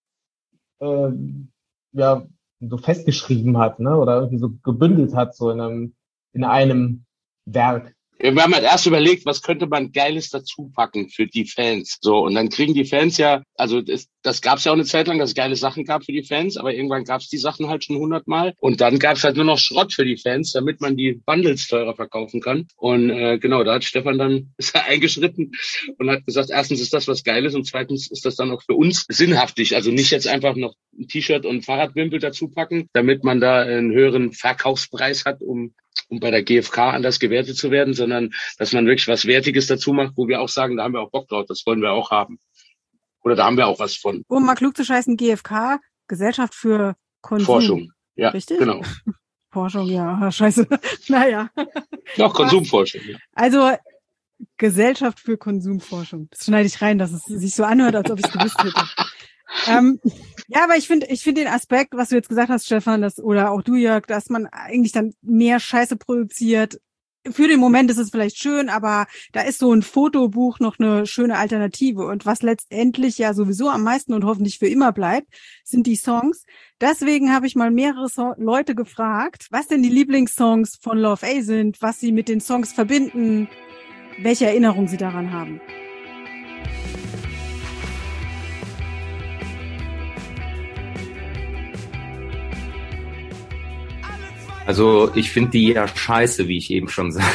so festgeschrieben hat, ne? Oder irgendwie so gebündelt hat, so in einem Werk. Wir haben halt erst überlegt, was könnte man Geiles dazu packen für die Fans. So, und dann kriegen die Fans ja, also das gab es ja auch eine Zeit lang, dass es geile Sachen gab für die Fans, aber irgendwann gab es die Sachen halt schon 100-mal. Und dann gab es halt nur noch Schrott für die Fans, damit man die Bundles teurer verkaufen kann. Und genau, da hat Stefan dann ist er eingeschritten und hat gesagt, erstens ist das was Geiles und zweitens ist das dann auch für uns sinnhaftig. Also nicht jetzt einfach noch ein T-Shirt und Fahrradwimpel dazu packen, damit man da einen höheren Verkaufspreis hat, um bei der GfK anders gewertet zu werden, sondern dass man wirklich was Wertiges dazu macht, wo wir auch sagen, da haben wir auch Bock drauf, das wollen wir auch haben. Oder da haben wir auch was von. Um mal klug zu scheißen, GfK, Gesellschaft für Konsum. Forschung, ja, richtig? Genau. Forschung, ja, scheiße. Naja. Doch, Konsumforschung, ja. Also Gesellschaft für Konsumforschung. Das schneide ich rein, dass es sich so anhört, als ob ich es gewusst hätte. Ja, aber ich finde den Aspekt, was du jetzt gesagt hast, Stefan, oder auch du, Jörg, dass man eigentlich dann mehr Scheiße produziert. Für den Moment ist es vielleicht schön, aber da ist so ein Fotobuch noch eine schöne Alternative. Und was letztendlich ja sowieso am meisten und hoffentlich für immer bleibt, sind die Songs. Deswegen habe ich mal mehrere Leute gefragt, was denn die Lieblingssongs von Love A sind, was sie mit den Songs verbinden, welche Erinnerungen sie daran haben. Also ich finde die ja scheiße, wie ich eben schon sagte.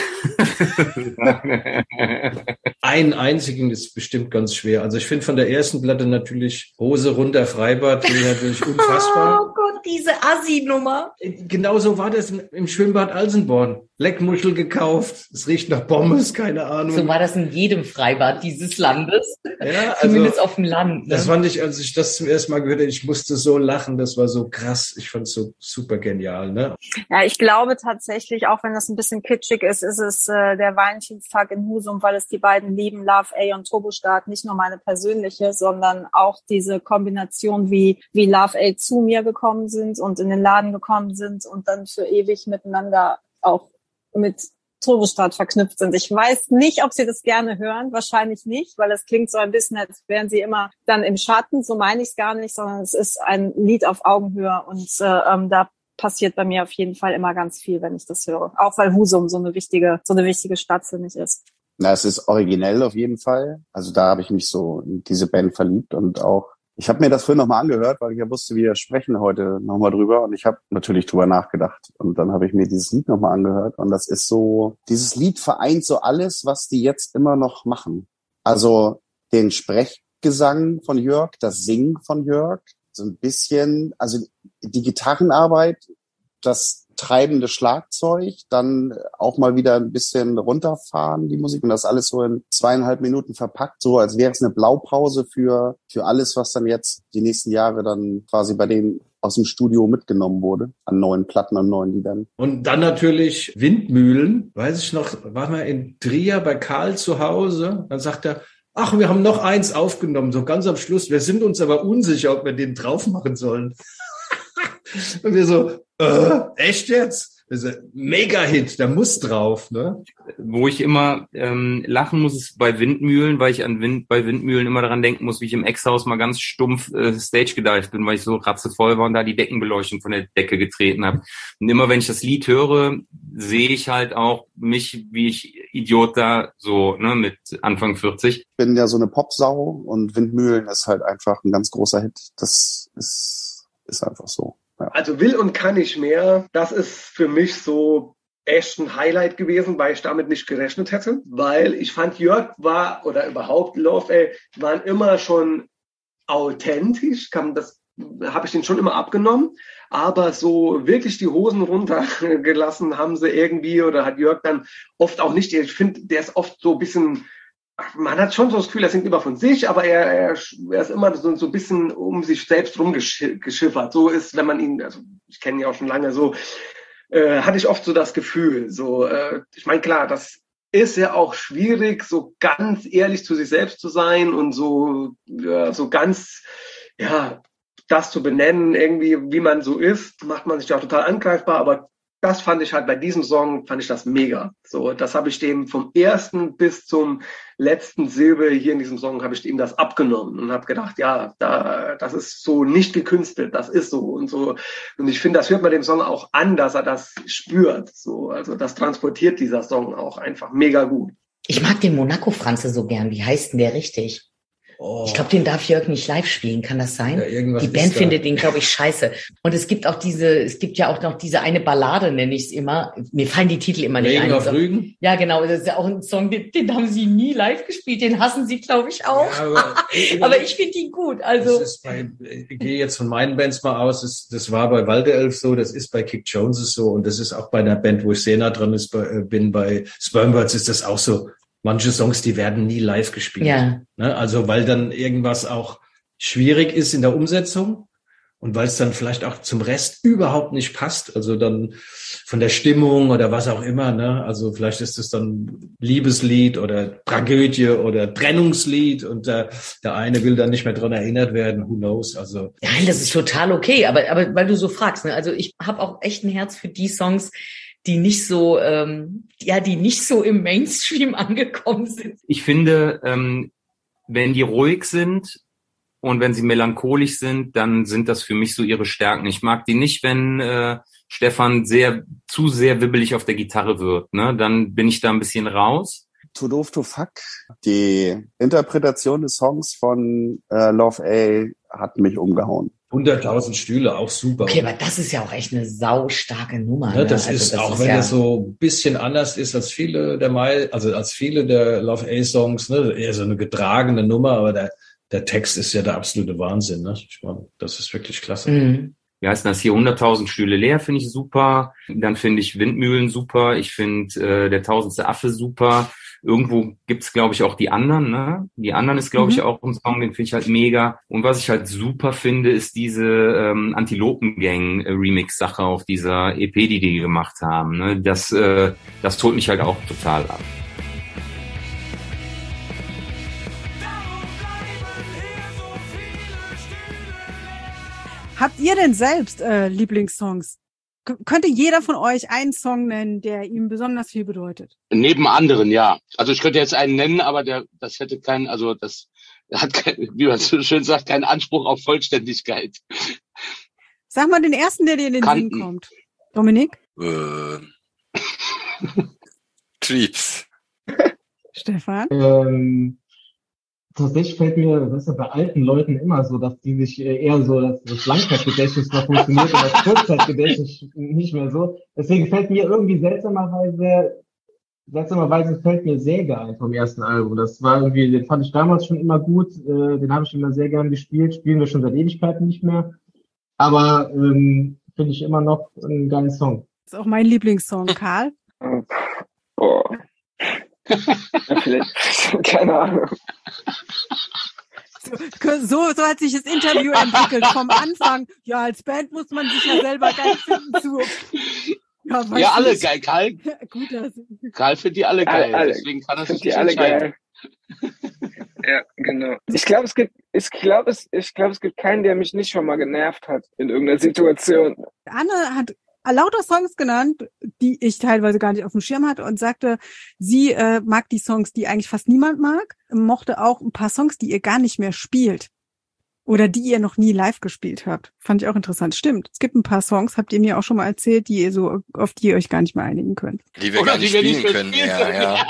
Einen einzigen ist bestimmt ganz schwer. Also ich finde von der ersten Platte natürlich Hose runter, Freibad, finde ich natürlich unfassbar. Oh Gott, diese Assi-Nummer. Genauso war das im Schwimmbad Alsenborn. Leckmuschel gekauft, es riecht nach Pommes, keine Ahnung. So war das in jedem Freibad dieses Landes. Ja, Zumindest auf dem Land. Ne? Das fand ich, als ich das zum ersten Mal gehört habe, ich musste so lachen, das war so krass. Ich fand es so super genial. Ne? Ja, ich glaube tatsächlich, auch wenn das ein bisschen kitschig ist, ist es der Valentinstag in Husum, weil es die beiden lieben, Love A und Turbostart, nicht nur meine persönliche, sondern auch diese Kombination, wie Love A zu mir gekommen sind und in den Laden gekommen sind und dann für ewig miteinander auch mit Turbostart verknüpft sind. Ich weiß nicht, ob Sie das gerne hören, wahrscheinlich nicht, weil es klingt so ein bisschen, als wären Sie immer dann im Schatten, so meine ich es gar nicht, sondern es ist ein Lied auf Augenhöhe und da passiert bei mir auf jeden Fall immer ganz viel, wenn ich das höre. Auch weil Husum so eine wichtige Stadt für mich ist. Na, es ist originell auf jeden Fall. Also da habe ich mich so in diese Band verliebt und auch, ich habe mir das früher nochmal angehört, weil ich ja wusste, wir sprechen heute nochmal drüber und ich habe natürlich drüber nachgedacht und dann habe ich mir dieses Lied nochmal angehört und das ist so, dieses Lied vereint so alles, was die jetzt immer noch machen. Also den Sprechgesang von Jörg, das Singen von Jörg, so ein bisschen, also die Gitarrenarbeit, das treibende Schlagzeug, dann auch mal wieder ein bisschen runterfahren, die Musik, und das alles so in 2,5 Minuten verpackt, so als wäre es eine Blaupause für alles, was dann jetzt die nächsten Jahre dann quasi bei denen aus dem Studio mitgenommen wurde, an neuen Platten, an neuen Liedern. Und dann natürlich Windmühlen, weiß ich noch, waren wir in Trier bei Karl zu Hause, dann sagt er, ach, wir haben noch eins aufgenommen, so ganz am Schluss, wir sind uns aber unsicher, ob wir den drauf machen sollen. Und wir so, echt jetzt? Das ist ein Mega-Hit, der muss drauf, ne? Wo ich immer lachen muss, ist bei Windmühlen, weil ich bei Windmühlen immer daran denken muss, wie ich im Ex-Haus mal ganz stumpf Stage gedived bin, weil ich so ratzevoll war und da die Deckenbeleuchtung von der Decke getreten habe. Und immer wenn ich das Lied höre, sehe ich halt auch mich, wie ich Idiot da so, ne, mit Anfang 40. Ich bin ja so eine Popsau und Windmühlen ist halt einfach ein ganz großer Hit. Das ist einfach so. Ja. Also will und kann nicht mehr. Das ist für mich so echt ein Highlight gewesen, weil ich damit nicht gerechnet hätte. Weil ich fand, Jörg war, oder überhaupt Love A, waren immer schon authentisch. Das habe ich den schon immer abgenommen. Aber so wirklich die Hosen runtergelassen haben sie irgendwie, oder hat Jörg dann oft auch nicht. Ich finde, der ist oft so ein bisschen, man hat schon so das Gefühl, er singt immer von sich, aber er ist immer so ein bisschen um sich selbst rumgeschiffert. So ist, wenn man ihn, also ich kenne ihn ja auch schon lange, so hatte ich oft so das Gefühl. So, ich meine, klar, das ist ja auch schwierig, so ganz ehrlich zu sich selbst zu sein und so, ja, so ganz, ja, das zu benennen, irgendwie, wie man so ist, macht man sich ja auch total angreifbar, aber das fand ich halt bei diesem Song, fand ich das mega. So, das habe ich dem vom ersten bis zum letzten Silbe hier in diesem Song, habe ich ihm das abgenommen und habe gedacht, ja, das ist so nicht gekünstelt, das ist so und so. Und ich finde, das hört man dem Song auch an, dass er das spürt. So, also das transportiert dieser Song auch einfach mega gut. Ich mag den Monaco-Franze so gern. Wie heißt denn der richtig? Oh. Ich glaube, den darf Jörg nicht live spielen, kann das sein? Ja, die Band findet den, glaube ich, scheiße. Und es gibt ja auch noch diese eine Ballade, nenne ich es immer. Mir fallen die Titel immer nicht ein. Regen auf Rügen? Ja, genau. Das ist ja auch ein Song, den haben sie nie live gespielt. Den hassen sie, glaube ich, auch. Ja, aber ich finde ihn gut. Also ich gehe jetzt von meinen Bands mal aus. Das war bei Walderelf so, das ist bei Kick Joneses so und das ist auch bei einer Band, wo ich sehr nah dran bin, bei Spermbirds ist das auch so. Manche Songs, die werden nie live gespielt. Ja. Ne? Also weil dann irgendwas auch schwierig ist in der Umsetzung Und weil es dann vielleicht auch zum Rest überhaupt nicht passt, also dann von der Stimmung oder was auch immer, ne? Also vielleicht ist es dann Liebeslied oder Tragödie oder Trennungslied und der eine will dann nicht mehr dran erinnert werden, who knows, also. Nein, das ist total okay, aber weil du so fragst, ne? Also ich habe auch echt ein Herz für die Songs, die nicht so, die nicht so im Mainstream angekommen sind. Ich finde, wenn die ruhig sind und wenn sie melancholisch sind, dann sind das für mich so ihre Stärken. Ich mag die nicht, wenn Stefan zu sehr wibbelig auf der Gitarre wird. Ne? Dann bin ich da ein bisschen raus. Too Doof to Fuck. Die Interpretation des Songs von Love A hat mich umgehauen. 100.000 Stühle, auch super. Okay, aber das ist ja auch echt eine saustarke Nummer. Ja, das ne? ist, also, auch wenn es so ein bisschen anders ist als viele der Love A-Songs, ne? Eher so eine getragene Nummer, aber der Text ist ja der absolute Wahnsinn. Ne? Ich meine, das ist wirklich klasse. Mhm. Wie heißt das hier? 100.000 Stühle leer finde ich super. Dann finde ich Windmühlen super. Ich finde der tausendste Affe super. Irgendwo gibt's, glaube ich, auch die anderen. Ne? Die anderen ist, glaube ich, auch ein Song, den finde ich halt mega. Und was ich halt super finde, ist diese Antilopen-Gang-Remix-Sache auf dieser EP, die gemacht haben. Ne? Das holt mich halt auch total ab. Habt ihr denn selbst Lieblingssongs? Könnte jeder von euch einen Song nennen, der ihm besonders viel bedeutet? Neben anderen, ja. Also ich könnte jetzt einen nennen, aber das hätte keinen, also das hat, wie man so schön sagt, keinen Anspruch auf Vollständigkeit. Sag mal den ersten, der dir in den Sinn kommt. Dominik? Triebs. Stefan? Tatsächlich fällt mir, das ist ja bei alten Leuten immer so, dass die sich eher so, dass das Langzeitgedächtnis noch funktioniert und das Kurzzeitgedächtnis nicht mehr so. Deswegen fällt mir irgendwie seltsamerweise fällt mir Säge ein vom ersten Album. Das war irgendwie, den fand ich damals schon immer gut, den habe ich immer sehr gern gespielt, spielen wir schon seit Ewigkeiten nicht mehr. Aber finde ich immer noch einen geilen Song. Das ist auch mein Lieblingssong, Karl. Boah. Vielleicht, keine Ahnung. So hat sich das Interview entwickelt. Vom Anfang, ja, als Band muss man sich ja selber geil finden zu. Ja, alle geil, Karl. Gut, Karl findet die alle geil, deswegen kann er sich nicht entscheiden. Ja, genau. Ich glaube, es gibt keinen, der mich nicht schon mal genervt hat in irgendeiner Situation. Anne hat lauter Songs genannt, die ich teilweise gar nicht auf dem Schirm hatte und sagte, sie mag die Songs, die eigentlich fast niemand mag, mochte auch ein paar Songs, die ihr gar nicht mehr spielt oder die ihr noch nie live gespielt habt. Fand ich auch interessant. Stimmt, es gibt ein paar Songs, habt ihr mir auch schon mal erzählt, die ihr so, auf die ihr euch gar nicht mehr einigen könnt. Die wir gar nicht spielen können, ja.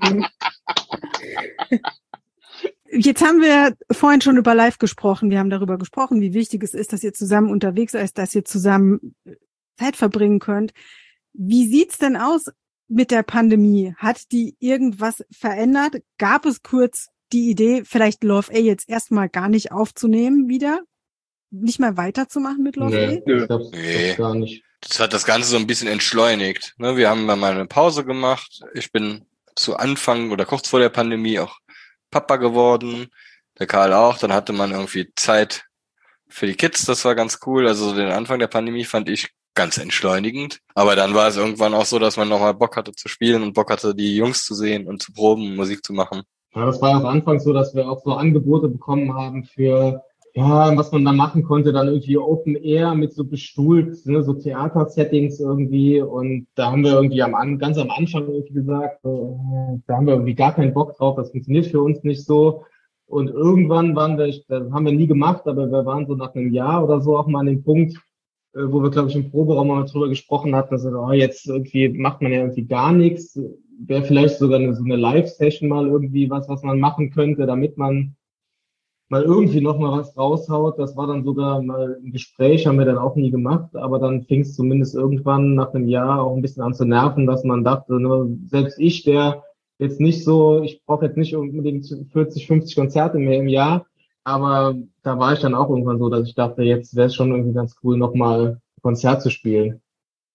Jetzt haben wir vorhin schon über live gesprochen. Wir haben darüber gesprochen, wie wichtig es ist, dass ihr zusammen unterwegs seid, dass ihr zusammen Zeit verbringen könnt. Wie sieht's denn aus mit der Pandemie? Hat die irgendwas verändert? Gab es kurz die Idee, vielleicht Love A jetzt erstmal gar nicht aufzunehmen wieder? Nicht mehr weiterzumachen mit Love A? Ich glaube gar nicht. Das hat das Ganze so ein bisschen entschleunigt. Wir haben mal eine Pause gemacht. Ich bin zu Anfang oder kurz vor der Pandemie auch Papa geworden. Der Karl auch. Dann hatte man irgendwie Zeit für die Kids. Das war ganz cool. Also den Anfang der Pandemie fand ich ganz entschleunigend. Aber dann war es irgendwann auch so, dass man nochmal Bock hatte zu spielen und Bock hatte, die Jungs zu sehen und zu proben, Musik zu machen. Ja, das war am Anfang so, dass wir auch so Angebote bekommen haben für, ja, was man da machen konnte, dann irgendwie Open Air mit so bestuhlt, ne, so Theater-Settings irgendwie. Und da haben wir irgendwie ganz am Anfang irgendwie gesagt, da haben wir irgendwie gar keinen Bock drauf, das funktioniert für uns nicht so. Und irgendwann das haben wir nie gemacht, aber wir waren so nach einem Jahr oder so auch mal an dem Punkt, wo wir, glaube ich, im Proberaum mal drüber gesprochen hatten, dass jetzt irgendwie macht man ja irgendwie gar nichts. Wäre vielleicht sogar so eine Live-Session mal irgendwie was man machen könnte, damit man mal irgendwie noch mal was raushaut. Das war dann sogar mal ein Gespräch, haben wir dann auch nie gemacht, aber dann fing es zumindest irgendwann nach einem Jahr auch ein bisschen an zu nerven, dass man dachte, ne, selbst ich, der jetzt nicht so, ich brauche jetzt nicht unbedingt 40, 50 Konzerte mehr im Jahr, aber da war ich dann auch irgendwann so, dass ich dachte, jetzt wäre es schon irgendwie ganz cool, nochmal ein Konzert zu spielen.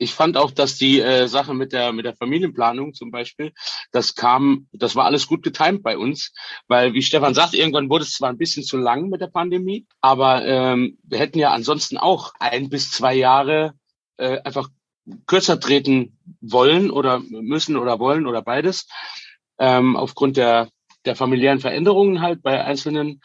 Ich fand auch, dass die Sache mit der Familienplanung zum Beispiel, das war alles gut getimt bei uns, weil, wie Stefan sagt, irgendwann wurde es zwar ein bisschen zu lang mit der Pandemie, aber wir hätten ja ansonsten auch 1 bis 2 Jahre einfach kürzer treten wollen oder müssen oder wollen oder beides, aufgrund der familiären Veränderungen halt bei Einzelnen.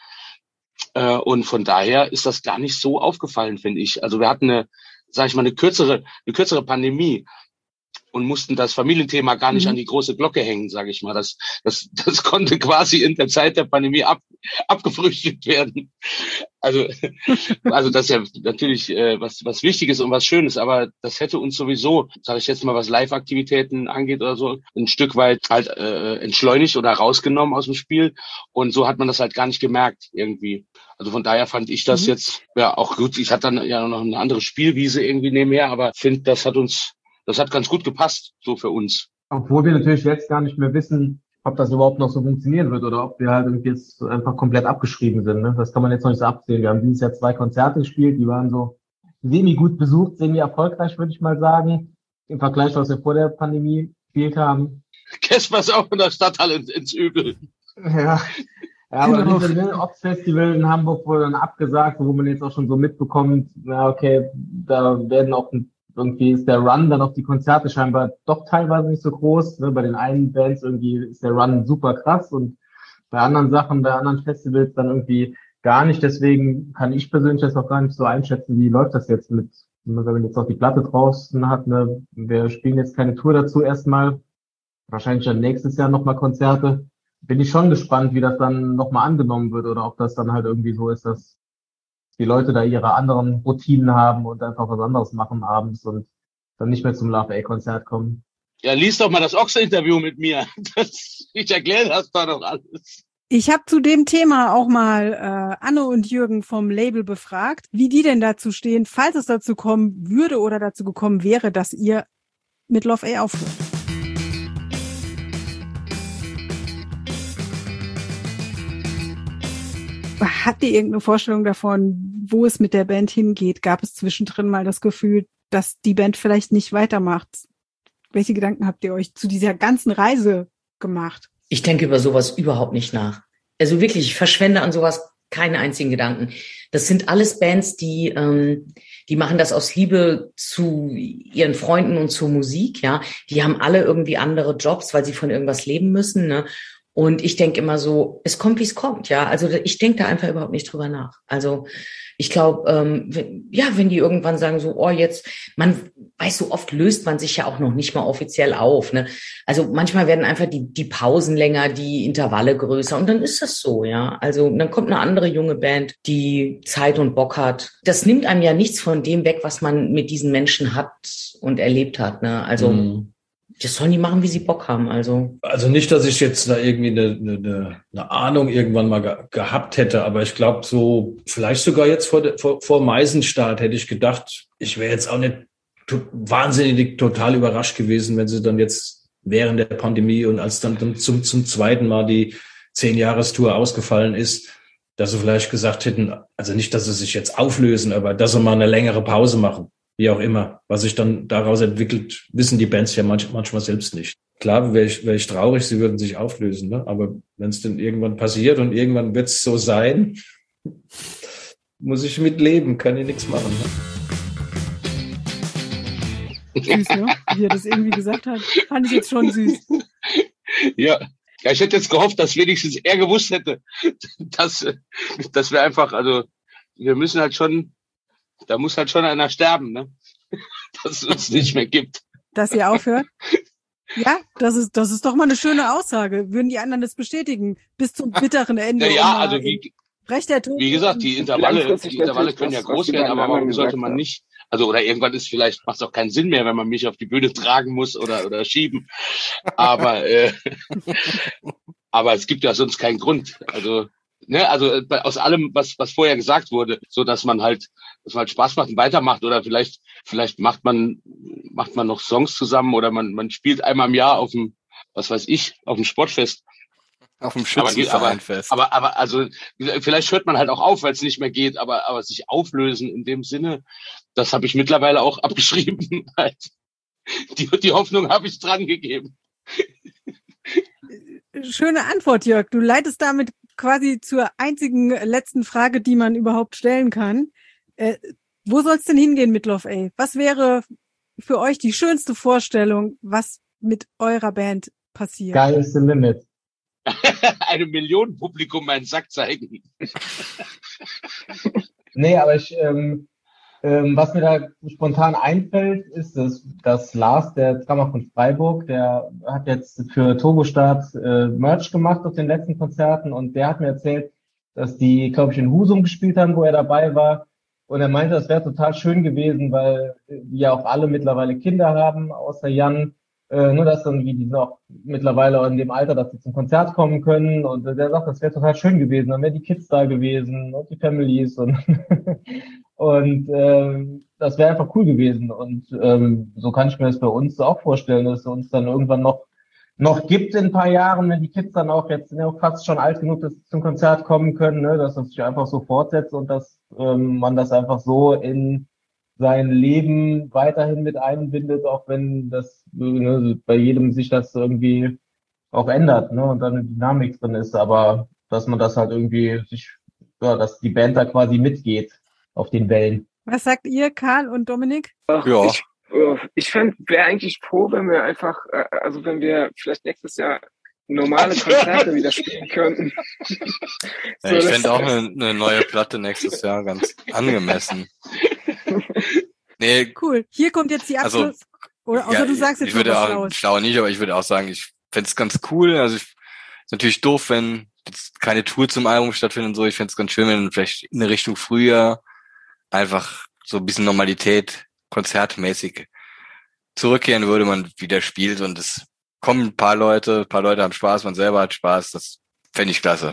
Und von daher ist das gar nicht so aufgefallen, finde ich. Also wir hatten eine kürzere Pandemie und mussten das Familienthema gar nicht an die große Glocke hängen, sage ich mal. Das konnte quasi in der Zeit der Pandemie abgefrühstückt werden. Also das ist ja natürlich was Wichtiges und was Schönes, aber das hätte uns sowieso, sage ich jetzt mal, was Live-Aktivitäten angeht oder so, ein Stück weit halt entschleunigt oder rausgenommen aus dem Spiel. Und so hat man das halt gar nicht gemerkt irgendwie. Also von daher fand ich das jetzt ja auch gut. Ich hatte dann ja noch eine andere Spielwiese irgendwie nebenher, aber finde, das hat ganz gut gepasst, so für uns. Obwohl wir natürlich jetzt gar nicht mehr wissen, ob das überhaupt noch so funktionieren wird oder ob wir halt irgendwie jetzt einfach komplett abgeschrieben sind. Ne? Das kann man jetzt noch nicht so absehen. Wir haben dieses Jahr 2 Konzerte gespielt, die waren so semi-gut besucht, semi-erfolgreich, würde ich mal sagen, im Vergleich, was wir vor der Pandemie gespielt haben. Casper ist auch in der Stadthalle ins Übel. Ja, aber dieses Ops-Festival in Hamburg wurde dann abgesagt, wo man jetzt auch schon so mitbekommt, na okay, da werden auch irgendwie ist der Run dann auf die Konzerte scheinbar doch teilweise nicht so groß. Ne? Bei den einen Bands irgendwie ist der Run super krass und bei anderen Sachen, bei anderen Festivals dann irgendwie gar nicht. Deswegen kann ich persönlich das auch gar nicht so einschätzen, wie läuft das jetzt mit, wenn man jetzt auch die Platte draußen hat. Ne? Wir spielen jetzt keine Tour dazu erstmal. Wahrscheinlich dann nächstes Jahr nochmal Konzerte. Bin ich schon gespannt, wie das dann nochmal angenommen wird oder ob das dann halt irgendwie so ist, dass die Leute da ihre anderen Routinen haben und einfach was anderes machen abends und dann nicht mehr zum Love A-Konzert kommen. Ja, lies doch mal das Ochse-Interview mit mir. Ich erkläre das da doch alles. Ich habe zu dem Thema auch mal Anne und Jürgen vom Label befragt, wie die denn dazu stehen, falls es dazu kommen würde oder dazu gekommen wäre, dass ihr mit Love A aufhört. Habt ihr irgendeine Vorstellung davon, wo es mit der Band hingeht? Gab es zwischendrin mal das Gefühl, dass die Band vielleicht nicht weitermacht? Welche Gedanken habt ihr euch zu dieser ganzen Reise gemacht? Ich denke über sowas überhaupt nicht nach. Also wirklich, ich verschwende an sowas keinen einzigen Gedanken. Das sind alles Bands, die machen das aus Liebe zu ihren Freunden und zur Musik, ja. Die haben alle irgendwie andere Jobs, weil sie von irgendwas leben müssen, ne? Und ich denke immer so, es kommt, wie es kommt, ja. Also ich denke da einfach überhaupt nicht drüber nach. Also ich glaube, wenn die irgendwann sagen so, oh jetzt, man weiß, so oft löst man sich ja auch noch nicht mal offiziell auf, ne? Also manchmal werden einfach die Pausen länger, die Intervalle größer und dann ist das so, ja. Also dann kommt eine andere junge Band, die Zeit und Bock hat. Das nimmt einem ja nichts von dem weg, was man mit diesen Menschen hat und erlebt hat, ne? Also das sollen die machen, wie sie Bock haben. Also nicht, dass ich jetzt da irgendwie eine Ahnung irgendwann mal gehabt hätte, aber ich glaube so, vielleicht sogar jetzt vor Meisenstart hätte ich gedacht, ich wäre jetzt auch nicht wahnsinnig total überrascht gewesen, wenn sie dann jetzt während der Pandemie und als dann zum zweiten Mal die 10-Jahres-Tour ausgefallen ist, dass sie vielleicht gesagt hätten, also nicht, dass sie sich jetzt auflösen, aber dass sie mal eine längere Pause machen. Wie auch immer. Was sich dann daraus entwickelt, wissen die Bands ja manchmal selbst nicht. Klar wäre ich traurig, sie würden sich auflösen, ne? Aber wenn es dann irgendwann passiert und irgendwann wird es so sein, muss ich mitleben, kann ich nichts machen. Ne? Süß, ne? Wie er das irgendwie gesagt hat, fand ich jetzt schon süß. Ja, ich hätte jetzt gehofft, dass wenigstens er gewusst hätte, dass wir einfach, also wir müssen halt schon, da muss halt schon einer sterben, ne? Dass es uns nicht mehr gibt. Dass ihr aufhört? Ja, das ist doch mal eine schöne Aussage. Würden die anderen das bestätigen? Bis zum bitteren Ende. Ja, also wie gesagt, die Intervalle können ja groß werden, aber warum sollte man nicht? Also, oder irgendwann macht es auch keinen Sinn mehr, wenn man mich auf die Bühne tragen muss oder schieben. Aber es gibt ja sonst keinen Grund. Also aus allem, was vorher gesagt wurde, so dass man halt Spaß macht und weitermacht oder vielleicht macht man noch Songs zusammen oder man spielt einmal im Jahr auf dem, was weiß ich, auf dem Sportfest. Auf dem Schützenvereinfest. Aber also vielleicht hört man halt auch auf, weil es nicht mehr geht, aber sich auflösen in dem Sinne, das habe ich mittlerweile auch abgeschrieben. Die Hoffnung habe ich dran gegeben. Schöne Antwort, Jörg. Du leitest damit quasi zur einzigen letzten Frage, die man überhaupt stellen kann. Wo soll es denn hingehen mit Love A? Was wäre für euch die schönste Vorstellung, was mit eurer Band passiert? Sky is the limit. Einem Millionenpublikum meinen Sack zeigen. Nee, aber was mir da spontan einfällt, ist, dass Lars, der Drummer von Freiburg, der hat jetzt für Turbostart Merch gemacht auf den letzten Konzerten und der hat mir erzählt, dass die, glaube ich, in Husum gespielt haben, wo er dabei war. Und er meinte, das wäre total schön gewesen, weil die ja auch alle mittlerweile Kinder haben, außer Jan. Nur dass dann, die sind auch mittlerweile in dem Alter, dass sie zum Konzert kommen können. Und der sagt, das wäre total schön gewesen. Dann wären die Kids da gewesen und die Families und und das wäre einfach cool gewesen. Und so kann ich mir das bei uns auch vorstellen, dass es uns dann irgendwann noch gibt in ein paar Jahren, wenn die Kids dann auch jetzt sind ja auch fast schon alt genug, dass sie zum Konzert kommen können, ne, dass das sich einfach so fortsetzt und dass man das einfach so in sein Leben weiterhin mit einbindet, auch wenn das bei jedem sich das irgendwie auch ändert, ne, und dann eine Dynamik drin ist, aber dass man das halt irgendwie dass die Band da quasi mitgeht auf den Wellen. Was sagt ihr, Karl und Dominik? Ja. Ich wäre eigentlich froh, wenn wir einfach, also wenn wir vielleicht nächstes Jahr normale Konzerte wieder spielen könnten. Ja, ich fände auch eine neue Platte nächstes Jahr ganz angemessen. Nee, cool. Hier kommt jetzt die Abschluss. Also, oder außer du sagst jetzt ich würde was auch, raus. schlau nicht, aber ich würde auch sagen, ich fände es ganz cool. Also ist natürlich doof, wenn jetzt keine Tour zum Album stattfindet und so. Ich fände es ganz schön, wenn vielleicht in eine Richtung Frühjahr einfach so ein bisschen Normalität konzertmäßig zurückkehren würde, man wieder spielt und es kommen ein paar Leute haben Spaß, man selber hat Spaß, das fände ich klasse.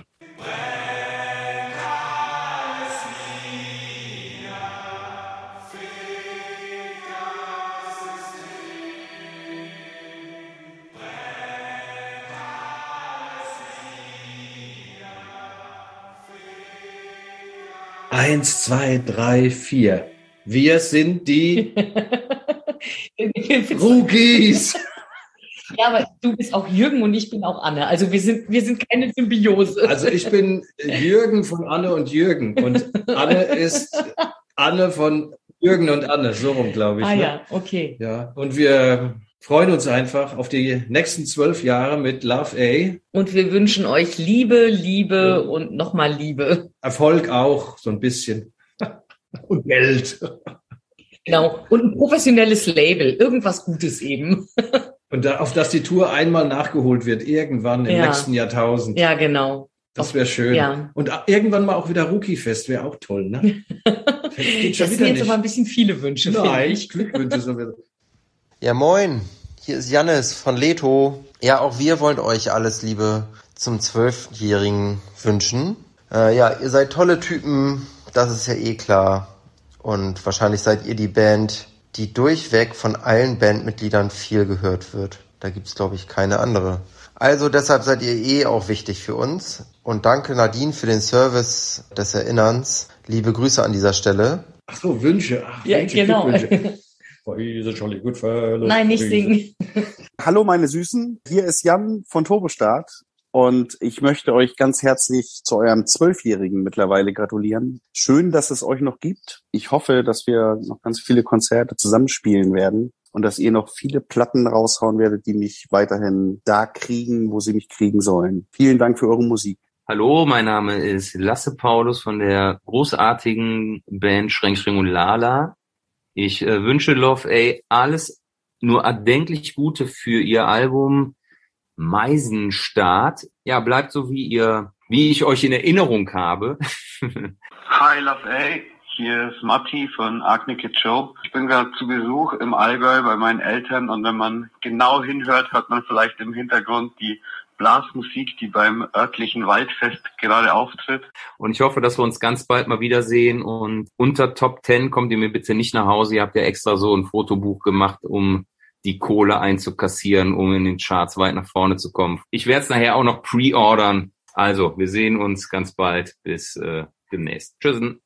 1, 2, 3, 4. Wir sind die Rookies. Ja, aber du bist auch Jürgen und ich bin auch Anne. Also wir sind keine Symbiose. Also ich bin Jürgen von Anne und Jürgen und Anne ist Anne von Jürgen und Anne, so rum, glaube ich. Ah ne? ja, okay. Ja, und wir freuen uns einfach auf die nächsten 12 Jahre mit Love A. Und wir wünschen euch Liebe und nochmal Liebe. Erfolg auch, so ein bisschen. Und Geld. Genau. Und ein professionelles Label. Irgendwas Gutes eben. Und auf das die Tour einmal nachgeholt wird, irgendwann im nächsten Jahrtausend. Ja, genau. Das wäre schön. Ja. Und irgendwann mal auch wieder Rookie-Fest, wäre auch toll, ne? Geht schon das sind jetzt aber ein bisschen viele Wünsche. Nein, Glückwünsche sowieso. Ja, moin. Hier ist Jannis von Leto. Ja, auch wir wollen euch alles Liebe zum 12-Jährigen wünschen. Ja, ihr seid tolle Typen, das ist ja eh klar. Und wahrscheinlich seid ihr die Band, die durchweg von allen Bandmitgliedern viel gehört wird. Da gibt's, glaube ich, keine andere. Also deshalb seid ihr eh auch wichtig für uns. Und danke Nadine für den Service des Erinnerns. Liebe Grüße an dieser Stelle. Ach so, Wünsche. Ach, ja, Wünsche, genau. Nein, nicht singen. Hallo meine Süßen, hier ist Jan von Turbostart und ich möchte euch ganz herzlich zu eurem 12-Jährigen mittlerweile gratulieren. Schön, dass es euch noch gibt. Ich hoffe, dass wir noch ganz viele Konzerte zusammenspielen werden und dass ihr noch viele Platten raushauen werdet, die mich weiterhin da kriegen, wo sie mich kriegen sollen. Vielen Dank für eure Musik. Hallo, mein Name ist Lasse Paulus von der großartigen Band Schreng und Lala. Ich wünsche Love A alles nur erdenklich Gute für ihr Album Meisenstadt. Ja, bleibt so wie ich euch in Erinnerung habe. Hi Love A, hier ist Matti von Arctic Show. Ich bin gerade zu Besuch im Allgäu bei meinen Eltern und wenn man genau hinhört, hört man vielleicht im Hintergrund die Blasmusik, die beim örtlichen Waldfest gerade auftritt. Und ich hoffe, dass wir uns ganz bald mal wiedersehen. Und unter Top 10 kommt ihr mir bitte nicht nach Hause. Ihr habt ja extra so ein Fotobuch gemacht, um die Kohle einzukassieren, um in den Charts weit nach vorne zu kommen. Ich werde es nachher auch noch pre-ordern. Also, wir sehen uns ganz bald. Bis demnächst. Tschüss.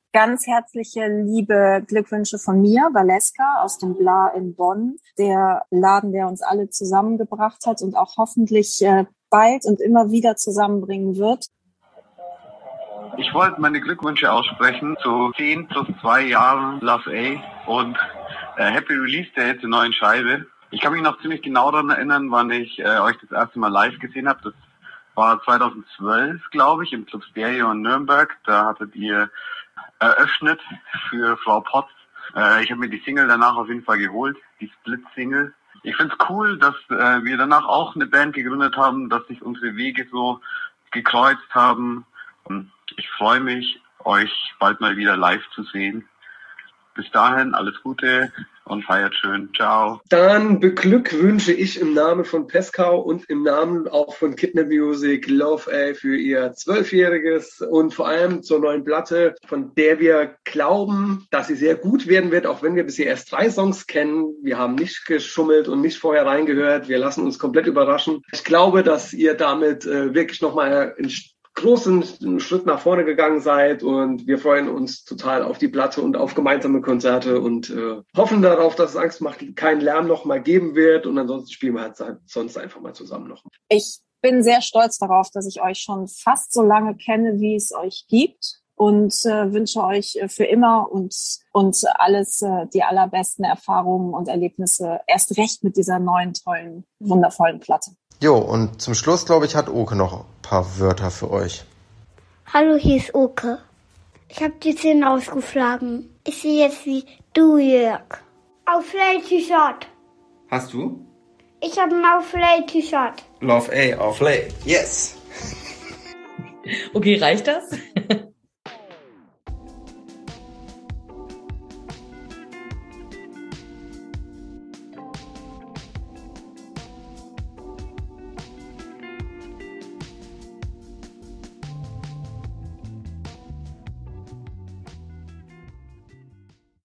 Ganz herzliche liebe Glückwünsche von mir, Valeska aus dem Bla in Bonn, der Laden, der uns alle zusammengebracht hat und auch hoffentlich bald und immer wieder zusammenbringen wird. Ich wollte meine Glückwünsche aussprechen zu 10 plus 2 Jahren Love A und Happy Release Day zur neuen Scheibe. Ich kann mich noch ziemlich genau daran erinnern, wann ich euch das erste Mal live gesehen habe. Das war 2012, glaube ich, im Club Stereo in Nürnberg. Da hattet ihr eröffnet für Frau Potts. Ich habe mir die Single danach auf jeden Fall geholt, die Split-Single. Ich finde es cool, dass wir danach auch eine Band gegründet haben, dass sich unsere Wege so gekreuzt haben. Ich freue mich, euch bald mal wieder live zu sehen. Bis dahin, alles Gute und feiert schön. Ciao. Dann beglückwünsche ich im Namen von Peskau und im Namen auch von Kidnap Music Love A für ihr 12-jähriges und vor allem zur neuen Platte, von der wir glauben, dass sie sehr gut werden wird, auch wenn wir bisher erst 3 Songs kennen. Wir haben nicht geschummelt und nicht vorher reingehört. Wir lassen uns komplett überraschen. Ich glaube, dass ihr damit wirklich nochmal einen großen Schritt nach vorne gegangen seid und wir freuen uns total auf die Platte und auf gemeinsame Konzerte und hoffen darauf, dass es Angst macht, keinen Lärm noch mal geben wird und ansonsten spielen wir halt sonst einfach mal zusammen noch. Ich bin sehr stolz darauf, dass ich euch schon fast so lange kenne, wie es euch gibt und wünsche euch für immer und alles die allerbesten Erfahrungen und Erlebnisse, erst recht mit dieser neuen, tollen, wundervollen Platte. Jo, und zum Schluss, glaube ich, hat Oke noch ein paar Wörter für euch. Hallo, hier ist Oke. Ich habe die Zähne ausgeschlagen. Ich sehe jetzt wie du, Jörg. Auf Lay-T-Shirt. Hast du? Ich habe ein Auf Lay-T-Shirt. Love A, auf Lay. Yes. Okay, reicht das?